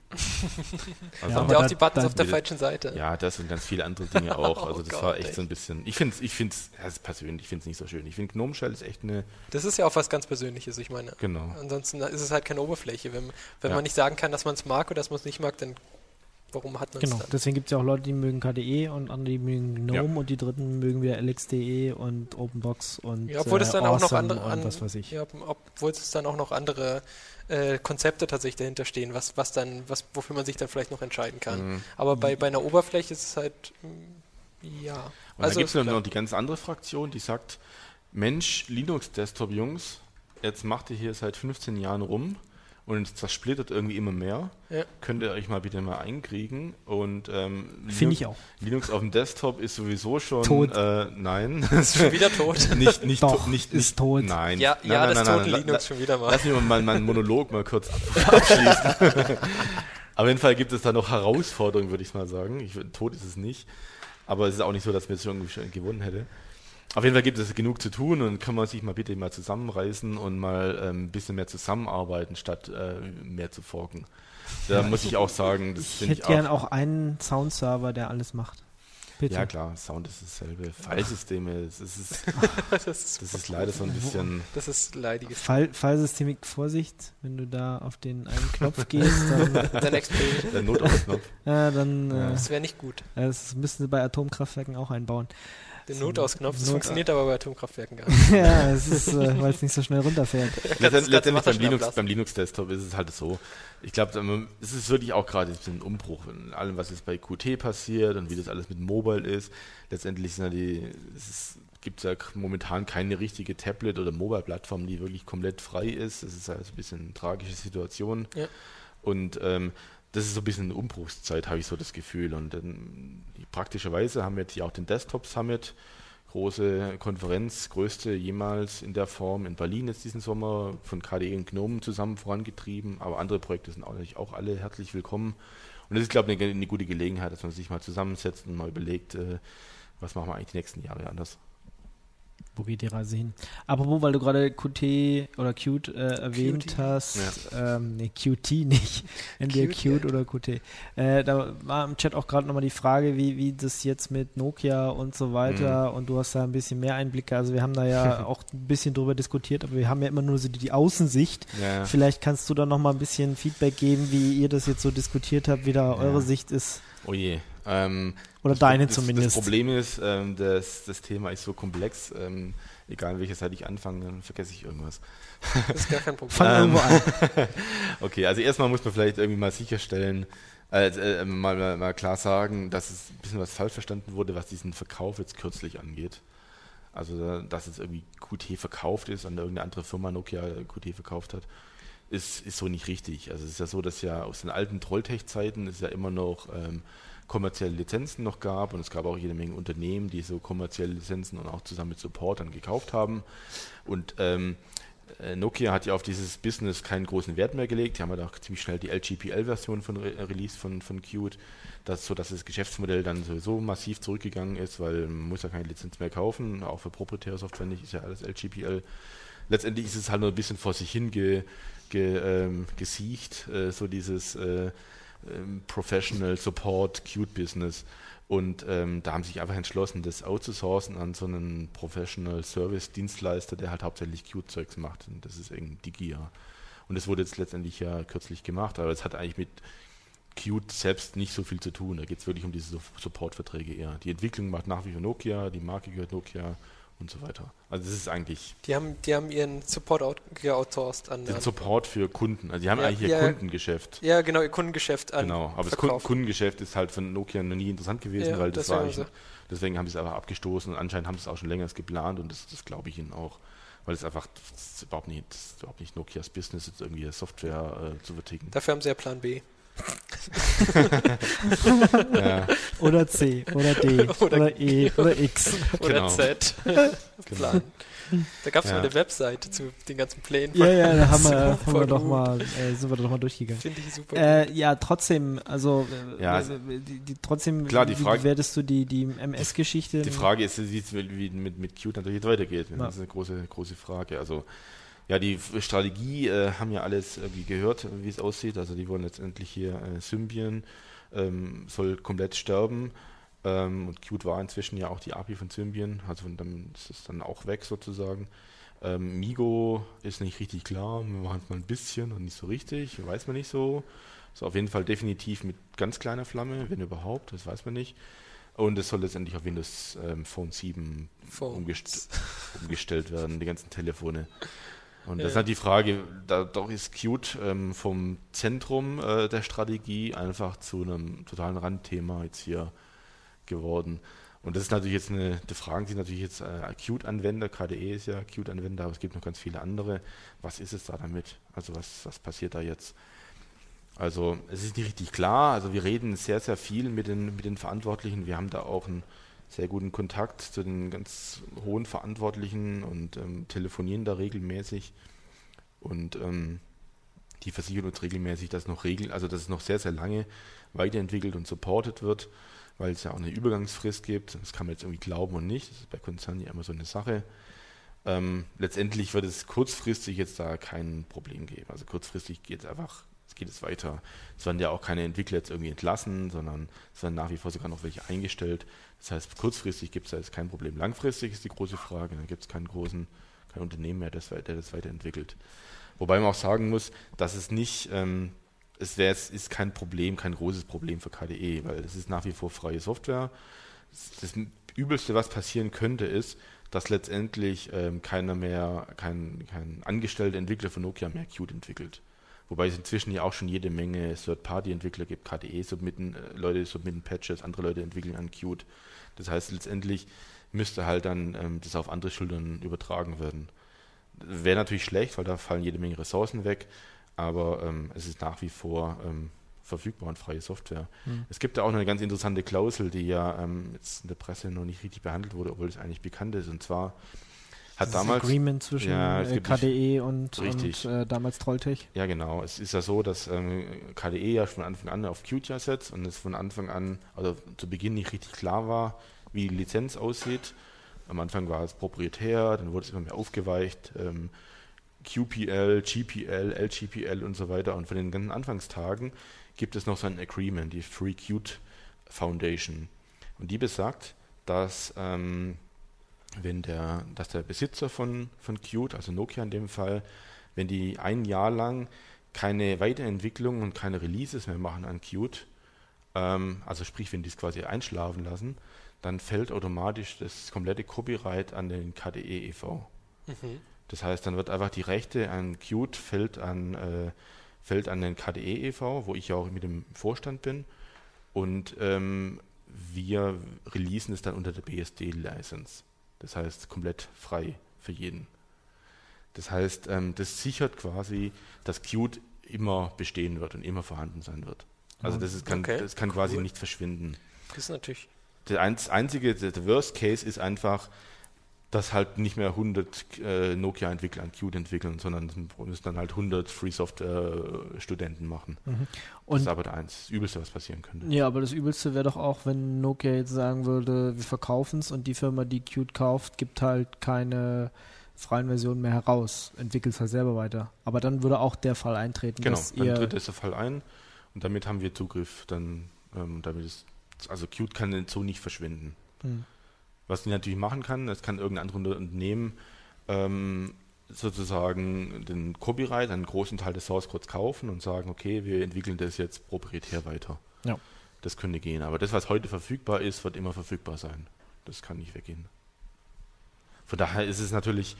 Also, Ja, Und ja auch da- die Buttons da- auf der falschen Seite. ja, das und ganz viele andere Dinge auch. Also Oh das Gott, war echt echt. so ein bisschen. Ich finde es persönlich, ich finde es nicht so schön. Ich finde GNOME Shell ist echt eine. Das ist ja auch was ganz Persönliches, ich meine. Genau. Ansonsten ist es halt keine Oberfläche. Wenn Ja. man nicht sagen kann, dass man es mag oder dass man es nicht mag, dann warum hat man es Genau, dann? deswegen gibt es ja auch Leute, die mögen KDE und andere, die mögen GNOME Ja. und die Dritten mögen wieder LXDE und OpenBox und Ja, obwohl es dann auch noch Awesome andere, und was weiß ich. ja, obwohl es dann auch noch andere Konzepte tatsächlich dahinter stehen, wofür man sich dann vielleicht noch entscheiden kann. Mhm. Aber bei einer Oberfläche ist es halt, ja. Und dann gibt es klar. noch die ganz andere Fraktion, die sagt, Mensch, Linux-Desktop, Jungs, jetzt macht ihr hier seit 15 Jahren rum und das splittert irgendwie immer mehr. Ja. Könnt ihr euch mal bitte mal einkriegen und Finde ich auch. Linux auf dem Desktop ist sowieso schon Tot. Nein. Ist schon wieder tot. nicht Doch, nicht ist tot. Nein. Ja, nein, ja, nein, das nein, tote nein, Linux schon wieder mal. Lass mich mal meinen Monolog mal kurz abschließen. Auf jeden Fall gibt es da noch Herausforderungen, würde ich mal sagen. Tot ist es nicht. Aber es ist auch nicht so, dass man es irgendwie schon gewonnen hätte. Auf jeden Fall gibt es genug zu tun und kann man sich mal bitte mal zusammenreißen und mal ein bisschen mehr zusammenarbeiten, statt mehr zu forken. Da muss ich auch sagen, das Ich finde hätte ich gern auch. auch einen Soundserver, der alles macht. Bitte. Ja klar, Sound ist dasselbe. Filesysteme, das Das ist leider so ein bisschen. Das ist leidiges. Fallsystemik, Vorsicht, wenn du da auf den einen Knopf gehst, dann, Der Next Page. Der Notausnopf. dann Das wäre nicht gut. das müssen sie bei Atomkraftwerken auch einbauen. Der Notausknopf, das Not- funktioniert aber bei Atomkraftwerken gar nicht. Ja, es ist, weil es nicht so schnell runterfährt. Letztendlich beim Linux-Desktop ist es halt so. Ich glaube, es ist wirklich auch gerade ein bisschen ein Umbruch in allem, was jetzt bei Qt passiert und wie das alles mit Mobile ist. Letztendlich gibt es ja momentan keine richtige Tablet- oder Mobile-Plattform, die wirklich komplett frei ist. Das ist halt ein bisschen eine tragische Situation. Ja. Und das ist so ein bisschen eine Umbruchszeit, habe ich so das Gefühl. Und praktischerweise haben wir jetzt hier auch den Desktop Summit, große Konferenz, größte jemals in der Form in Berlin jetzt diesen Sommer, von KDE und GNOME zusammen vorangetrieben, aber andere Projekte sind natürlich auch alle herzlich willkommen. Und das ist, glaube ich, eine gute Gelegenheit, dass man sich mal zusammensetzt und mal überlegt, was machen wir eigentlich die nächsten Jahre anders. Wo geht die Reise hin? Apropos, weil du gerade Qt oder Qt erwähnt Qt. hast. Qt nicht. Entweder Qt oder Qt. Da war im Chat auch gerade nochmal die Frage, wie das jetzt mit Nokia und so weiter und du hast da ein bisschen mehr Einblicke. Also wir haben da ja auch ein bisschen drüber diskutiert, aber wir haben ja immer nur so die Außensicht. Ja. Vielleicht kannst du da nochmal ein bisschen Feedback geben, wie ihr das jetzt so diskutiert habt, wie da eure Sicht ist. Oh je. Oder deine zumindest. Das Problem ist, das Thema ist so komplex, egal welche Seite ich anfange, dann vergesse ich irgendwas. Das ist gar kein Problem. Fang irgendwo an. Okay, also erstmal muss man vielleicht irgendwie mal sicherstellen, mal klar sagen, dass es ein bisschen was falsch verstanden wurde, was diesen Verkauf jetzt kürzlich angeht. Also, dass es irgendwie Qt verkauft ist an irgendeine andere Firma, Nokia Qt verkauft hat, ist so nicht richtig. Also es ist ja so, dass ja aus den alten Trolltech-Zeiten es ja immer noch kommerzielle Lizenzen noch gab und es gab auch jede Menge Unternehmen, die so kommerzielle Lizenzen und auch zusammen mit Support dann gekauft haben. Und Nokia hat ja auf dieses Business keinen großen Wert mehr gelegt. Die haben ja auch ziemlich schnell die LGPL-Version released von Qt, sodass das Geschäftsmodell dann sowieso massiv zurückgegangen ist, weil man muss ja keine Lizenz mehr kaufen, auch für proprietäre Software nicht, ist ja alles LGPL. Letztendlich ist es halt nur ein bisschen vor sich hin gesiecht, so dieses Professional Support Qt Business. Und da haben sie sich einfach entschlossen, das outzusourcen an so einen Professional Service Dienstleister, der halt hauptsächlich Qt-Zeugs macht. Und das ist irgendwie Digia. Und das wurde jetzt letztendlich ja kürzlich gemacht, aber es hat eigentlich mit Qt selbst nicht so viel zu tun. Da geht es wirklich um diese Support-Verträge eher. Die Entwicklung macht nach wie vor Nokia, die Marke gehört Nokia und so weiter. Also das ist eigentlich... Die haben ihren Support geoutsourced an... Den Support für Kunden. Also die haben eigentlich ihr Kundengeschäft. Ja, genau, ihr Kundengeschäft an. Genau, aber Verkauf. das Kundengeschäft ist halt von Nokia noch nie interessant gewesen, weil das war eigentlich... so. Deswegen haben sie es aber abgestoßen und anscheinend haben sie es auch schon länger geplant und das glaube ich ihnen auch. Weil es einfach das ist überhaupt nicht Nokias Business, jetzt irgendwie Software zu verticken. Dafür haben sie ja Plan B. Ja. Oder C, oder D, oder E, oder X. Oder Genau. Z. Plan. Da gab es mal eine Webseite zu den ganzen Plänen. Ja, da sind wir Voll doch gut. mal durchgegangen. Finde ich super. Ja, trotzdem, also trotzdem, Klar, die Frage- wie wertest du die MS-Geschichte? Die Frage ist, wie mit Qt natürlich jetzt weitergeht. Ja. Das ist eine große Frage. Also ja, die Strategie haben ja alles irgendwie gehört, wie es aussieht. Also die wollen letztendlich hier Symbian soll komplett sterben. Und Qt war inzwischen ja auch die API von Symbian, also dann ist es dann auch weg sozusagen. Migo ist nicht richtig klar, wir machen es mal ein bisschen und nicht so richtig, weiß man nicht so. Ist auf jeden Fall definitiv mit ganz kleiner Flamme, wenn überhaupt, das weiß man nicht. Und es soll letztendlich auf Windows Phone 7 umgestellt werden, die ganzen Telefone. Und das ist halt die Frage, doch ist Qt vom Zentrum der Strategie einfach zu einem totalen Randthema jetzt hier geworden. Und das ist natürlich jetzt da fragen sich natürlich jetzt Qt-Anwender, KDE ist ja Qt-Anwender, aber es gibt noch ganz viele andere. Was ist es da damit? Also was passiert da jetzt? Also es ist nicht richtig klar, also wir reden sehr, sehr viel mit den Verantwortlichen, wir haben da auch einen sehr guten Kontakt zu den ganz hohen Verantwortlichen und telefonieren da regelmäßig und die versichern uns regelmäßig, dass es noch sehr, sehr lange weiterentwickelt und supported wird, weil es ja auch eine Übergangsfrist gibt. Das kann man jetzt irgendwie glauben und nicht. Das ist bei Konzernen ja immer so eine Sache. Letztendlich wird es kurzfristig jetzt da kein Problem geben. Also kurzfristig geht es weiter. Es werden ja auch keine Entwickler jetzt irgendwie entlassen, sondern es werden nach wie vor sogar noch welche eingestellt. Das heißt, kurzfristig gibt es da jetzt kein Problem. Langfristig ist die große Frage. Dann gibt es kein Unternehmen mehr, der das weiterentwickelt. Wobei man auch sagen muss, dass es nicht... Es ist kein Problem, kein großes Problem für KDE, weil es ist nach wie vor freie Software. Das Übelste, was passieren könnte, ist, dass letztendlich kein angestellter Entwickler von Nokia mehr Qt entwickelt. Wobei es inzwischen ja auch schon jede Menge Third-Party-Entwickler gibt, Leute submitten Patches, andere Leute entwickeln an Qt. Das heißt, letztendlich müsste halt dann das auf andere Schultern übertragen werden. Wäre natürlich schlecht, weil da fallen jede Menge Ressourcen weg. Aber es ist nach wie vor verfügbar und freie Software. Es gibt da auch noch eine ganz interessante Klausel, die ja jetzt in der Presse noch nicht richtig behandelt wurde, obwohl es eigentlich bekannt ist. Und zwar Hat das damals Agreement zwischen es gibt KDE und Richtig. damals Trolltech. Ja, genau. Es ist ja so, dass KDE ja von Anfang an auf Qt ja setzt und es von Anfang an, also zu Beginn nicht richtig klar war, wie die Lizenz aussieht. Am Anfang war es proprietär, dann wurde es immer mehr aufgeweicht. QPL, GPL, LGPL und so weiter. Und von den ganzen Anfangstagen gibt es noch so ein Agreement, die Free Qt Foundation. Und die besagt, dass dass der Besitzer von Qt, also Nokia in dem Fall, wenn die ein Jahr lang keine Weiterentwicklung und keine Releases mehr machen an Qt, also sprich, wenn die es quasi einschlafen lassen, dann fällt automatisch das komplette Copyright an den KDE e.V. Das heißt, dann wird einfach die Rechte an Qt fällt an den KDE e.V., wo ich ja auch mit dem Vorstand bin, und wir releasen es dann unter der BSD-License. Das heißt, komplett frei für jeden. Das heißt, das sichert quasi, dass Qt immer bestehen wird und immer vorhanden sein wird. Also das kann quasi nicht verschwinden. Das ist natürlich... Der Worst Case ist einfach, dass halt nicht mehr 100 Nokia-Entwickler an Qt entwickeln, sondern es müssen dann halt 100 Free-Software-Studenten machen. Und das ist aber das Übelste, was passieren könnte. ja, aber das Übelste wäre doch auch, wenn Nokia jetzt sagen würde, wir verkaufen es und die Firma, die Qt kauft, gibt halt keine freien Versionen mehr heraus, entwickelt es halt selber weiter. Aber dann würde auch der Fall eintreten, Genau, dass dann tritt der Fall ein und damit haben wir Zugriff. Also Qt kann so nicht verschwinden. Was die natürlich machen kann, es kann irgendein anderes Unternehmen sozusagen den Copyright, einen großen Teil des Source Codes kaufen und sagen, okay, wir entwickeln das jetzt proprietär weiter. Ja. Das könnte gehen. Aber das, was heute verfügbar ist, wird immer verfügbar sein. Das kann nicht weggehen. Von daher ist es natürlich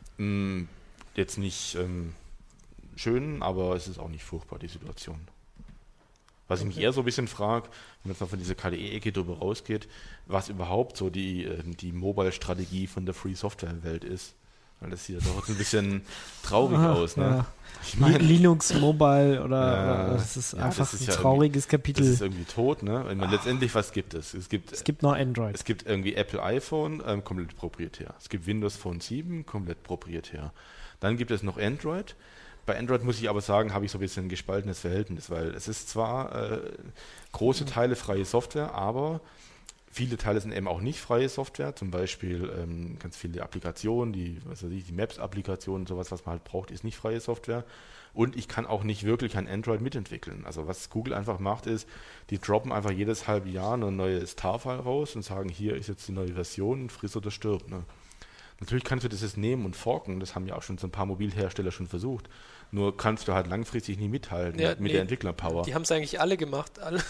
jetzt nicht schön, aber es ist auch nicht furchtbar, die Situation. Was ich mich eher so ein bisschen frage, wenn man von dieser KDE-Ecke drüber rausgeht, was überhaupt so die Mobile-Strategie von der Free-Software-Welt ist. Weil das sieht ja doch ein bisschen traurig aus. Ne? Ja. Ich mein, Linux Mobile oder das ist einfach ein trauriges Kapitel. Das ist irgendwie tot. Ne? Letztendlich, was gibt es? Es gibt noch Android. Es gibt irgendwie Apple iPhone, komplett proprietär. Es gibt Windows Phone 7, komplett proprietär. Dann gibt es noch Android. Bei Android muss ich aber sagen, habe ich so ein bisschen ein gespaltenes Verhältnis, weil es ist zwar große Teile freie Software, aber viele Teile sind eben auch nicht freie Software, zum Beispiel ganz viele Applikationen, die Maps-Applikationen, sowas, was man halt braucht, ist nicht freie Software. Und ich kann auch nicht wirklich ein Android mitentwickeln. Also was Google einfach macht ist, die droppen einfach jedes halbe Jahr ein neues TAR-File raus und sagen, hier ist jetzt die neue Version, friss oder stirb. Ne? Natürlich kannst du das jetzt nehmen und forken, das haben ja auch schon so ein paar Mobilhersteller schon versucht. Nur kannst du halt langfristig nicht mithalten mit der Entwicklerpower. Die haben es eigentlich alle gemacht,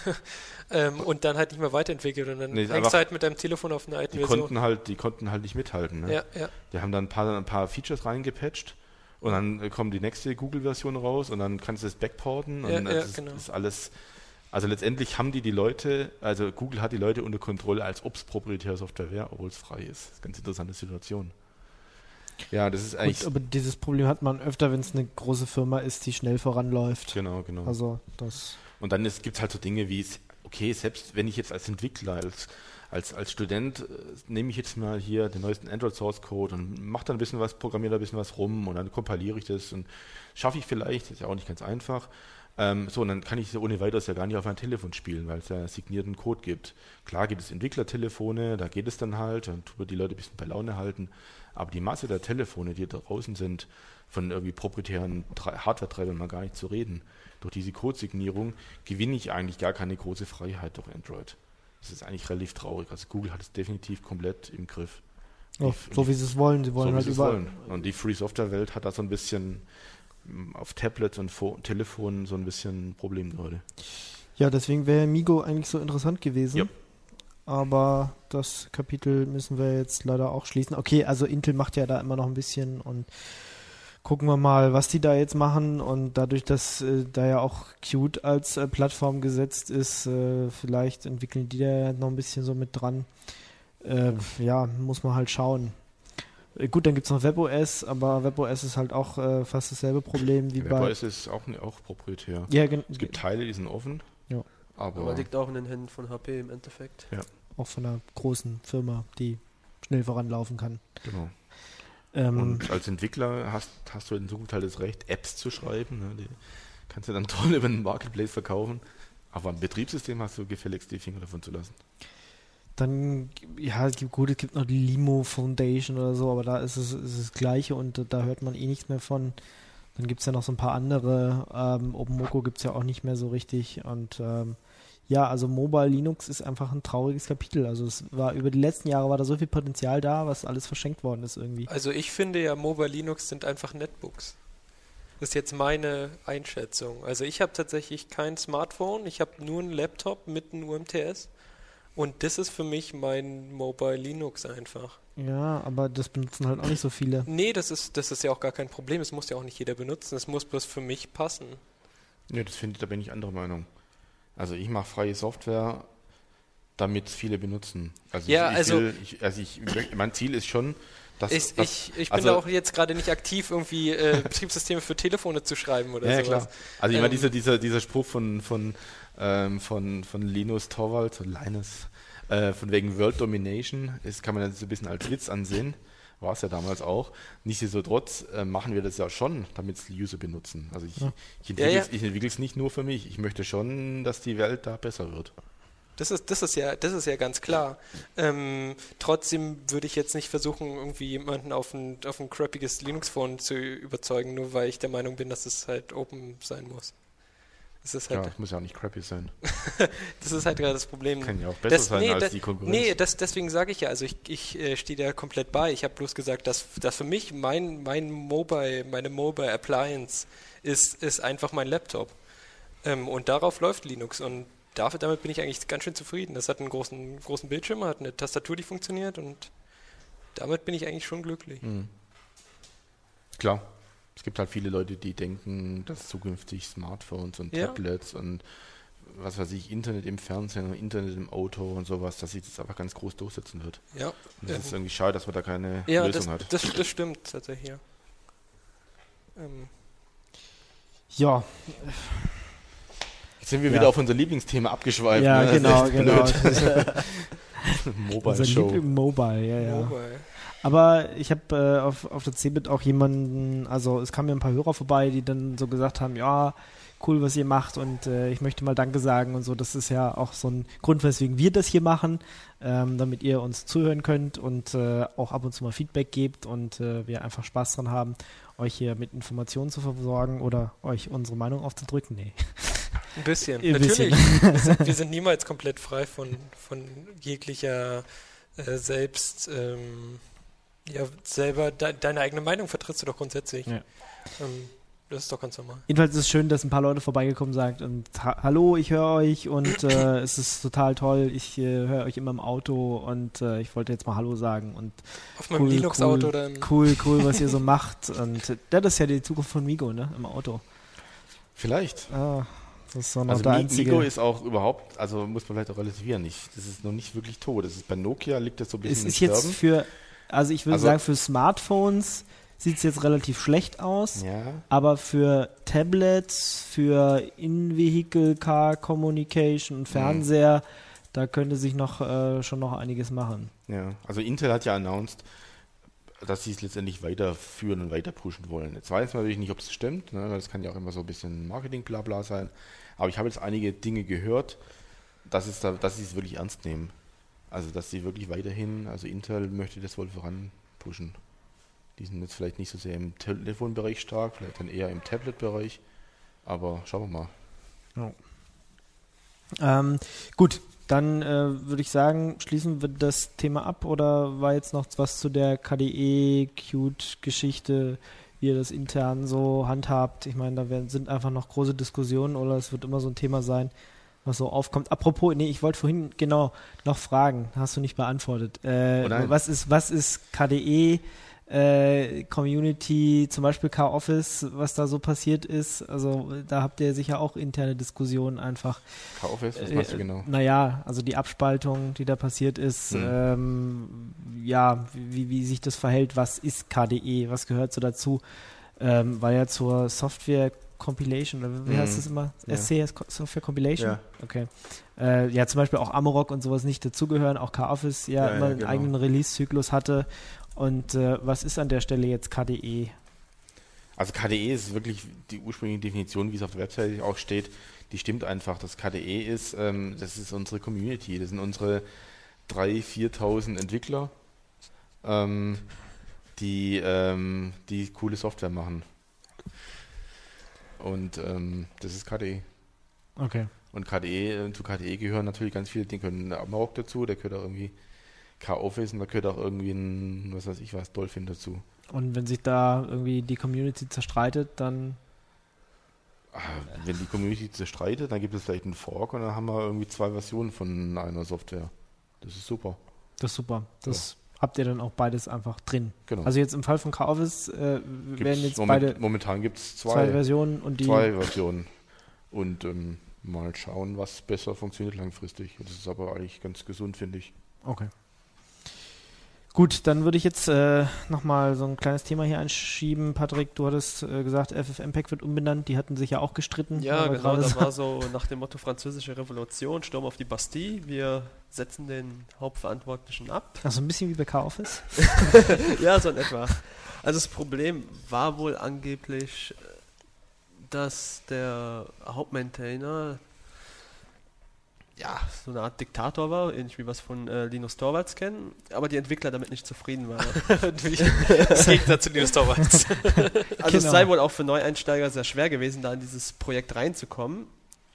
und dann halt nicht mehr weiterentwickelt und dann einfach, hängst du halt mit deinem Telefon auf einer alten Version. Die konnten halt nicht mithalten. Ne? Ja. Die haben dann ein paar Features reingepatcht und dann kommt die nächste Google-Version raus und dann kannst du es backporten und das ist alles. Also letztendlich haben die Leute, also Google hat die Leute unter Kontrolle, als ob es proprietäre Software wäre, obwohl es frei ist. Das ist eine ganz interessante Situation. Ja, das ist eigentlich... Gut, aber dieses Problem hat man öfter, wenn es eine große Firma ist, die schnell voranläuft. Genau. Also das... Und dann gibt es halt so Dinge wie, okay, selbst wenn ich jetzt als Entwickler, als Student, nehme ich jetzt mal hier den neuesten Android-Source-Code und mache dann ein bisschen was, programmiere da ein bisschen was rum und dann kompiliere ich das und schaffe ich vielleicht, das ist ja auch nicht ganz einfach. Und dann kann ich ohne weiteres ja gar nicht auf mein Telefon spielen, weil es ja signierten Code gibt. Klar gibt es Entwicklertelefone, da geht es dann halt, dann tun wir die Leute ein bisschen bei Laune halten, aber die Masse der Telefone, die da draußen sind, von irgendwie proprietären Hardware-Treibern mal gar nicht zu reden, durch diese Codesignierung gewinne ich eigentlich gar keine große Freiheit durch Android. Das ist eigentlich relativ traurig. Also Google hat es definitiv komplett im Griff. So wie sie es wollen. Sie wollen halt überall. Und die Free-Software-Welt hat da so ein bisschen auf Tablets und Telefonen so ein bisschen ein Problem gerade. Ja, deswegen wäre Migo eigentlich so interessant gewesen. Ja. Aber das Kapitel müssen wir jetzt leider auch schließen. Okay, also Intel macht ja da immer noch ein bisschen und gucken wir mal, was die da jetzt machen. Und dadurch, dass da ja auch Qt als Plattform gesetzt ist, vielleicht entwickeln die da noch ein bisschen so mit dran. Ja, muss man halt schauen. Gut, dann gibt es noch WebOS, aber WebOS ist halt auch fast dasselbe Problem wie bei... WebOS ist auch proprietär. Ja, es gibt Teile, die sind offen, ja. Aber liegt auch in den Händen von HP im Endeffekt. Ja. Auch von einer großen Firma, die schnell voranlaufen kann. Genau. Und als Entwickler hast du in Zukunft halt das Recht, Apps zu schreiben. Ne? Die kannst du dann toll über den Marketplace verkaufen. Aber am Betriebssystem hast du gefälligst die Finger davon zu lassen. Dann, ja, es gibt noch die Limo Foundation oder so, aber da ist es das Gleiche und da hört man eh nichts mehr von. Dann gibt es ja noch so ein paar andere. OpenMoko gibt es ja auch nicht mehr so richtig. Und ja, also Mobile Linux ist einfach ein trauriges Kapitel. Also es war über die letzten Jahre war da so viel Potenzial da, was alles verschenkt worden ist irgendwie. Also ich finde ja, Mobile Linux sind einfach Netbooks. Das ist jetzt meine Einschätzung. Also ich habe tatsächlich kein Smartphone, ich habe nur einen Laptop mit einem UMTS und das ist für mich mein Mobile Linux einfach. Ja, aber das benutzen halt auch nicht so viele. Nee, das ist ja auch gar kein Problem, es muss ja auch nicht jeder benutzen, es muss bloß für mich passen. Nee, da bin ich anderer Meinung. Also ich mache freie Software, damit viele benutzen. Also ja, mein Ziel ist schon, dass ich bin auch jetzt gerade nicht aktiv, irgendwie Betriebssysteme für Telefone zu schreiben oder ja, sowas. Klar. Also ich meine, dieser Spruch von Linus Torvalds, Linus, von wegen World Domination, das kann man dann so ein bisschen als Witz ansehen. War es ja damals auch. Nichtsdestotrotz machen wir das ja schon, damit es die User benutzen. Also ich entwickle es nicht nur für mich. Ich möchte schon, dass die Welt da besser wird. Das ist ja ganz klar. Trotzdem würde ich jetzt nicht versuchen, irgendwie jemanden auf ein crappiges Linux-Phone zu überzeugen, nur weil ich der Meinung bin, dass es halt open sein muss. Das muss ja auch nicht crappy sein. Das ist halt gerade das Problem. Kann ja auch besser sein als die Konkurrenz. Nee, deswegen sage ich ja, also ich stehe da komplett bei. Ich habe bloß gesagt, dass für mich meine Mobile Appliance ist einfach mein Laptop. Und darauf läuft Linux und damit bin ich eigentlich ganz schön zufrieden. Das hat einen großen Bildschirm, hat eine Tastatur, die funktioniert und damit bin ich eigentlich schon glücklich. Mhm. Klar. Es gibt halt viele Leute, die denken, dass zukünftig Smartphones und Tablets und was weiß ich, Internet im Fernsehen und Internet im Auto und sowas, dass sich das einfach ganz groß durchsetzen wird. Ja. Und das ist irgendwie schade, dass man da keine Lösung hat. Das stimmt tatsächlich, ja. Ja. Jetzt sind wir wieder auf unser Lieblingsthema abgeschweift. Ja, ne? genau. Mobile Show. Mobile, ja. Mobile. Aber ich habe auf der CeBIT auch jemanden, also es kamen mir ein paar Hörer vorbei, die dann so gesagt haben, ja, cool, was ihr macht und ich möchte mal Danke sagen und so. Das ist ja auch so ein Grund, weswegen wir das hier machen, damit ihr uns zuhören könnt und auch ab und zu mal Feedback gebt und wir einfach Spaß dran haben, euch hier mit Informationen zu versorgen oder euch unsere Meinung aufzudrücken. Nee. Ein bisschen, natürlich. Wir sind niemals komplett frei von jeglicher selber deine eigene Meinung vertrittst du doch grundsätzlich. Ja. Das ist doch ganz normal. Jedenfalls ist es schön, dass ein paar Leute vorbeigekommen sind und hallo, ich höre euch und es ist total toll, ich höre euch immer im Auto und ich wollte jetzt mal Hallo sagen. Und auf meinem Linux-Auto dann. Cool, was ihr so macht. Und das ist ja die Zukunft von Migo, ne? Im Auto. Vielleicht. Das ist so noch der einzige. Migo ist auch überhaupt, also muss man vielleicht auch relativieren, das ist noch nicht wirklich tot. Das ist bei Nokia, liegt das so ein bisschen im Sterben. Ich würde sagen, für Smartphones sieht es jetzt relativ schlecht aus, aber für Tablets, für In-Vehicle Car Communication und Fernseher, da könnte sich schon noch einiges machen. Ja, also Intel hat ja announced, dass sie es letztendlich weiterführen und weiter pushen wollen. Jetzt weiß man natürlich nicht, ob es stimmt, ne? Das kann ja auch immer so ein bisschen Marketing-Blabla sein, aber ich habe jetzt einige Dinge gehört, dass sie es wirklich ernst nehmen. Also, dass sie wirklich weiterhin, also Intel möchte das wohl voran pushen. Die sind jetzt vielleicht nicht so sehr im Telefonbereich stark, vielleicht dann eher im Tablet-Bereich, aber schauen wir mal. Ja. Gut, dann würde ich sagen, schließen wir das Thema ab oder war jetzt noch was zu der KDE-Qt-Geschichte, wie ihr das intern so handhabt? Ich meine, da sind einfach noch große Diskussionen oder es wird immer so ein Thema sein, was so aufkommt. Apropos, ich wollte vorhin genau noch fragen, hast du nicht beantwortet. Was ist KDE, Community, zum Beispiel K-Office, was da so passiert ist? Also da habt ihr sicher auch interne Diskussionen einfach. K-Office, was machst du genau? Naja, also die Abspaltung, die da passiert ist, wie sich das verhält, was ist KDE, was gehört so dazu? Weil ja zur Software Compilation, oder wie heißt das immer? SC, Software Compilation? Ja. Okay. Zum Beispiel auch Amarok und sowas nicht dazugehören, auch K-Office immer einen eigenen Release-Zyklus hatte Und was ist an der Stelle jetzt KDE? Also KDE ist wirklich die ursprüngliche Definition, wie es auf der Webseite auch steht, die stimmt einfach. Das KDE ist, das ist unsere Community, das sind unsere 3.000, 4.000 Entwickler, die coole Software machen. Und das ist KDE. Okay. Und zu KDE gehören natürlich ganz viele, die können Amarok dazu, da gehört auch irgendwie K-Office und da gehört auch irgendwie ein, was weiß ich was, Dolphin dazu. Und wenn sich da irgendwie die Community zerstreitet, dann... Wenn die Community zerstreitet, dann gibt es vielleicht einen Fork und dann haben wir irgendwie 2 Versionen von einer Software. Das ist super. Das ist super. Das habt ihr dann auch beides einfach drin. Genau. Also jetzt im Fall von K-Office werden jetzt beide momentan gibt es 2 Versionen und die... 2 Versionen. Und mal schauen, was besser funktioniert langfristig. Das ist aber eigentlich ganz gesund, finde ich. Okay. Gut, dann würde ich jetzt nochmal so ein kleines Thema hier einschieben. Patrick, du hattest gesagt, FFmpeg wird umbenannt. Die hatten sich ja auch gestritten. Ja, genau, das war so nach dem Motto Französische Revolution, Sturm auf die Bastille. Wir setzen den Hauptverantwortlichen ab. Ach, so ein bisschen wie bei K-Office? Ja, so in etwa. Also das Problem war wohl angeblich, dass der Hauptmaintainer so eine Art Diktator war, ähnlich wie wir es von Linus Torvalds kennen, aber die Entwickler damit nicht zufrieden waren. Das Gegner zu Linus Torvalds. Also es sei wohl auch für Neueinsteiger sehr schwer gewesen, da in dieses Projekt reinzukommen.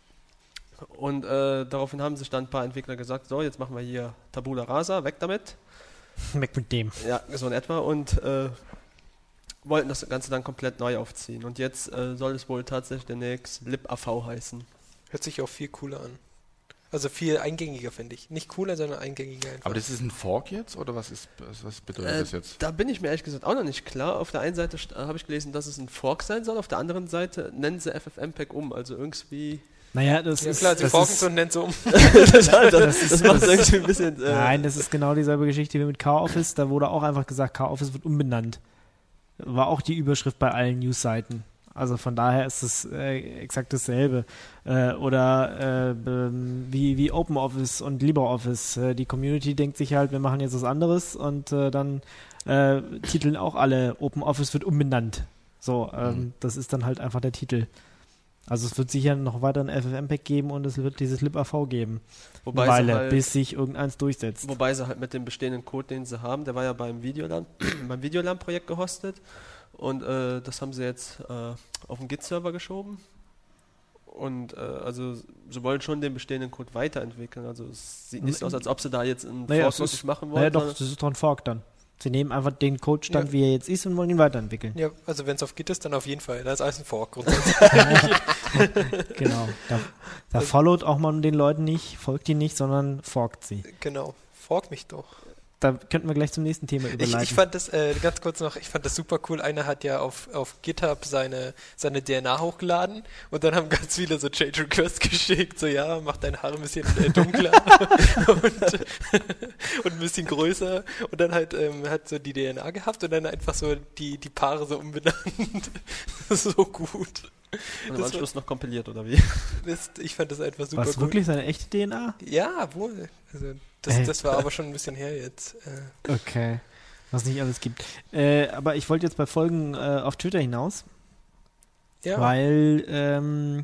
Und daraufhin haben sich dann ein paar Entwickler gesagt, so, jetzt machen wir hier Tabula Rasa, weg damit. Weg mit dem. Ja, so in etwa. Und wollten das Ganze dann komplett neu aufziehen. Und jetzt soll es wohl tatsächlich demnächst LibAV heißen. Hört sich auch viel cooler an. Also viel eingängiger, finde ich. Nicht cooler, sondern eingängiger einfach. Aber das ist ein Fork jetzt? Oder was bedeutet das jetzt? Da bin ich mir ehrlich gesagt auch noch nicht klar. Auf der einen Seite habe ich gelesen, dass es ein Fork sein soll. Auf der anderen Seite nennen sie FFmpeg um. Also irgendwie... Naja, das ja ist... klar, sie das forken ist, so und nennen so um. das macht irgendwie ein bisschen... Nein, das ist genau dieselbe Geschichte wie mit K-Office. Da wurde auch einfach gesagt, K-Office wird umbenannt. War auch die Überschrift bei allen Newsseiten. Also von daher ist es exakt dasselbe. Oder wie OpenOffice und LibreOffice. Die Community denkt sich halt, wir machen jetzt was anderes und dann titeln auch alle, OpenOffice wird umbenannt. So, das ist dann halt einfach der Titel. Also es wird sicher noch weiter ein FFmpeg geben und es wird dieses LibAV geben. Bis sich irgendeins durchsetzt. Wobei sie halt mit dem bestehenden Code, den sie haben, der war ja beim Videoland-Projekt gehostet. Und das haben sie jetzt auf den Git-Server geschoben. Und also sie wollen schon den bestehenden Code weiterentwickeln. Also es sieht nicht so aus, als ob sie da jetzt einen Fork wirklich machen wollen. Naja doch, das ist doch ein Fork dann. Sie nehmen einfach den Codestand, wie er jetzt ist, und wollen ihn weiterentwickeln. Ja, also wenn es auf Git ist, dann auf jeden Fall. Da ist alles ein Fork grundsätzlich. Genau. Da followt auch man den Leuten nicht, folgt ihnen nicht, sondern forkt sie. Genau. Fork mich doch. Da könnten wir gleich zum nächsten Thema überleiten. Ich fand das, ganz kurz noch, ich fand das super cool. Einer hat ja auf GitHub seine DNA hochgeladen und dann haben ganz viele so Change Requests geschickt, so ja, mach dein Haar ein bisschen dunkler und ein bisschen größer und dann halt hat so die DNA gehabt und dann einfach so die Paare so umbenannt. Das ist so gut. Und am Anschluss noch kompiliert, oder wie? Ich fand das einfach super cool. War es wirklich seine echte DNA? Ja, wohl. Also das war aber schon ein bisschen her jetzt. Okay. Was nicht alles gibt. Aber ich wollte jetzt bei Folgen auf Twitter hinaus. Ja. Weil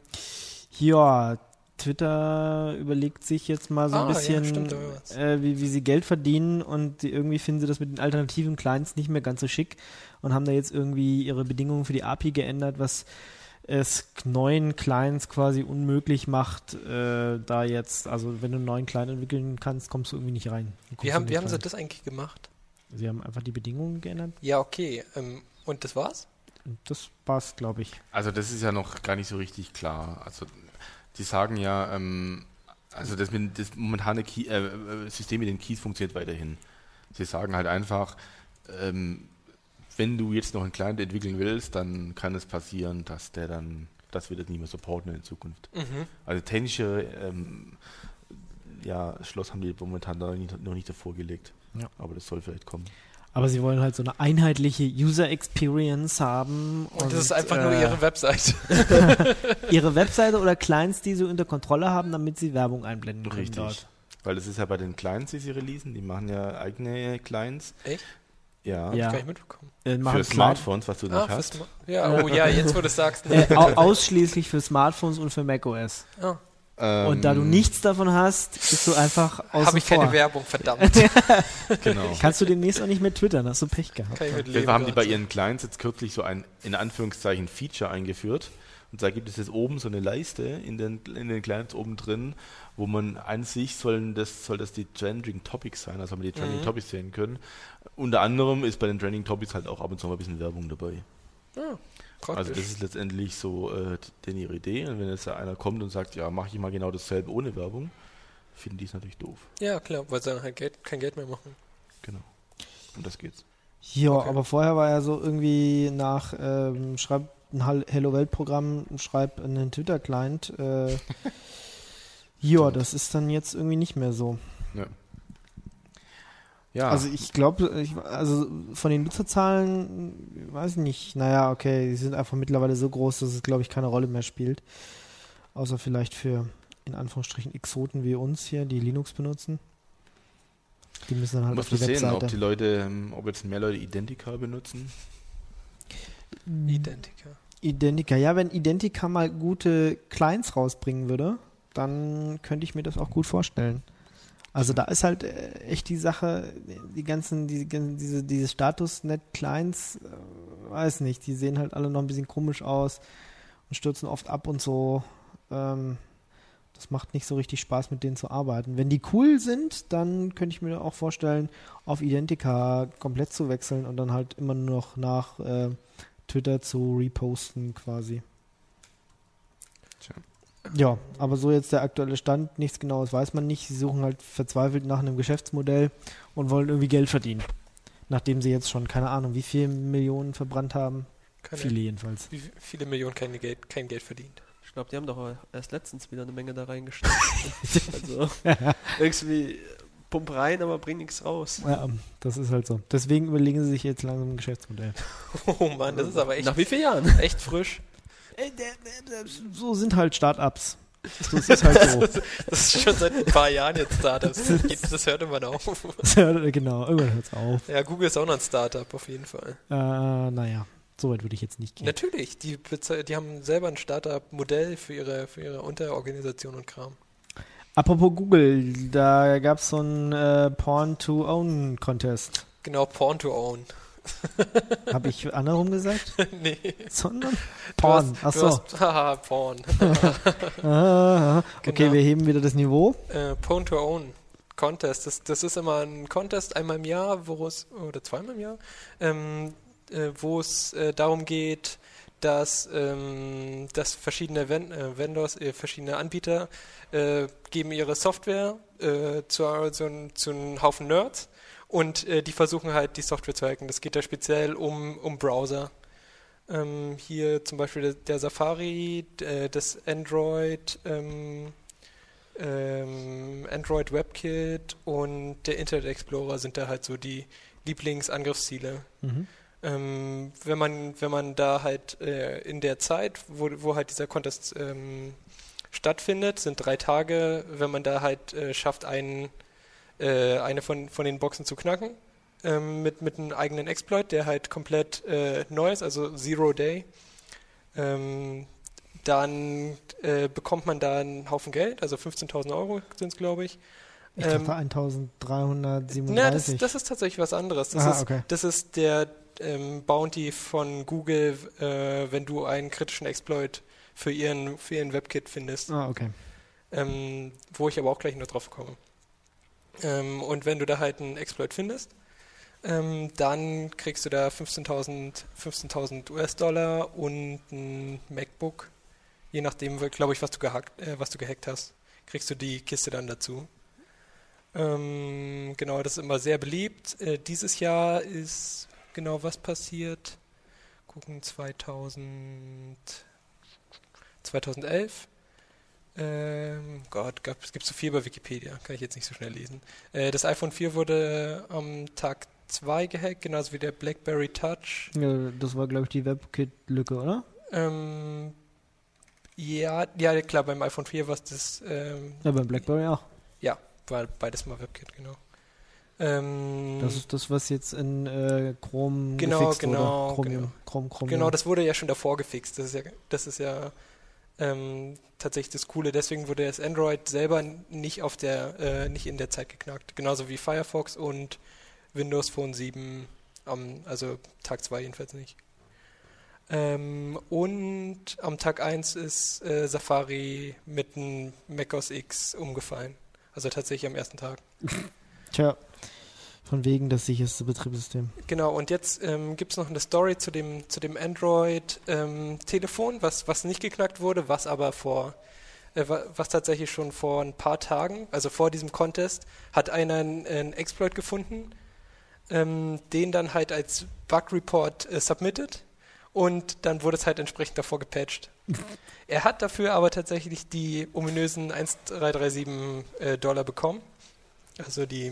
Twitter überlegt sich jetzt mal so ein bisschen, wie sie Geld verdienen und irgendwie finden sie das mit den alternativen Clients nicht mehr ganz so schick und haben da jetzt irgendwie ihre Bedingungen für die API geändert, was es neuen Clients quasi unmöglich macht, da jetzt, also wenn du einen neuen Client entwickeln kannst, kommst du irgendwie nicht rein. Wie haben sie das eigentlich gemacht? Sie haben einfach die Bedingungen geändert. Ja, okay. Und das war's? Das war's, glaube ich. Also das ist ja noch gar nicht so richtig klar. Also die sagen ja, also das momentane System mit den Keys funktioniert weiterhin. Sie sagen halt einfach, wenn du jetzt noch einen Client entwickeln willst, dann kann es passieren, dass wir das nicht mehr supporten in Zukunft. Mhm. Also technische Schloss haben die momentan noch nicht davor gelegt. Ja. Aber das soll vielleicht kommen. Aber sie wollen halt so eine einheitliche User Experience haben. Und das ist einfach nur ihre Webseite. Ihre Webseite oder Clients, die sie unter Kontrolle haben, damit sie Werbung einblenden können. Richtig. Dort. Weil das ist ja bei den Clients, die sie releasen, die machen ja eigene Clients. Echt? Ja, Ja. Gar nicht mitbekommen. Machen für Smartphones, was du nicht hast. Jetzt wo du es sagst. Ausschließlich für Smartphones und für macOS. Und da du nichts davon hast, bist du einfach außen Habe ich vor. keine Werbung, verdammt. Genau. Kannst du demnächst auch nicht mehr twittern, hast du Pech gehabt. Kann ich mit Auf jeden leben. Fall haben die bei gerade. ihren Clients jetzt kürzlich so ein, in Anführungszeichen, Feature eingeführt. Und da gibt es jetzt oben so eine Leiste in den Clients oben drin, wo man an sich soll das die Trending Topics sein, also man die Trending Topics sehen können. Unter anderem ist bei den Trending Topics halt auch ab und zu mal ein bisschen Werbung dabei. Praktisch. Also das ist letztendlich so denn ihre Idee. Und wenn jetzt da einer kommt und sagt, ja, mache ich mal genau dasselbe ohne Werbung, finden die es natürlich doof. Ja, klar, weil sie dann halt kein Geld mehr machen. Genau. Um das geht's. Ja, Okay. aber vorher war ja so irgendwie nach schreib ein Hello-Welt-Programm, schreib einen Twitter-Client. Ja, das ist dann jetzt irgendwie nicht mehr so. Ja, Also ich glaube, also von den Nutzerzahlen, weiß ich nicht, naja, okay, die sind einfach mittlerweile so groß, dass es, glaube ich, keine Rolle mehr spielt. Außer vielleicht für, in Anführungsstrichen, Exoten wie uns hier, die Linux benutzen. Die müssen dann halt muss auf man die sehen, Webseite. ob die Leute, ob jetzt mehr Leute Identica benutzen. Identica, ja, wenn Identica mal gute Clients rausbringen würde, dann könnte ich mir das auch gut vorstellen. Also da ist halt echt die Sache, diese Status-Net-Clients, weiß nicht, die sehen halt alle noch ein bisschen komisch aus und stürzen oft ab und so. Das macht nicht so richtig Spaß, mit denen zu arbeiten. Wenn die cool sind, dann könnte ich mir auch vorstellen, auf Identica komplett zu wechseln und dann halt immer nur noch nach Twitter zu reposten quasi. Tja. Ja, aber so jetzt der aktuelle Stand, nichts Genaues weiß man nicht. Sie suchen halt verzweifelt nach einem Geschäftsmodell und wollen irgendwie Geld verdienen. Nachdem sie jetzt schon, keine Ahnung, wie viele Millionen verbrannt haben. Viele jedenfalls. Wie viele Millionen kein Geld verdient. Ich glaube, die haben doch erst letztens wieder eine Menge da reingesteckt. Also irgendwie pump rein, aber bring nichts raus. Ja, das ist halt so. Deswegen überlegen sie sich jetzt langsam ein Geschäftsmodell. Oh Mann, das ist aber echt, Nach wie vielen Jahren? echt frisch. So sind halt Startups. So ist es halt so. Das ist schon seit ein paar Jahren jetzt Startups. Das hört irgendwann auf. Genau, irgendwann hört es auf. Ja, Google ist auch noch ein Startup, auf jeden Fall. Naja, so weit würde ich jetzt nicht gehen. Natürlich, die haben selber ein Startup-Modell für ihre Unterorganisation und Kram. Apropos Google, da gab es so einen Porn-to-Own-Contest. Genau, Porn to Own. Habe ich andersrum gesagt? Nee. Sondern Porn. Achso. Haha, Porn. Okay, Genau. wir heben wieder das Niveau. Porn to Own Contest. Das ist immer ein Contest einmal im Jahr, oder zweimal im Jahr, wo es darum geht, dass verschiedene Vendors, verschiedene Anbieter geben ihre Software zu einem Haufen Nerds und die versuchen halt die Software zu hacken. Das geht da speziell um Browser. Hier zum Beispiel der Safari, das Android WebKit und der Internet Explorer sind da halt so die Lieblingsangriffsziele. Wenn man da halt in der Zeit, wo halt dieser Contest stattfindet, sind 3 Tage, wenn man da halt schafft, eine von den Boxen zu knacken, mit einem eigenen Exploit, der halt komplett neu ist, also Zero Day, dann bekommt man da einen Haufen Geld, also 15.000 Euro sind es, glaube ich. Ich dachte 1.337. Na, das ist tatsächlich was anderes. Okay. Das ist der Bounty von Google, wenn du einen kritischen Exploit für ihren WebKit findest. Okay. Wo ich aber auch gleich noch drauf komme. Und wenn du da halt einen Exploit findest, dann kriegst du da 15.000 US-Dollar und ein MacBook. Je nachdem, glaube ich, was du gehackt hast, kriegst du die Kiste dann dazu. Genau, das ist immer sehr beliebt. Dieses Jahr ist genau was passiert. Gucken, 2011. Gott, es gibt so viel bei Wikipedia, kann ich jetzt nicht so schnell lesen. Das iPhone 4 wurde am Tag 2 gehackt, genauso wie der BlackBerry Touch. Ja, das war, glaube ich, die WebKit-Lücke, oder? Ja, klar, beim iPhone 4 war es das. Ja, beim BlackBerry auch. Ja, war beides mal WebKit, genau. Das ist das, was jetzt in Chrome Genau, gefixt genau, wurde. genau. Chromium. Genau, das wurde ja schon davor gefixt. Das ist ja tatsächlich das Coole. Deswegen wurde das Android selber nicht in der Zeit geknackt. Genauso wie Firefox und Windows Phone 7, also Tag 2 jedenfalls nicht. Und am Tag 1 ist Safari mit einem Mac OS X umgefallen. Also tatsächlich am ersten Tag. Tja, von wegen das sicherste Betriebssystem. Genau, und jetzt gibt es noch eine Story zu dem Android-Telefon, was nicht geknackt wurde, was aber was tatsächlich schon vor ein paar Tagen, also vor diesem Contest, hat einer einen Exploit gefunden, den dann halt als Bug-Report submitted und dann wurde es halt entsprechend davor gepatcht. Er hat dafür aber tatsächlich die ominösen $1,337 bekommen, also die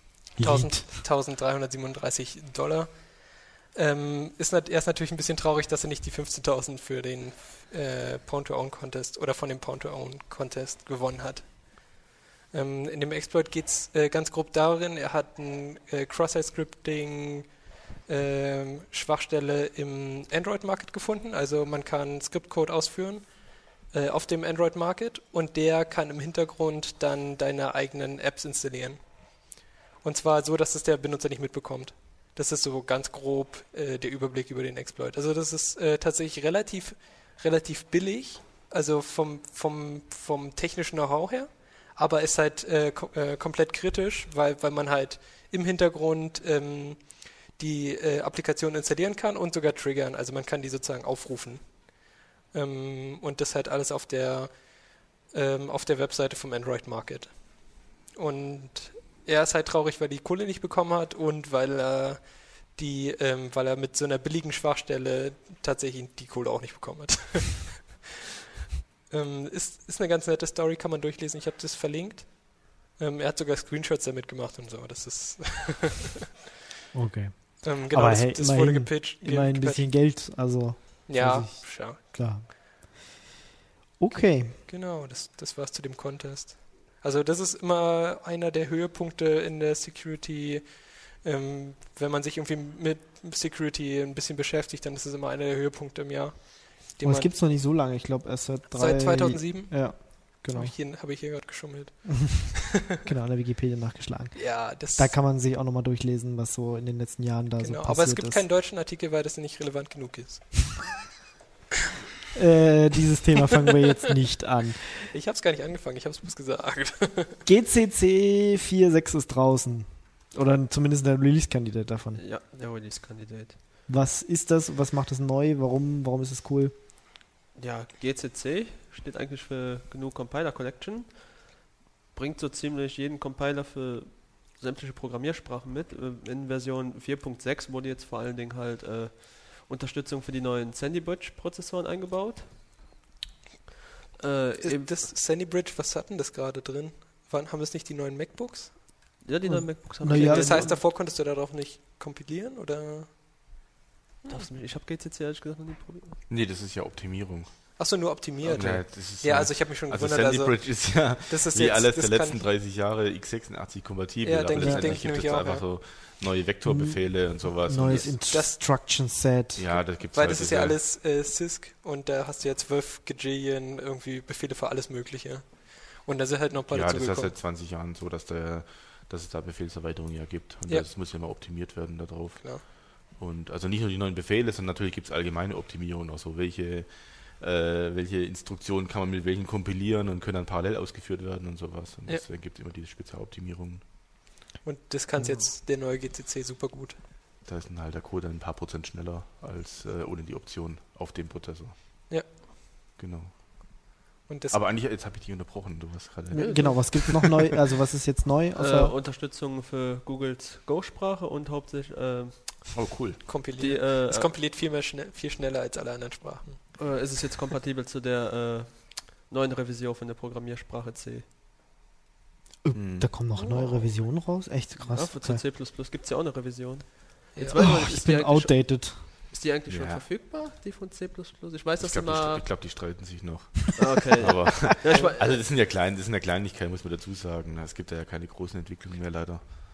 $1,337. Er ist natürlich ein bisschen traurig, dass er nicht die 15.000 für den Pound-to-Own-Contest oder von dem Pound-to-Own-Contest gewonnen hat. In dem Exploit geht es ganz grob darin, er hat ein Cross-Site-Scripting Schwachstelle im Android-Market gefunden, also man kann Script-Code ausführen auf dem Android-Market und der kann im Hintergrund dann deine eigenen Apps installieren. Und zwar so, dass es der Benutzer nicht mitbekommt. Das ist so ganz grob der Überblick über den Exploit. Also das ist tatsächlich relativ billig, also vom technischen Know-how her, aber ist halt komplett kritisch, weil man halt im Hintergrund die Applikation installieren kann und sogar triggern. Also man kann die sozusagen aufrufen. Und das halt alles auf der Webseite vom Android Market. Und er ist halt traurig, weil er die Kohle nicht bekommen hat und weil er mit so einer billigen Schwachstelle tatsächlich die Kohle auch nicht bekommen hat. Ist eine ganz nette Story, kann man durchlesen. Ich habe das verlinkt. Er hat sogar Screenshots damit gemacht und so. Das ist Okay. Genau, aber das immerhin, wurde gepitcht. Immerhin ein bisschen Geld, also ja, klar. Okay. Genau, das war's zu dem Contest. Also das ist immer einer der Höhepunkte in der Security. Wenn man sich irgendwie mit Security ein bisschen beschäftigt, dann ist es immer einer der Höhepunkte im Jahr. Und es gibt es noch nicht so lange, ich glaube erst seit 2007? Ja, genau. Habe ich hier gerade geschummelt. Genau, an der Wikipedia nachgeschlagen. Ja, da kann man sich auch nochmal durchlesen, was so in den letzten Jahren da so passiert ist. Aber es gibt keinen deutschen Artikel, weil das nicht relevant genug ist. Dieses Thema fangen wir jetzt nicht an. Ich habe es gar nicht angefangen, ich habe es bloß gesagt. GCC 4.6 ist draußen. Oder zumindest der Release-Kandidat davon. Ja, der Release-Kandidat. Was ist das? Was macht es neu? Warum ist es cool? Ja, GCC steht eigentlich für GNU Compiler Collection. Bringt so ziemlich jeden Compiler für sämtliche Programmiersprachen mit. In Version 4.6 wurde jetzt vor allen Dingen halt Unterstützung für die neuen Sandy Bridge Prozessoren eingebaut. Das Sandy Bridge, was hatten das gerade drin? Haben das nicht die neuen MacBooks? Ja, die neuen MacBooks haben ja, das heißt, davor konntest du darauf nicht kompilieren, oder? Ich habe GCC ehrlich gesagt noch nie probiert. Nee, das ist ja Optimierung. Achso, nur optimiert. Ja, also ich habe mich schon gewundert. Sandy Bridge ist ja das ist wie jetzt, alles der letzten 30 Jahre x86 kompatibel. Ja, aber letztendlich gibt es einfach so neue Vektorbefehle und sowas. Neues Instruction Set. Ja, das gibt's weil das ist ja alles CISC und da hast du ja 12 Gajillion irgendwie Befehle für alles Mögliche. Und da sind halt noch ein paar dazu gekommen. Ja, das ist seit 20 Jahren so, dass es da Befehlserweiterungen ja gibt. Und das muss ja mal optimiert werden darauf. Klar. Und also nicht nur die neuen Befehle, sondern natürlich gibt es allgemeine Optimierungen, auch so welche Instruktionen kann man mit welchen kompilieren und können dann parallel ausgeführt werden und sowas. Und deswegen gibt es immer diese Spezialoptimierungen. Und das kann jetzt der neue GCC super gut. Da ist dann halt der Code ein paar Prozent schneller als ohne die Option auf dem Prozessor. Ja. Genau. Und aber eigentlich, jetzt habe ich dich unterbrochen. Du hast gerade. Genau, was gibt es noch neu? Also was ist jetzt neu? Unterstützung für Googles Go-Sprache und hauptsächlich oh, cool. Kompiliert. Es kompiliert viel schneller als alle anderen Sprachen. Es ist jetzt kompatibel zu der neuen Revision von der Programmiersprache C. Da kommen noch neue Revisionen raus? Echt krass. Ja, für C++ gibt es ja auch eine Revision. Jetzt ich bin outdated. Ist die eigentlich schon verfügbar, die von C++? Ich weiß, dass ich glaube, die streiten sich noch. Okay. Aber also das sind ja Kleinigkeiten, muss man dazu sagen. Es gibt ja keine großen Entwicklungen mehr leider.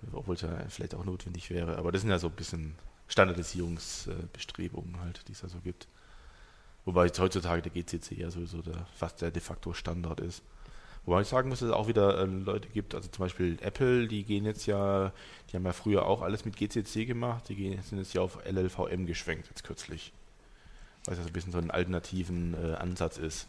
obwohl es ja vielleicht auch notwendig wäre. Aber das sind ja so ein bisschen Standardisierungsbestrebungen halt, die es da so gibt. Wobei jetzt heutzutage der GCC ja sowieso fast der de facto Standard ist. Wobei ich sagen muss, dass es auch wieder Leute gibt, also zum Beispiel Apple, die haben ja früher auch alles mit GCC gemacht, sind jetzt ja auf LLVM geschwenkt, jetzt kürzlich. Weil das ein bisschen so einen alternativen Ansatz ist.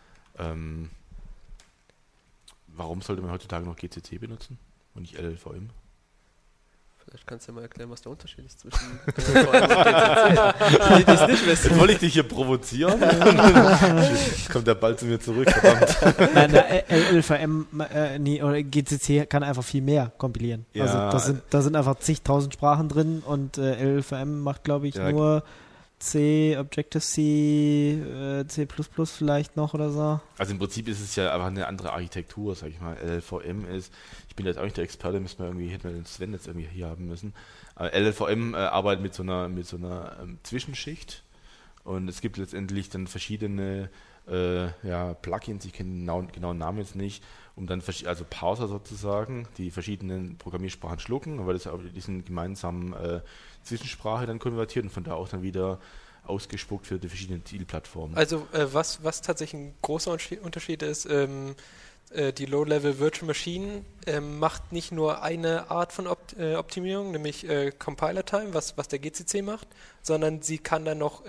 Warum sollte man heutzutage noch GCC benutzen und nicht LLVM? Vielleicht kannst du ja mal erklären, was der Unterschied ist zwischen LLVM und GCC. Die es nicht wissen. Jetzt wollte ich dich hier provozieren. Jetzt kommt der Ball zu mir zurück, verdammt. Nein, LLVM oder GCC kann einfach viel mehr kompilieren. Ja. Also da sind einfach zigtausend Sprachen drin und LLVM macht, glaube ich, nur C, Objective-C, C++ vielleicht noch oder so. Also im Prinzip ist es ja einfach eine andere Architektur, sag ich mal. LLVM ist, ich bin jetzt auch nicht der Experte, hätten wir den Sven jetzt irgendwie hier haben müssen. Aber LLVM arbeitet mit so einer Zwischenschicht und es gibt letztendlich dann verschiedene Plugins, ich kenne den genauen Namen jetzt nicht, um dann also Parser sozusagen, die verschiedenen Programmiersprachen schlucken, aber das auf diesen gemeinsamen Zwischensprache dann konvertiert und von da auch dann wieder ausgespuckt für die verschiedenen Zielplattformen. Also was tatsächlich ein großer Unterschied ist, die Low-Level Virtual Machine macht nicht nur eine Art von Optimierung, nämlich Compiler Time, was der GCC macht, sondern sie kann dann noch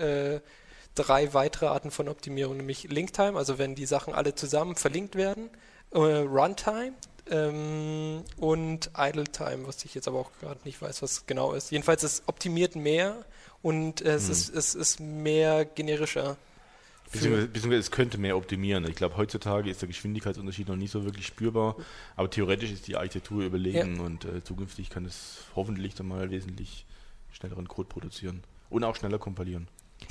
3 weitere Arten von Optimierung, nämlich Link Time, also wenn die Sachen alle zusammen verlinkt werden, Runtime und Idle Time, was ich jetzt aber auch gerade nicht weiß, was genau ist. Jedenfalls es optimiert mehr und es ist mehr generischer. Beziehungsweise es könnte mehr optimieren. Ich glaube, heutzutage ist der Geschwindigkeitsunterschied noch nicht so wirklich spürbar, aber theoretisch ist die Architektur überlegen und zukünftig kann es hoffentlich dann mal wesentlich schnelleren Code produzieren und auch schneller kompilieren.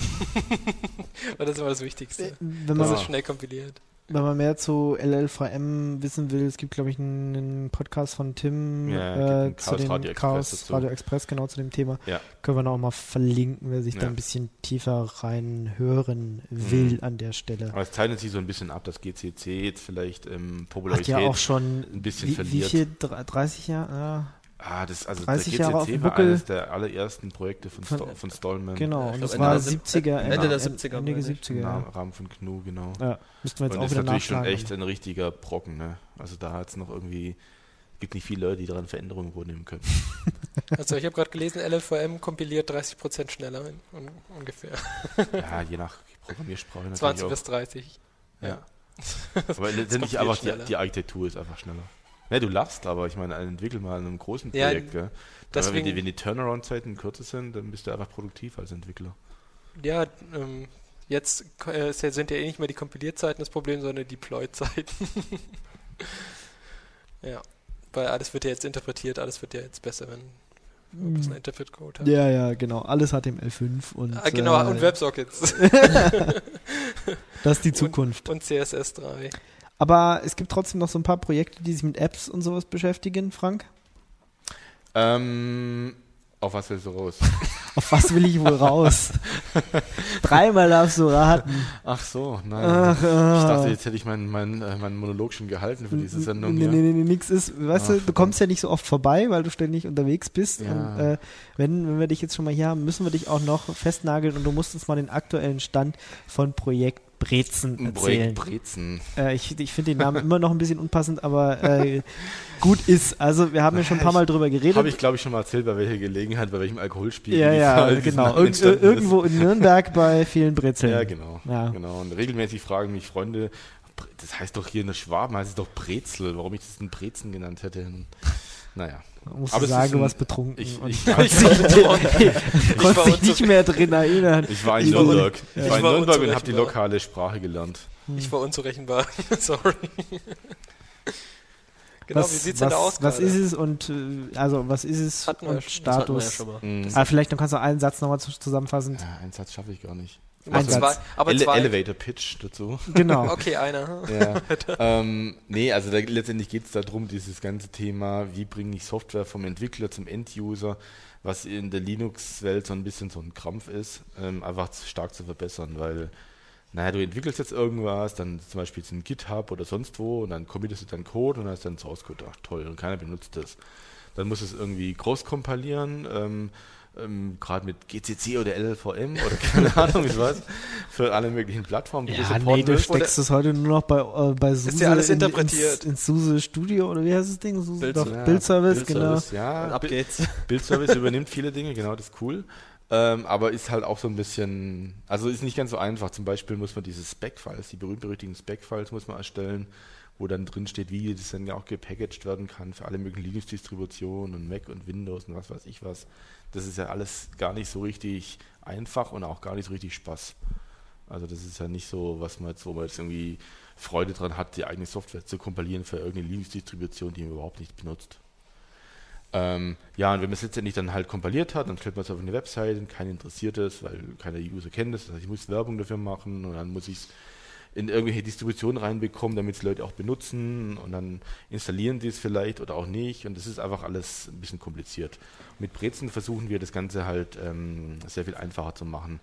Das ist immer das Wichtigste, Wenn dass man, es schnell kompiliert. wenn man mehr zu LLVM wissen will, es gibt, glaube ich, einen Podcast von Tim zu dem Chaos Radio Express, genau zu dem Thema. Ja. Können wir noch mal verlinken, wer sich da ein bisschen tiefer reinhören will an der Stelle. Aber es zeichnet sich so ein bisschen ab, dass GCC jetzt vielleicht Popularität ja auch schon ein bisschen verliert. Wie viel? 30 Jahre? Der 30 Jahre auf dem GCC war Buckel. eines der allerersten Projekte von Stallman. Genau, und Ich das glaub, war Ende der 70er, Ende der 70er, Ende meine ich. 70er. Im Ja. Rahmen von GNU, genau. Ja, müssten wir jetzt Und auch das ist wieder natürlich schon nachschlagen. echt ein richtiger Brocken, ne? Also da hat es noch irgendwie, gibt nicht viele Leute, die daran Veränderungen vornehmen können. Also ich habe gerade gelesen, LLVM kompiliert 30% schneller ungefähr. Ja, je nach Programmiersprache natürlich 20 auch. bis 30. Ja. Aber letztendlich einfach die Architektur ist einfach schneller. Ne, du lachst, aber ich meine, entwickel mal in einem großen Projekt, gell? Deswegen, wenn die Turnaround-Zeiten kürzer sind, dann bist du einfach produktiv als Entwickler. Ja, jetzt sind ja eh nicht mehr die Kompilierzeiten das Problem, sondern die Deploy-Zeiten. Ja, weil alles wird ja jetzt interpretiert, alles wird ja jetzt besser, wenn man ein Interpret-Code hat. Ja, genau. Alles HTML5 und genau, und WebSockets. das ist die Zukunft. Und CSS3. Aber es gibt trotzdem noch so ein paar Projekte, die sich mit Apps und sowas beschäftigen, Frank. Auf was willst du raus? Auf was will ich wohl raus? 3-mal darfst du raten. Ach so, nein. Ich dachte, jetzt hätte ich meinen Monolog schon gehalten für diese Sendung. Nee, nix ist. Weißt du kommst ja nicht so oft vorbei, weil du ständig unterwegs bist. Ja. Und wenn wir dich jetzt schon mal hier haben, müssen wir dich auch noch festnageln und du musst uns mal den aktuellen Stand von Projekt Brezen erzählen. Projekt Brezen. Ich finde den Namen immer noch ein bisschen unpassend, aber gut ist. Also wir haben ja schon ein paar Mal drüber geredet. Habe ich, glaube ich, schon mal erzählt, bei welcher Gelegenheit, bei welchem Alkoholspiel. Ja, genau. Irgendwo in Nürnberg bei vielen Brezeln. Ja, genau. Ja. Genau. Und regelmäßig fragen mich Freunde, das heißt doch hier in der Schwaben, heißt es doch Brezel, warum ich das in Brezen genannt hätte. Naja. Musst du sagen, du warst betrunken. Ich konntest dich nicht mehr drin erinnern. Ich war in Nürnberg. Ich war in Nürnberg und habe die unzurechenbar. lokale Sprache gelernt. Ich war unzurechenbar. Sorry. Genau, wie sieht's denn da aus Was gerade? ist es und was ist es Hatten wir und schon- Das hatten wir ja Status? schon mal. Vielleicht noch kannst du einen Satz nochmal zusammenfassen. Ja, einen Satz schaffe ich gar nicht. Ein Satz. Aber zwei. Elevator Pitch dazu. Genau. Okay, einer. Ja. Also letztendlich geht es darum, dieses ganze Thema, wie bringe ich Software vom Entwickler zum End-User, was in der Linux-Welt so ein bisschen so ein Krampf ist, einfach stark zu verbessern, weil naja, du entwickelst jetzt irgendwas, dann zum Beispiel jetzt in GitHub oder sonst wo und dann committest du deinen Code und dann ist dann Source Code, ach toll, und keiner benutzt das. Dann musst du es irgendwie groß kompilieren, gerade mit GCC oder LLVM oder keine Ahnung was, für alle möglichen Plattformen. Die Ja, nee, du steckst es heute nur noch bei SUSE ist ja alles interpretiert. ins SUSE Studio oder wie heißt das Ding? SUSE, Bild- doch, Ja, Bildservice, genau. Ja, Und ab geht's. Bildservice übernimmt viele Dinge, genau, das ist cool. Aber ist halt auch so ein bisschen, also ist nicht ganz so einfach. Zum Beispiel muss man diese Spec-Files, die berühmt-berüchtigten Spec-Files muss man erstellen, wo dann drin steht, wie das dann ja auch gepackaged werden kann für alle möglichen Linux-Distributionen und Mac und Windows und was weiß ich was. Das ist ja alles gar nicht so richtig einfach und auch gar nicht so richtig Spaß. Also das ist ja nicht so, was man jetzt, wo man jetzt irgendwie Freude dran hat, die eigene Software zu kompilieren für irgendeine Linux-Distribution, die man überhaupt nicht benutzt. Ja, und wenn man es letztendlich dann halt kompiliert hat, dann stellt man es auf eine Website und keiner interessiert es, weil keiner User kennt es. Das heißt, ich muss Werbung dafür machen und dann muss ich es in irgendwelche Distributionen reinbekommen, damit es Leute auch benutzen und dann installieren die es vielleicht oder auch nicht und das ist einfach alles ein bisschen kompliziert. Mit Brezen versuchen wir das Ganze halt sehr viel einfacher zu machen.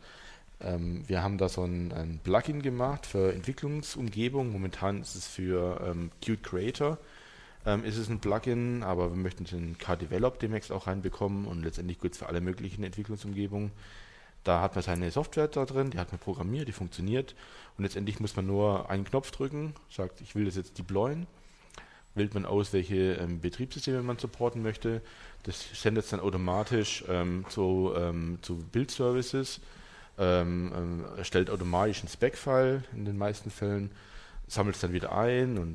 Wir haben da so ein Plugin gemacht für Entwicklungsumgebung. Momentan ist es für Qt Creator. Ist es ein Plugin, aber wir möchten den KDevelop demnächst auch reinbekommen und letztendlich gut für alle möglichen Entwicklungsumgebungen. Da hat man seine Software da drin, die hat man programmiert, die funktioniert und letztendlich muss man nur einen Knopf drücken, sagt, ich will das jetzt deployen, wählt man aus, welche Betriebssysteme man supporten möchte, das sendet es dann automatisch zu Build-Services, erstellt automatisch einen Spec-File in den meisten Fällen, sammelt es dann wieder ein und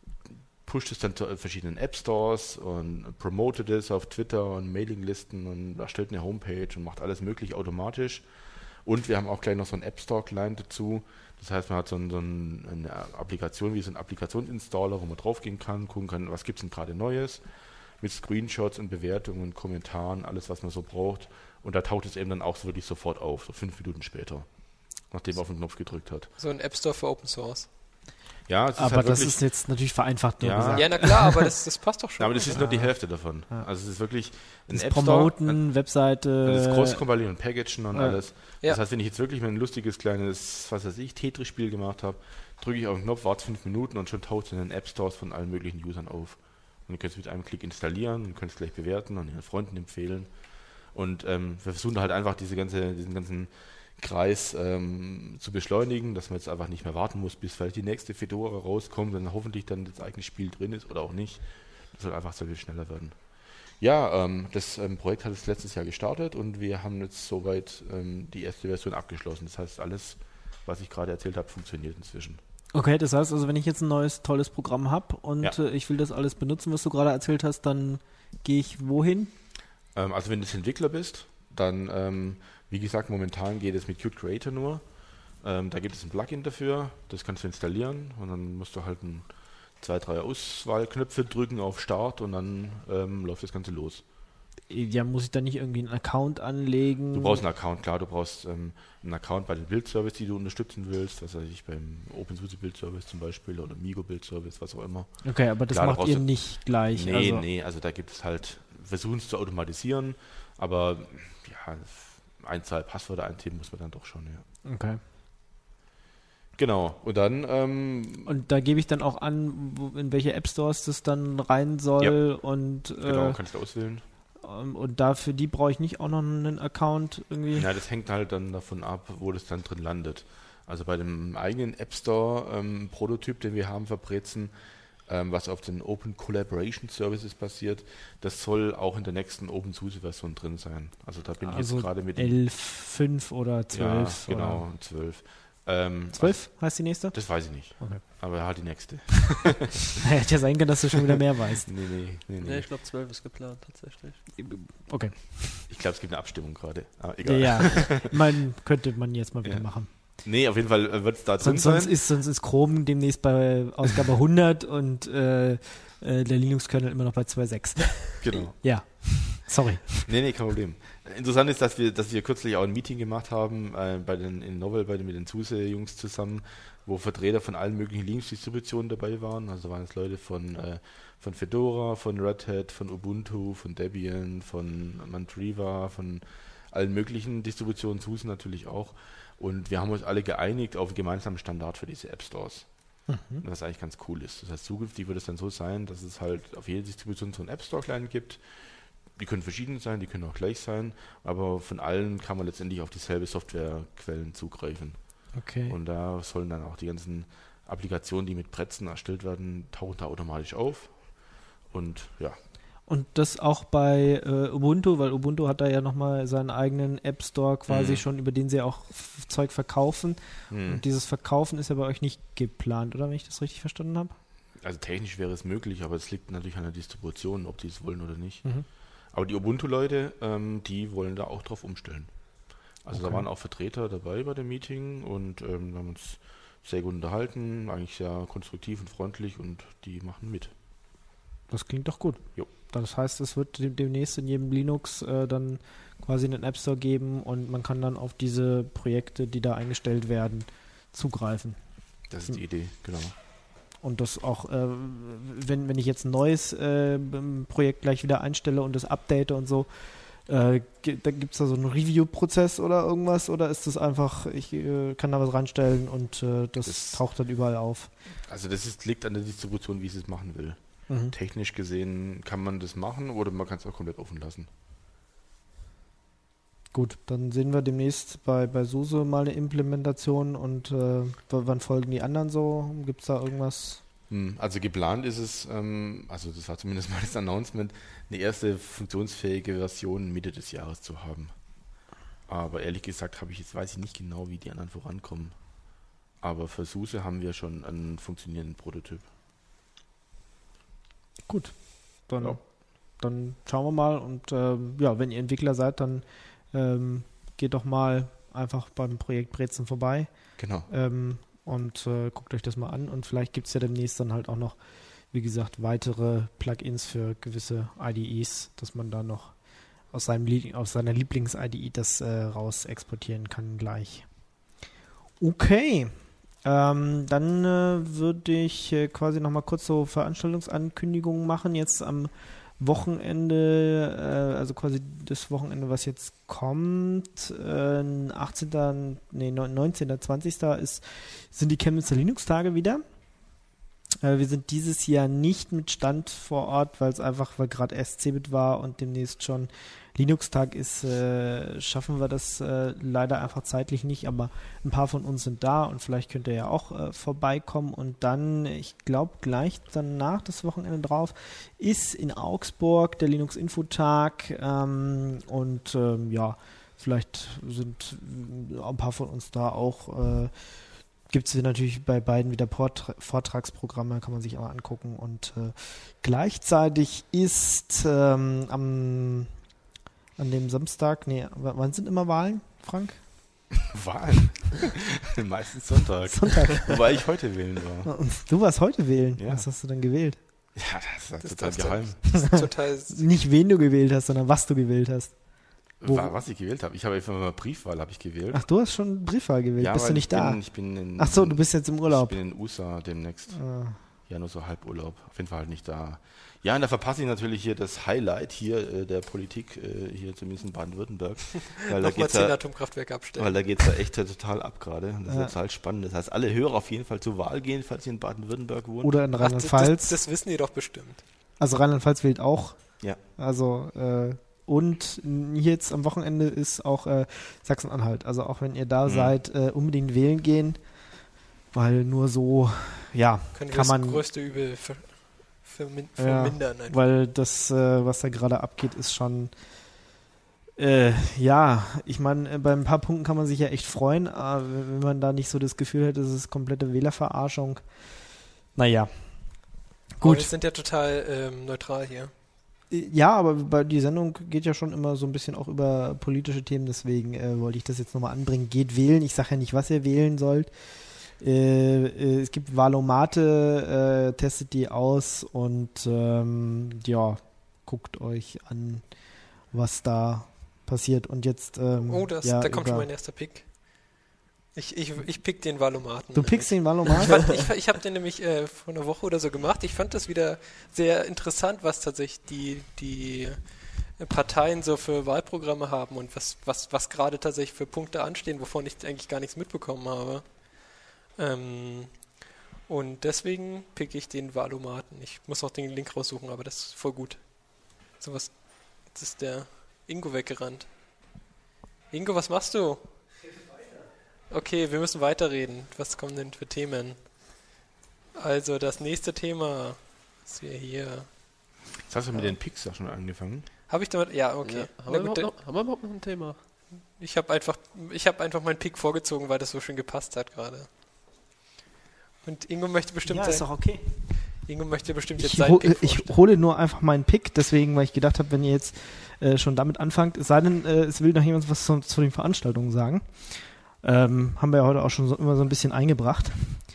pusht es dann zu verschiedenen App-Stores und promotet es auf Twitter und Mailinglisten und erstellt eine Homepage und macht alles möglich automatisch. Und wir haben auch gleich noch so einen App-Store-Client dazu. Das heißt, man hat so eine Applikation wie so ein Applikationsinstaller, wo man draufgehen kann, gucken kann, was gibt es denn gerade Neues, mit Screenshots und Bewertungen und Kommentaren, alles, was man so braucht. Und da taucht es eben dann auch wirklich sofort auf, so 5 Minuten später, nachdem man auf den Knopf gedrückt hat. So ein App Store für Open Source. Ja, es ist Aber halt das wirklich, ist jetzt natürlich vereinfacht nur Ja. gesagt. Ja, na klar, aber das passt doch schon. aber das ist nur die Hälfte davon. Ja. Also es ist wirklich ein Das App Store, Promoten, Webseite. das Cross-Kompilieren und Packagen und Ja. alles. Ja. Das heißt, wenn ich jetzt wirklich mal ein lustiges kleines, was weiß ich, Tetris-Spiel gemacht habe, drücke ich auf den Knopf, warte 5 Minuten und schon taucht es in den App-Stores von allen möglichen Usern auf. Und ihr könnt es mit einem Klick installieren und könnt es gleich bewerten und ihren Freunden empfehlen. Und wir versuchen halt einfach diesen ganzen Kreis zu beschleunigen, dass man jetzt einfach nicht mehr warten muss, bis vielleicht die nächste Fedora rauskommt und hoffentlich dann das eigene Spiel drin ist oder auch nicht. Das soll einfach sehr viel schneller werden. Ja, das Projekt hat es letztes Jahr gestartet und wir haben jetzt soweit die erste Version abgeschlossen. Das heißt, alles, was ich gerade erzählt habe, funktioniert inzwischen. Okay, das heißt also, wenn ich jetzt ein neues, tolles Programm habe und Ja. ich will das alles benutzen, was du gerade erzählt hast, dann gehe ich wohin? Also wenn du Entwickler bist, dann, wie gesagt, momentan geht es mit Qt Creator nur. Da gibt es ein Plugin dafür, das kannst du installieren und dann musst du halt 2, 3 Auswahlknöpfe drücken auf Start und dann läuft das Ganze los. Ja, muss ich da nicht irgendwie einen Account anlegen? Du brauchst einen Account, klar, du brauchst einen Account bei den Build-Service, die du unterstützen willst, was weiß ich, beim OpenSUSE Build-Service zum Beispiel oder Migo Build-Service, was auch immer. Okay, aber das Klar, da macht brauchst ihr du- nicht gleich. Nee, also da gibt es halt, versuchen es zu automatisieren, aber ja, 1, 2 Passwörter eintippen muss man dann doch schon, ja. Okay. Genau, und dann, Und da gebe ich dann auch an, in welche App Stores das dann rein soll und genau, kannst du auswählen. und dafür die brauche ich nicht auch noch einen Account irgendwie. Ja, das hängt halt dann davon ab, wo das dann drin landet. Also bei dem eigenen App Store Prototyp, den wir haben für Brezen, was auf den Open Collaboration Services basiert, das soll auch in der nächsten OpenSUSE-Version drin sein. Also da bin ich Also jetzt gerade mit 11, 5 oder 12. Ja, genau, 12. 12 heißt die nächste? Das weiß ich nicht. Okay. Aber halt die nächste. Hätte ja sein können, dass du schon wieder mehr weißt. Nee. Ja, ich glaube 12 ist geplant tatsächlich. Okay. Ich glaube, es gibt eine Abstimmung gerade. Aber egal. Ja, könnte man jetzt mal wieder Ja. machen. Nee, auf jeden Fall wird es da drin Sonst sein. ist Chrome demnächst bei Ausgabe 100 und der Linux-Kernel immer noch bei 2.6. Genau. Ja, sorry. Nee, kein Problem. Interessant ist, dass wir kürzlich auch ein Meeting gemacht haben in Novell mit den SUSE-Jungs zusammen, wo Vertreter von allen möglichen Linux-Distributionen dabei waren. Also waren es Leute von Fedora, von Red Hat, von Ubuntu, von Debian, von Mandriva, von allen möglichen Distributionen, SUSE natürlich auch. Und wir haben uns alle geeinigt auf einen gemeinsamen Standard für diese App Stores. Was eigentlich ganz cool ist. Das heißt, zukünftig wird es dann so sein, dass es halt auf jeder Distribution so einen App Store Client gibt. Die können verschieden sein, die können auch gleich sein, aber von allen kann man letztendlich auf dieselbe Softwarequellen zugreifen. Okay. Und da sollen dann auch die ganzen Applikationen, die mit Bretzen erstellt werden, tauchen da automatisch auf. Und ja. Und das auch bei Ubuntu, weil Ubuntu hat da ja nochmal seinen eigenen App Store quasi schon, über den sie auch Zeug verkaufen. Und dieses Verkaufen ist ja bei euch nicht geplant, oder, wenn ich das richtig verstanden habe? Also technisch wäre es möglich, aber es liegt natürlich an der Distribution, ob die es wollen oder nicht. Aber die Ubuntu-Leute, die wollen da auch drauf umstellen. Also da waren auch Vertreter dabei bei dem Meeting und wir haben uns sehr gut unterhalten, eigentlich sehr konstruktiv und freundlich und die machen mit. Das klingt doch gut. Jo. Das heißt, es wird demnächst in jedem Linux dann quasi einen App Store geben und man kann dann auf diese Projekte, die da eingestellt werden, zugreifen. Das ist die Idee, genau. Und das auch, wenn ich jetzt ein neues Projekt gleich wieder einstelle und das update und so, da gibt es da so einen Review-Prozess oder irgendwas, oder ist das einfach, ich kann da was reinstellen und das taucht dann überall auf? Also liegt an der Distribution, wie sie es machen will. Technisch gesehen kann man das machen oder man kann es auch komplett offen lassen. Gut, dann sehen wir demnächst bei SUSE mal eine Implementation und wann folgen die anderen so? Gibt es da irgendwas? Also geplant ist es, also das war zumindest mal das Announcement, eine erste funktionsfähige Version Mitte des Jahres zu haben. Aber ehrlich gesagt weiß ich nicht genau, wie die anderen vorankommen. Aber für SUSE haben wir schon einen funktionierenden Prototyp. Gut, dann schauen wir mal und wenn ihr Entwickler seid, dann geht doch mal einfach beim Projekt Brezen vorbei. Genau. Und guckt euch das mal an und vielleicht gibt es ja demnächst dann halt auch noch, wie gesagt, weitere Plugins für gewisse IDEs, dass man da noch aus seiner Lieblings-IDE das raus exportieren kann gleich. Okay. Dann würde ich quasi nochmal kurz so Veranstaltungsankündigungen machen. Jetzt am Wochenende, also quasi das Wochenende, was jetzt kommt, 19., 20. sind die Chemnitzer Linux-Tage wieder. Wir sind dieses Jahr nicht mit Stand vor Ort, weil gerade erst CeBIT war und demnächst schon Linux-Tag ist, schaffen wir das leider einfach zeitlich nicht, aber ein paar von uns sind da und vielleicht könnt ihr ja auch vorbeikommen und dann, ich glaube gleich danach, das Wochenende drauf, ist in Augsburg der Linux-Info-Tag vielleicht sind ein paar von uns da auch. Gibt es natürlich bei beiden wieder Vortragsprogramme, kann man sich auch angucken. Und gleichzeitig ist an dem Samstag, wann sind immer Wahlen, Frank? Wahlen? Meistens Sonntag. Wobei ich heute wählen war. Und du warst heute wählen? Ja. Was hast du denn gewählt? Ja, das ist total geheim. Das ist total Nicht wen du gewählt hast, sondern was du gewählt hast. Was ich gewählt habe. Ich habe einfach mal Briefwahl gewählt. Ach, du hast schon Briefwahl gewählt. Ja, bist du nicht da? Ach so, du bist jetzt im Urlaub. Ich bin in USA demnächst. Ja, nur so Halburlaub. Auf jeden Fall halt nicht da. Ja, und da verpasse ich natürlich hier das Highlight hier der Politik, hier zumindest in Baden-Württemberg. Nochmal 10 Atomkraftwerke abstellen. Weil da geht es ja echt total ab gerade. Das ist total spannend. Das heißt, alle Hörer auf jeden Fall zur Wahl gehen, falls ihr in Baden-Württemberg wohnt. Oder in Rheinland-Pfalz. Das wissen die doch bestimmt. Also Rheinland-Pfalz wählt auch. Ja. Also, und jetzt am Wochenende ist auch Sachsen-Anhalt. Also auch wenn ihr da seid, unbedingt wählen gehen, weil nur so, können kann man das größte Übel vermindern. Weil das, was da gerade abgeht, ist schon, ich meine, bei ein paar Punkten kann man sich ja echt freuen, aber wenn man da nicht so das Gefühl hat, das ist komplette Wählerverarschung. Naja. Gut. Wir sind ja total neutral hier. Ja, aber die Sendung geht ja schon immer so ein bisschen auch über politische Themen, deswegen wollte ich das jetzt nochmal anbringen. Geht wählen, ich sage ja nicht, was ihr wählen sollt. Es gibt Wahlomate, testet die aus und guckt euch an, was da passiert. Und jetzt da kommt schon mein erster Pick. Ich pick den Valomaten. Du pickst den Valomaten? Ich habe den nämlich vor einer Woche oder so gemacht. Ich fand das wieder sehr interessant, was tatsächlich die Parteien so für Wahlprogramme haben und was gerade tatsächlich für Punkte anstehen, wovon ich eigentlich gar nichts mitbekommen habe. Und deswegen picke ich den Wahlomaten. Ich muss auch den Link raussuchen, aber das ist voll gut. Sowas. Jetzt ist der Ingo weggerannt. Ingo, was machst du? Okay, wir müssen weiterreden. Was kommen denn für Themen? Also das nächste Thema ist hier. Jetzt hast du mit den Picks ja schon angefangen. Habe ich damit? Ja, okay. Ja, haben wir überhaupt noch ein Thema? Ich habe einfach meinen Pick vorgezogen, weil das so schön gepasst hat gerade. Und Ingo möchte bestimmt Ja, ist doch okay. Ingo möchte bestimmt jetzt seinen Pick Ich hole nur einfach meinen Pick, deswegen, weil ich gedacht habe, wenn ihr jetzt schon damit anfangt, es sei denn, es will noch jemand was zu den Veranstaltungen sagen. Haben wir ja heute auch schon immer so ein bisschen eingebracht.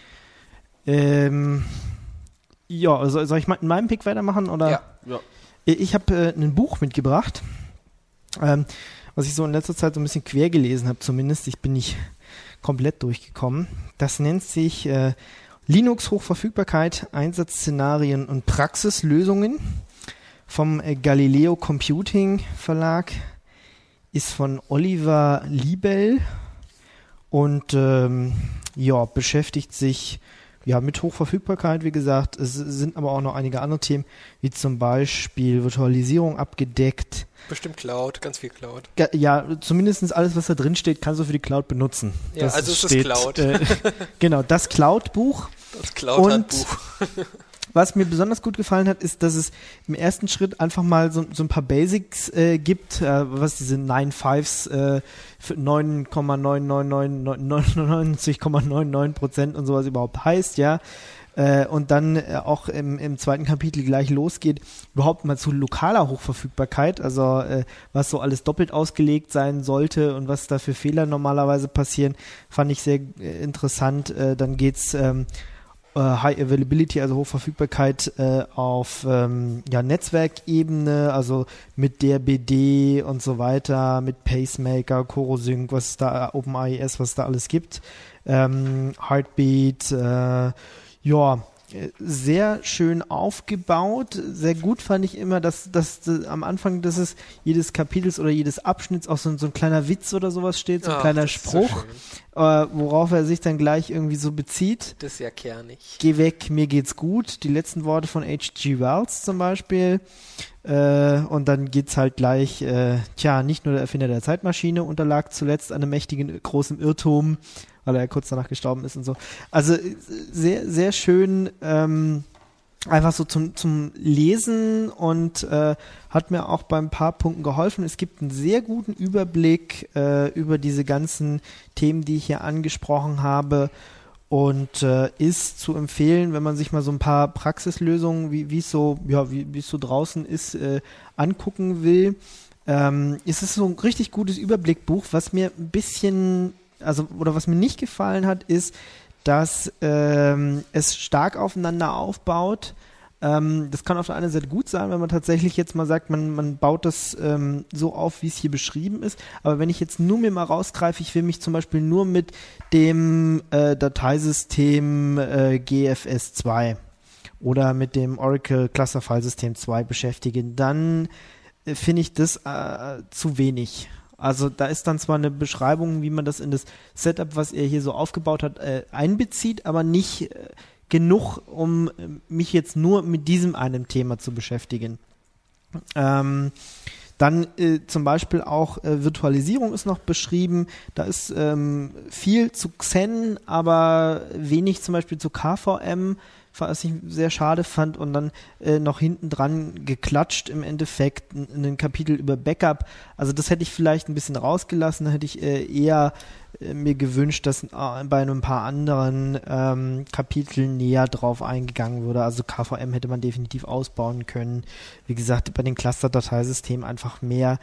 Ja, soll ich mal in meinem Pick weitermachen? Oder? Ja. Ich habe ein Buch mitgebracht, was ich so in letzter Zeit so ein bisschen quer gelesen habe, zumindest. Ich bin nicht komplett durchgekommen. Das nennt sich Linux-Hochverfügbarkeit, Einsatzszenarien und Praxislösungen vom Galileo Computing Verlag. Ist von Oliver Liebel und beschäftigt sich mit Hochverfügbarkeit, wie gesagt. Es sind aber auch noch einige andere Themen, wie zum Beispiel Virtualisierung abgedeckt. Bestimmt Cloud, ganz viel Cloud. Ja, zumindest alles, was da drin steht, kannst du für die Cloud benutzen. Ja, das also steht, ist es Cloud. Genau, das Cloud-Buch. Das Cloud-Handbuch. Was mir besonders gut gefallen hat, ist, dass es im ersten Schritt einfach mal so ein paar Basics gibt, was diese 9.5s für 99,99% und sowas überhaupt heißt, ja. Und dann auch im zweiten Kapitel gleich losgeht, überhaupt mal zu lokaler Hochverfügbarkeit, also was so alles doppelt ausgelegt sein sollte und was da für Fehler normalerweise passieren, fand ich sehr interessant. Dann geht's High Availability, also Hochverfügbarkeit auf Netzwerkebene, also mit DRBD und so weiter, mit Pacemaker, CoroSync, was da, OpenIES, was da alles gibt, Heartbeat, sehr schön aufgebaut. Sehr gut fand ich immer, dass am Anfang des jedes Kapitels oder jedes Abschnitts auch so ein kleiner Witz oder sowas steht, so ein kleiner Spruch, worauf er sich dann gleich irgendwie so bezieht. Das ist ja kernig. Geh weg, mir geht's gut. Die letzten Worte von H.G. Wells zum Beispiel. Und dann geht's halt gleich, nicht nur der Erfinder der Zeitmaschine unterlag zuletzt einem mächtigen großen Irrtum, weil er kurz danach gestorben ist und so. Also sehr, sehr schön, einfach so zum Lesen und hat mir auch bei ein paar Punkten geholfen. Es gibt einen sehr guten Überblick über diese ganzen Themen, die ich hier angesprochen habe und ist zu empfehlen, wenn man sich mal so ein paar Praxislösungen, wie es so draußen ist, angucken will. Ist es so ein richtig gutes Überblickbuch, was mir ein bisschen was mir nicht gefallen hat, ist, dass es stark aufeinander aufbaut. Das kann auf der einen Seite gut sein, wenn man tatsächlich jetzt mal sagt, man baut das so auf, wie es hier beschrieben ist. Aber wenn ich jetzt nur mir mal rausgreife, ich will mich zum Beispiel nur mit dem Dateisystem GFS 2 oder mit dem Oracle Cluster File System 2 beschäftigen, dann finde ich das zu wenig. Also da ist dann zwar eine Beschreibung, wie man das in das Setup, was er hier so aufgebaut hat, einbezieht, aber nicht genug, um mich jetzt nur mit diesem einem Thema zu beschäftigen. Dann zum Beispiel auch Virtualisierung ist noch beschrieben. Da ist viel zu Xen, aber wenig zum Beispiel zu KVM, was ich sehr schade fand, und dann noch hinten dran geklatscht im Endeffekt ein Kapitel über Backup. Also das hätte ich vielleicht ein bisschen rausgelassen, da hätte ich eher mir gewünscht, dass bei ein paar anderen Kapiteln näher drauf eingegangen wurde. Also KVM hätte man definitiv ausbauen können. Wie gesagt, bei den Cluster-Dateisystemen einfach mehr.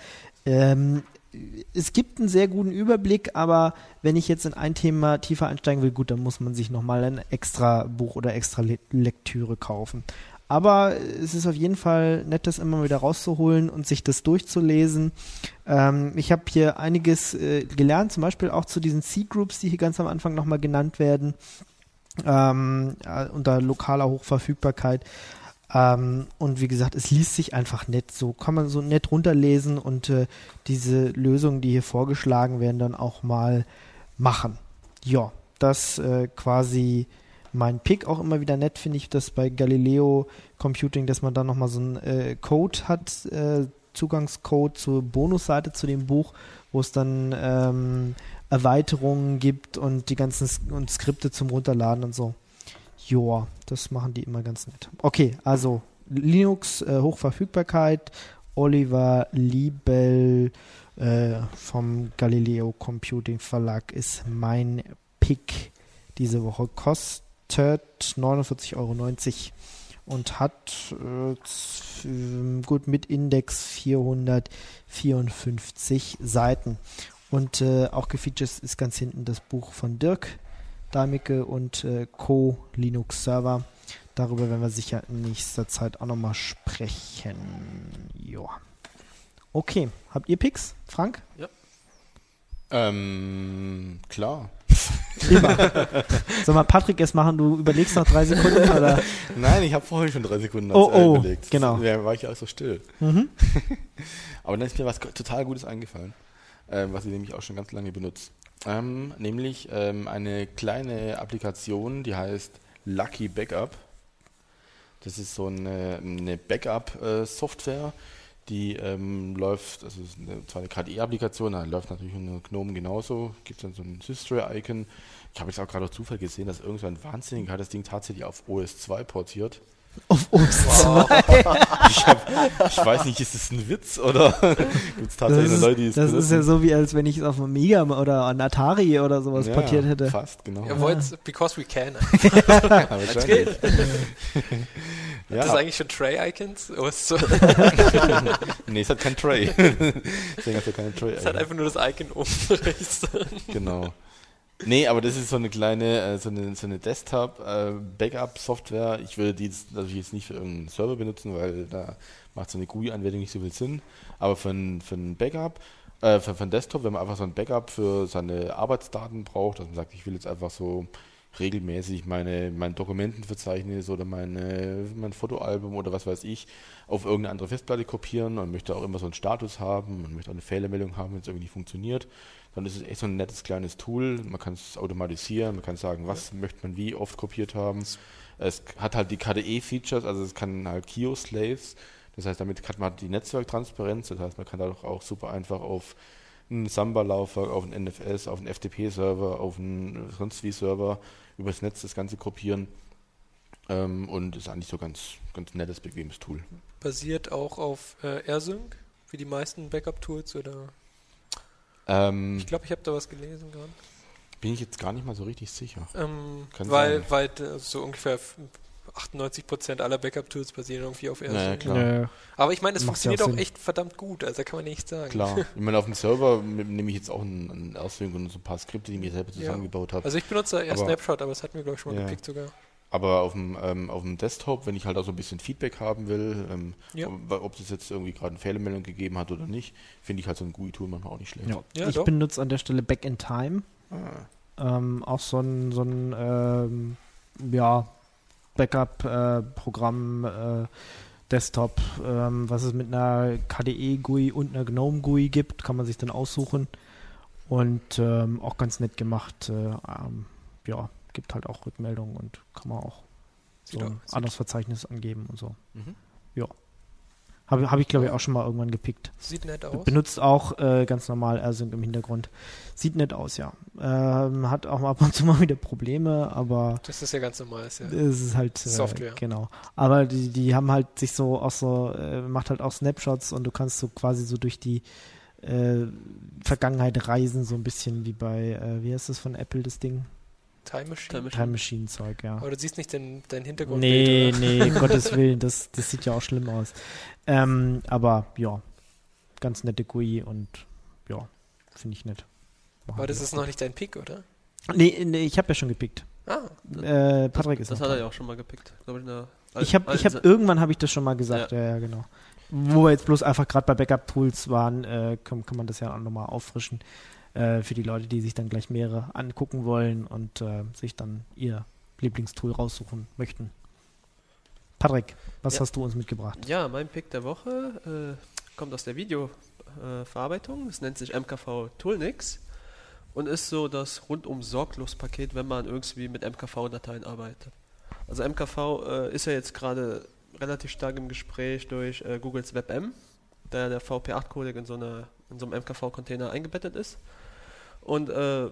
Es gibt einen sehr guten Überblick, aber wenn ich jetzt in ein Thema tiefer einsteigen will, gut, dann muss man sich nochmal ein extra Buch oder extra Lektüre kaufen. Aber es ist auf jeden Fall nett, das immer wieder rauszuholen und sich das durchzulesen. Ich habe hier einiges gelernt, zum Beispiel auch zu diesen C-Groups, die hier ganz am Anfang nochmal genannt werden, unter lokaler Hochverfügbarkeit. Und wie gesagt, es liest sich einfach nett. So kann man so nett runterlesen und diese Lösungen, die hier vorgeschlagen werden, dann auch mal machen. Ja, das quasi mein Pick. Auch immer wieder nett finde ich das bei Galileo Computing, dass man da nochmal so einen Code hat, Zugangscode zur Bonusseite zu dem Buch, wo es dann Erweiterungen gibt und die ganzen und Skripte zum Runterladen und so. Joa, das machen die immer ganz nett. Okay, also Linux, Hochverfügbarkeit, Oliver Liebel vom Galileo Computing Verlag ist mein Pick diese Woche. Kostet 49,90 € und hat gut mit Index 454 Seiten. Und auch gefeatured ist ganz hinten das Buch von Dirk Damicke und Co. Linux Server. Darüber werden wir sicher in nächster Zeit auch nochmal sprechen. Joa. Okay, habt ihr Picks, Frank? Ja. Klar. Immer. Soll mal Patrick erst machen, du überlegst noch 3 Sekunden, oder? Nein, ich habe vorhin schon 3 Sekunden überlegt. Genau. Da war ich auch so still. Mhm. Aber dann ist mir was total Gutes eingefallen, was ich nämlich auch schon ganz lange benutze. Nämlich eine kleine Applikation, die heißt Lucky Backup. Das ist so eine Backup-Software, die läuft, also ist zwar eine KDE-Applikation, da läuft natürlich in GNOME genauso, gibt es dann so ein History-Icon. Ich habe jetzt auch gerade auf Zufall gesehen, dass irgendwann ein Wahnsinniger hat das Ding tatsächlich auf OS 2 portiert. Auf OS2. Ich weiß nicht, ist das ein Witz oder gibt es tatsächlich Leute, die es Das benutzen? ist ja so, wie als wenn ich es auf einem Amiga oder an Atari oder sowas portiert hätte. Fast, genau. Ihr wollt because we can. Ja, wahrscheinlich. Hat das eigentlich schon Tray-Icons? Nee, es hat kein Tray. Deswegen hat es keine Tray. Es hat einfach nur das Icon oben rechts. Genau. Nee, aber das ist so eine kleine, so eine Desktop-Backup-Software. Ich würde die natürlich jetzt nicht für irgendeinen Server benutzen, weil da macht so eine GUI-Anwendung nicht so viel Sinn. Aber für ein Backup, für ein Desktop, wenn man einfach so ein Backup für seine Arbeitsdaten braucht, dass man sagt, ich will jetzt einfach so regelmäßig mein Dokumentenverzeichnis oder mein Fotoalbum oder was weiß ich auf irgendeine andere Festplatte kopieren und möchte auch immer so einen Status haben und möchte auch eine Fehlermeldung haben, wenn es irgendwie nicht funktioniert, dann ist es echt so ein nettes kleines Tool. Man kann es automatisieren, man kann sagen, was möchte man wie oft kopiert haben. Es hat halt die KDE-Features, also es kann halt Kio-Slaves, das heißt, damit hat man die Netzwerktransparenz, das heißt, man kann da auch super einfach auf einen Samba-Laufwerk, auf einen NFS, auf einen FTP-Server, auf einen sonst wie Server übers Netz das Ganze kopieren und ist eigentlich so ganz nettes, bequemes Tool. Basiert auch auf AirSync, wie die meisten Backup-Tools, oder? Ich glaube, ich habe da was gelesen gerade. Bin ich jetzt gar nicht mal so richtig sicher. Weil so ungefähr 98% aller Backup-Tools basieren irgendwie auf AirSync. Ja, klar. Aber ich meine, es Macht funktioniert ja auch Sinn. echt verdammt gut, also da kann man nichts sagen. Klar. Ich meine, auf dem Server nehme ich jetzt auch einen AirSync und so ein paar Skripte, die ich mir selber zusammengebaut habe. Also ich benutze da eher Aber- Snapshot, aber es hat mir, glaube ich, schon mal gepickt sogar. Aber auf dem Desktop, wenn ich halt auch so ein bisschen Feedback haben will, ob es jetzt irgendwie gerade eine Fehlermeldung gegeben hat oder nicht, finde ich halt so ein GUI-Tool manchmal auch nicht schlecht. Ja, Ich doch. benutze an der Stelle Back in Time. Auch so ein Backup-Programm, Desktop, was es mit einer KDE-GUI und einer GNOME-GUI gibt, kann man sich dann aussuchen. Und auch ganz nett gemacht. Gibt halt auch Rückmeldungen und kann man auch so ein anderes Verzeichnis angeben und so. Mhm. Ja. Habe ich, glaube ich, auch schon mal irgendwann gepickt. Sieht nett aus. Benutzt auch ganz normal AirSync im Hintergrund. Sieht nett aus, ja. Hat auch ab und zu mal wieder Probleme, aber Das ist ja ganz normal. Ist ja es ist halt Software. Genau. Aber die haben halt sich so auch so, macht halt auch Snapshots und du kannst so quasi so durch die Vergangenheit reisen, so ein bisschen wie bei, wie heißt das von Apple, das Ding? Time Machine. Time Machine Zeug, ja. Aber du siehst nicht dein Hintergrund. Nee, Gottes Willen, das sieht ja auch schlimm aus. Aber ja, ganz nette GUI und ja, finde ich nett. Aber das ist noch nicht dein Pick, oder? Nee, ich habe ja schon gepickt. Patrick ist Das noch hat er dran. ja auch schon mal gepickt. Glaube Irgendwann habe ich das schon mal gesagt, ja, genau. Wo wir jetzt bloß einfach gerade bei Backup-Tools waren, kann man das ja auch nochmal auffrischen für die Leute, die sich dann gleich mehrere angucken wollen und sich dann ihr Lieblingstool raussuchen möchten. Patrick, Was Ja. hast du uns mitgebracht? Ja, mein Pick der Woche kommt aus der Videoverarbeitung. Das nennt sich MKV Toolnix und ist so das rundum sorglos Paket, wenn man irgendwie mit MKV-Dateien arbeitet. Also MKV ist ja jetzt gerade relativ stark im Gespräch durch Googles WebM, da der VP8-Codec in so einem MKV-Container eingebettet ist. Und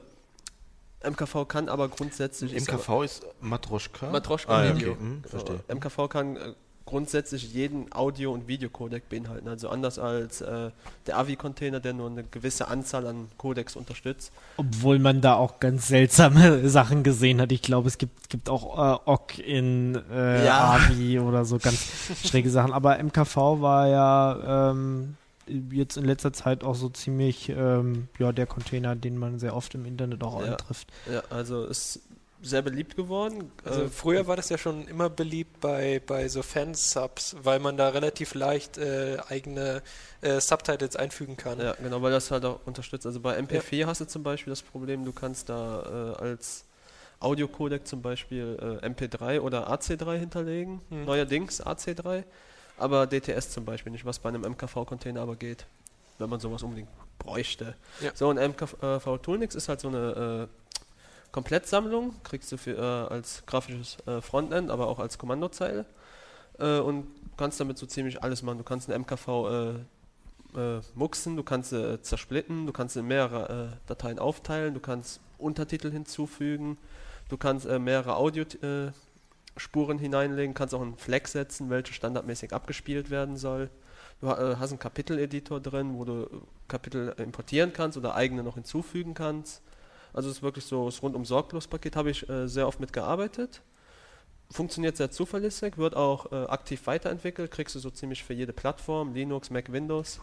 MKV kann aber grundsätzlich... MKV ist Matroschka? Matroschka Video. Okay. Verstehe. MKV kann grundsätzlich jeden Audio- und Videocodec beinhalten. Also anders als der AVI-Container, der nur eine gewisse Anzahl an Codecs unterstützt. Obwohl man da auch ganz seltsame Sachen gesehen hat. Ich glaube, es gibt auch OGG in AVI oder so ganz schräge Sachen. Aber MKV war ja jetzt in letzter Zeit auch so ziemlich der Container, den man sehr oft im Internet auch antrifft. Ja, also ist sehr beliebt geworden. Also früher war das ja schon immer beliebt bei so Fansubs, weil man da relativ leicht eigene Subtitles einfügen kann. Ja, genau, weil das halt auch unterstützt. Also bei MP4 hast du zum Beispiel das Problem, du kannst da als Audio-Codec zum Beispiel MP3 oder AC3 hinterlegen, neuerdings AC3, aber DTS zum Beispiel nicht, was bei einem MKV-Container aber geht, wenn man sowas unbedingt bräuchte. Ja. So, und MKV Toolnix ist halt so eine Komplettsammlung, kriegst du als grafisches Frontend, aber auch als Kommandozeile und kannst damit so ziemlich alles machen. Du kannst eine MKV muxen, du kannst sie zersplitten, du kannst sie in mehrere Dateien aufteilen, du kannst Untertitel hinzufügen, du kannst mehrere Audiospuren hineinlegen, kannst auch einen Flag setzen, welche standardmäßig abgespielt werden soll. Du hast einen Kapitel-Editor drin, wo du Kapitel importieren kannst oder eigene noch hinzufügen kannst. Also es ist wirklich so das rundum sorglos Paket, habe ich sehr oft mitgearbeitet. Funktioniert sehr zuverlässig, wird auch aktiv weiterentwickelt, kriegst du so ziemlich für jede Plattform, Linux, Mac, Windows.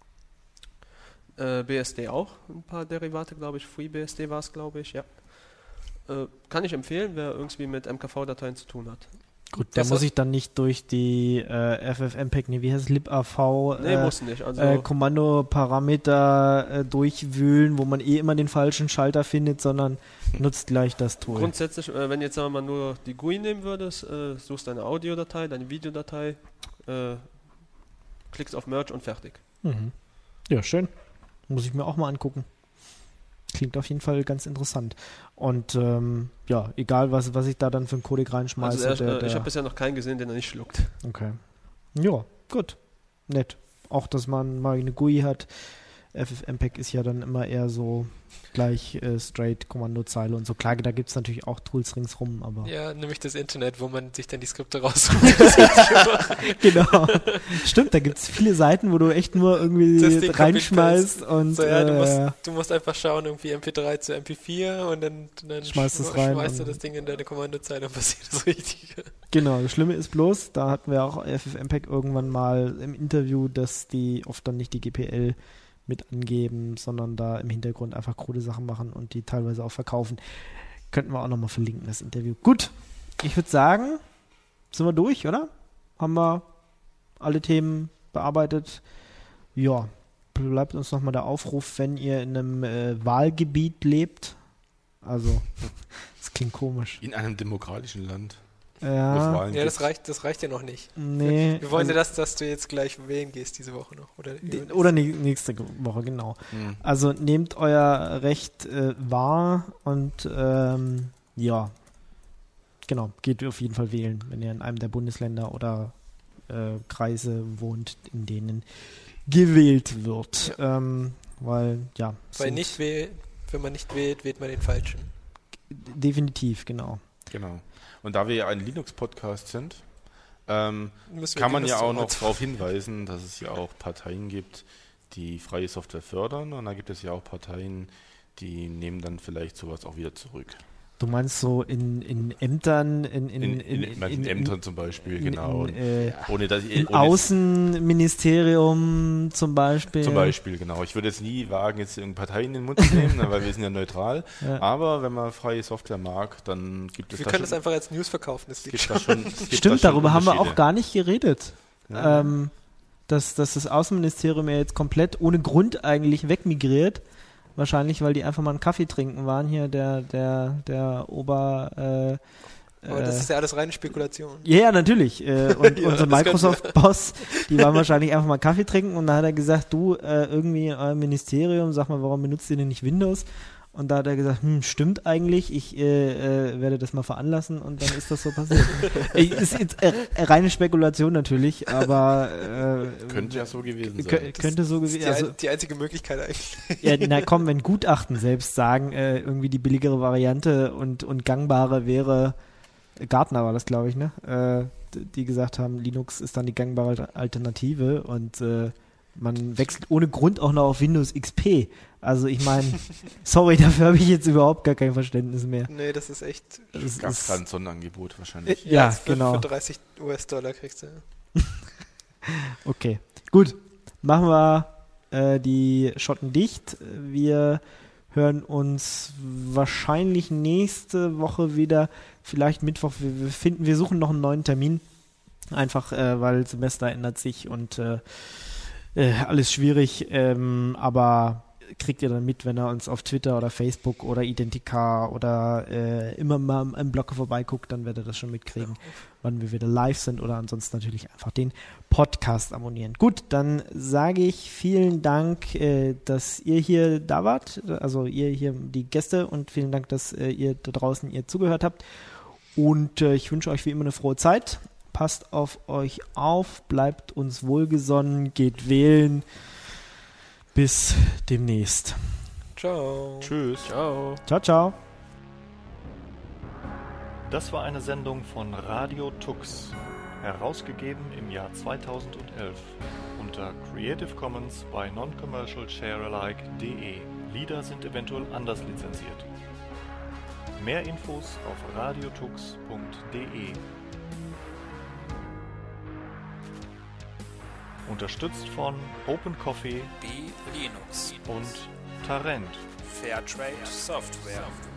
BSD auch, ein paar Derivate, glaube ich, FreeBSD war es, glaube ich, ja. Kann ich empfehlen, wer irgendwie mit MKV-Dateien zu tun hat. Gut, da muss ich dann nicht durch die FFmpeg, wie heißt es, libav muss nicht. Also Kommandoparameter durchwühlen, wo man immer den falschen Schalter findet, sondern nutzt gleich das Tool. Grundsätzlich, wenn jetzt sagen wir mal nur die GUI nehmen würdest, suchst deine Audiodatei, deine Videodatei, klickst auf Merge und fertig. Mhm. Ja, schön. Muss ich mir auch mal angucken. Klingt auf jeden Fall ganz interessant. Und egal was ich da dann für einen Codec reinschmeiße. Also ich habe bisher noch keinen gesehen, den er nicht schluckt. Okay. Ja, gut. Nett. Auch, dass man mal eine GUI hat. FFmpeg ist ja dann immer eher so gleich straight Kommandozeile und so. Klar, da gibt es natürlich auch Tools ringsrum, aber... Ja, nämlich das Internet, wo man sich dann die Skripte raussucht. Genau. Stimmt, da gibt es viele Seiten, wo du echt nur irgendwie reinschmeißt und... So, du musst einfach schauen, irgendwie MP3 zu MP4 und dann schmeißt du das Ding in deine Kommandozeile und passiert das Richtige. Genau, das Schlimme ist bloß, da hatten wir auch FFmpeg irgendwann mal im Interview, dass die oft dann nicht die GPL mit angeben, sondern da im Hintergrund einfach krude Sachen machen und die teilweise auch verkaufen. Könnten wir auch nochmal verlinken, das Interview. Gut, ich würde sagen, sind wir durch, oder? Haben wir alle Themen bearbeitet? Ja, bleibt uns nochmal der Aufruf, wenn ihr in einem Wahlgebiet lebt. Also, das klingt komisch. In einem demokratischen Land. Ja, das reicht ja noch nicht. Nee. Wir wollen ja, dass du jetzt gleich wählen gehst diese Woche noch. Oder nächste Woche, genau. Also nehmt euer Recht wahr und genau, geht auf jeden Fall wählen, wenn ihr in einem der Bundesländer oder Kreise wohnt, in denen gewählt wird. Ja. Weil wenn man nicht wählt, wählt man den Falschen. Definitiv, genau. Genau. Und da wir ja ein Linux-Podcast sind, kann man ja auch noch darauf hinweisen, dass es ja auch Parteien gibt, die freie Software fördern. Und da gibt es ja auch Parteien, die nehmen dann vielleicht sowas auch wieder zurück. Du meinst so in Ämtern, in Ämtern zum Beispiel, genau. Im Außenministerium zum Beispiel. Zum Beispiel, genau. Ich würde jetzt nie wagen, jetzt irgendeine Partei in den Mund zu nehmen, weil wir sind ja neutral. Ja. Aber wenn man freie Software mag, dann gibt es wir können das einfach als News verkaufen. Stimmt, darüber haben wir auch gar nicht geredet. Ja. Dass das Außenministerium ja jetzt komplett ohne Grund eigentlich wegmigriert. Wahrscheinlich, weil die einfach mal einen Kaffee trinken waren hier, der Aber das ist ja alles reine Spekulation. Ja, natürlich. Und unser Microsoft-Boss, die waren wahrscheinlich einfach mal Kaffee trinken und dann hat er gesagt, du, irgendwie in eurem Ministerium, sag mal, warum benutzt ihr denn nicht Windows? Und da hat er gesagt, stimmt eigentlich, ich werde das mal veranlassen und dann ist das so passiert. Ist jetzt reine Spekulation natürlich, aber könnte ja so gewesen sein. Könnte so gewesen sein. Die einzige Möglichkeit eigentlich. Ja, na komm, wenn Gutachten selbst sagen, irgendwie die billigere Variante und gangbare wäre, Gartner war das, glaube ich, ne? Die gesagt haben, Linux ist dann die gangbare Alternative und man wechselt ohne Grund auch noch auf Windows XP. Also ich meine, sorry, dafür habe ich jetzt überhaupt gar kein Verständnis mehr. Nee, das ist echt... Es gab gerade ein Sonderangebot wahrscheinlich. Ja, genau. Für $30 kriegst du. Okay, gut. Machen wir die Schotten dicht. Wir hören uns wahrscheinlich nächste Woche wieder, vielleicht Mittwoch. Wir suchen noch einen neuen Termin. Einfach, weil Semester ändert sich und alles schwierig. Aber kriegt ihr dann mit, wenn ihr uns auf Twitter oder Facebook oder Identica oder immer mal im Blog vorbeiguckt, dann werdet ihr das schon mitkriegen, wann wir wieder live sind oder ansonsten natürlich einfach den Podcast abonnieren. Gut, dann sage ich vielen Dank, dass ihr hier da wart, also ihr hier die Gäste und vielen Dank, dass ihr da draußen zugehört habt und ich wünsche euch wie immer eine frohe Zeit. Passt auf euch auf, bleibt uns wohlgesonnen, geht wählen. Bis demnächst. Ciao. Tschüss. Ciao. Ciao, ciao. Das war eine Sendung von Radio Tux, herausgegeben im Jahr 2011 unter Creative Commons by Non-Commercial Sharealike.de. Lieder sind eventuell anders lizenziert. Mehr Infos auf radiotux.de. Unterstützt von Open Coffee, B Linux und Tarent. Fairtrade Software.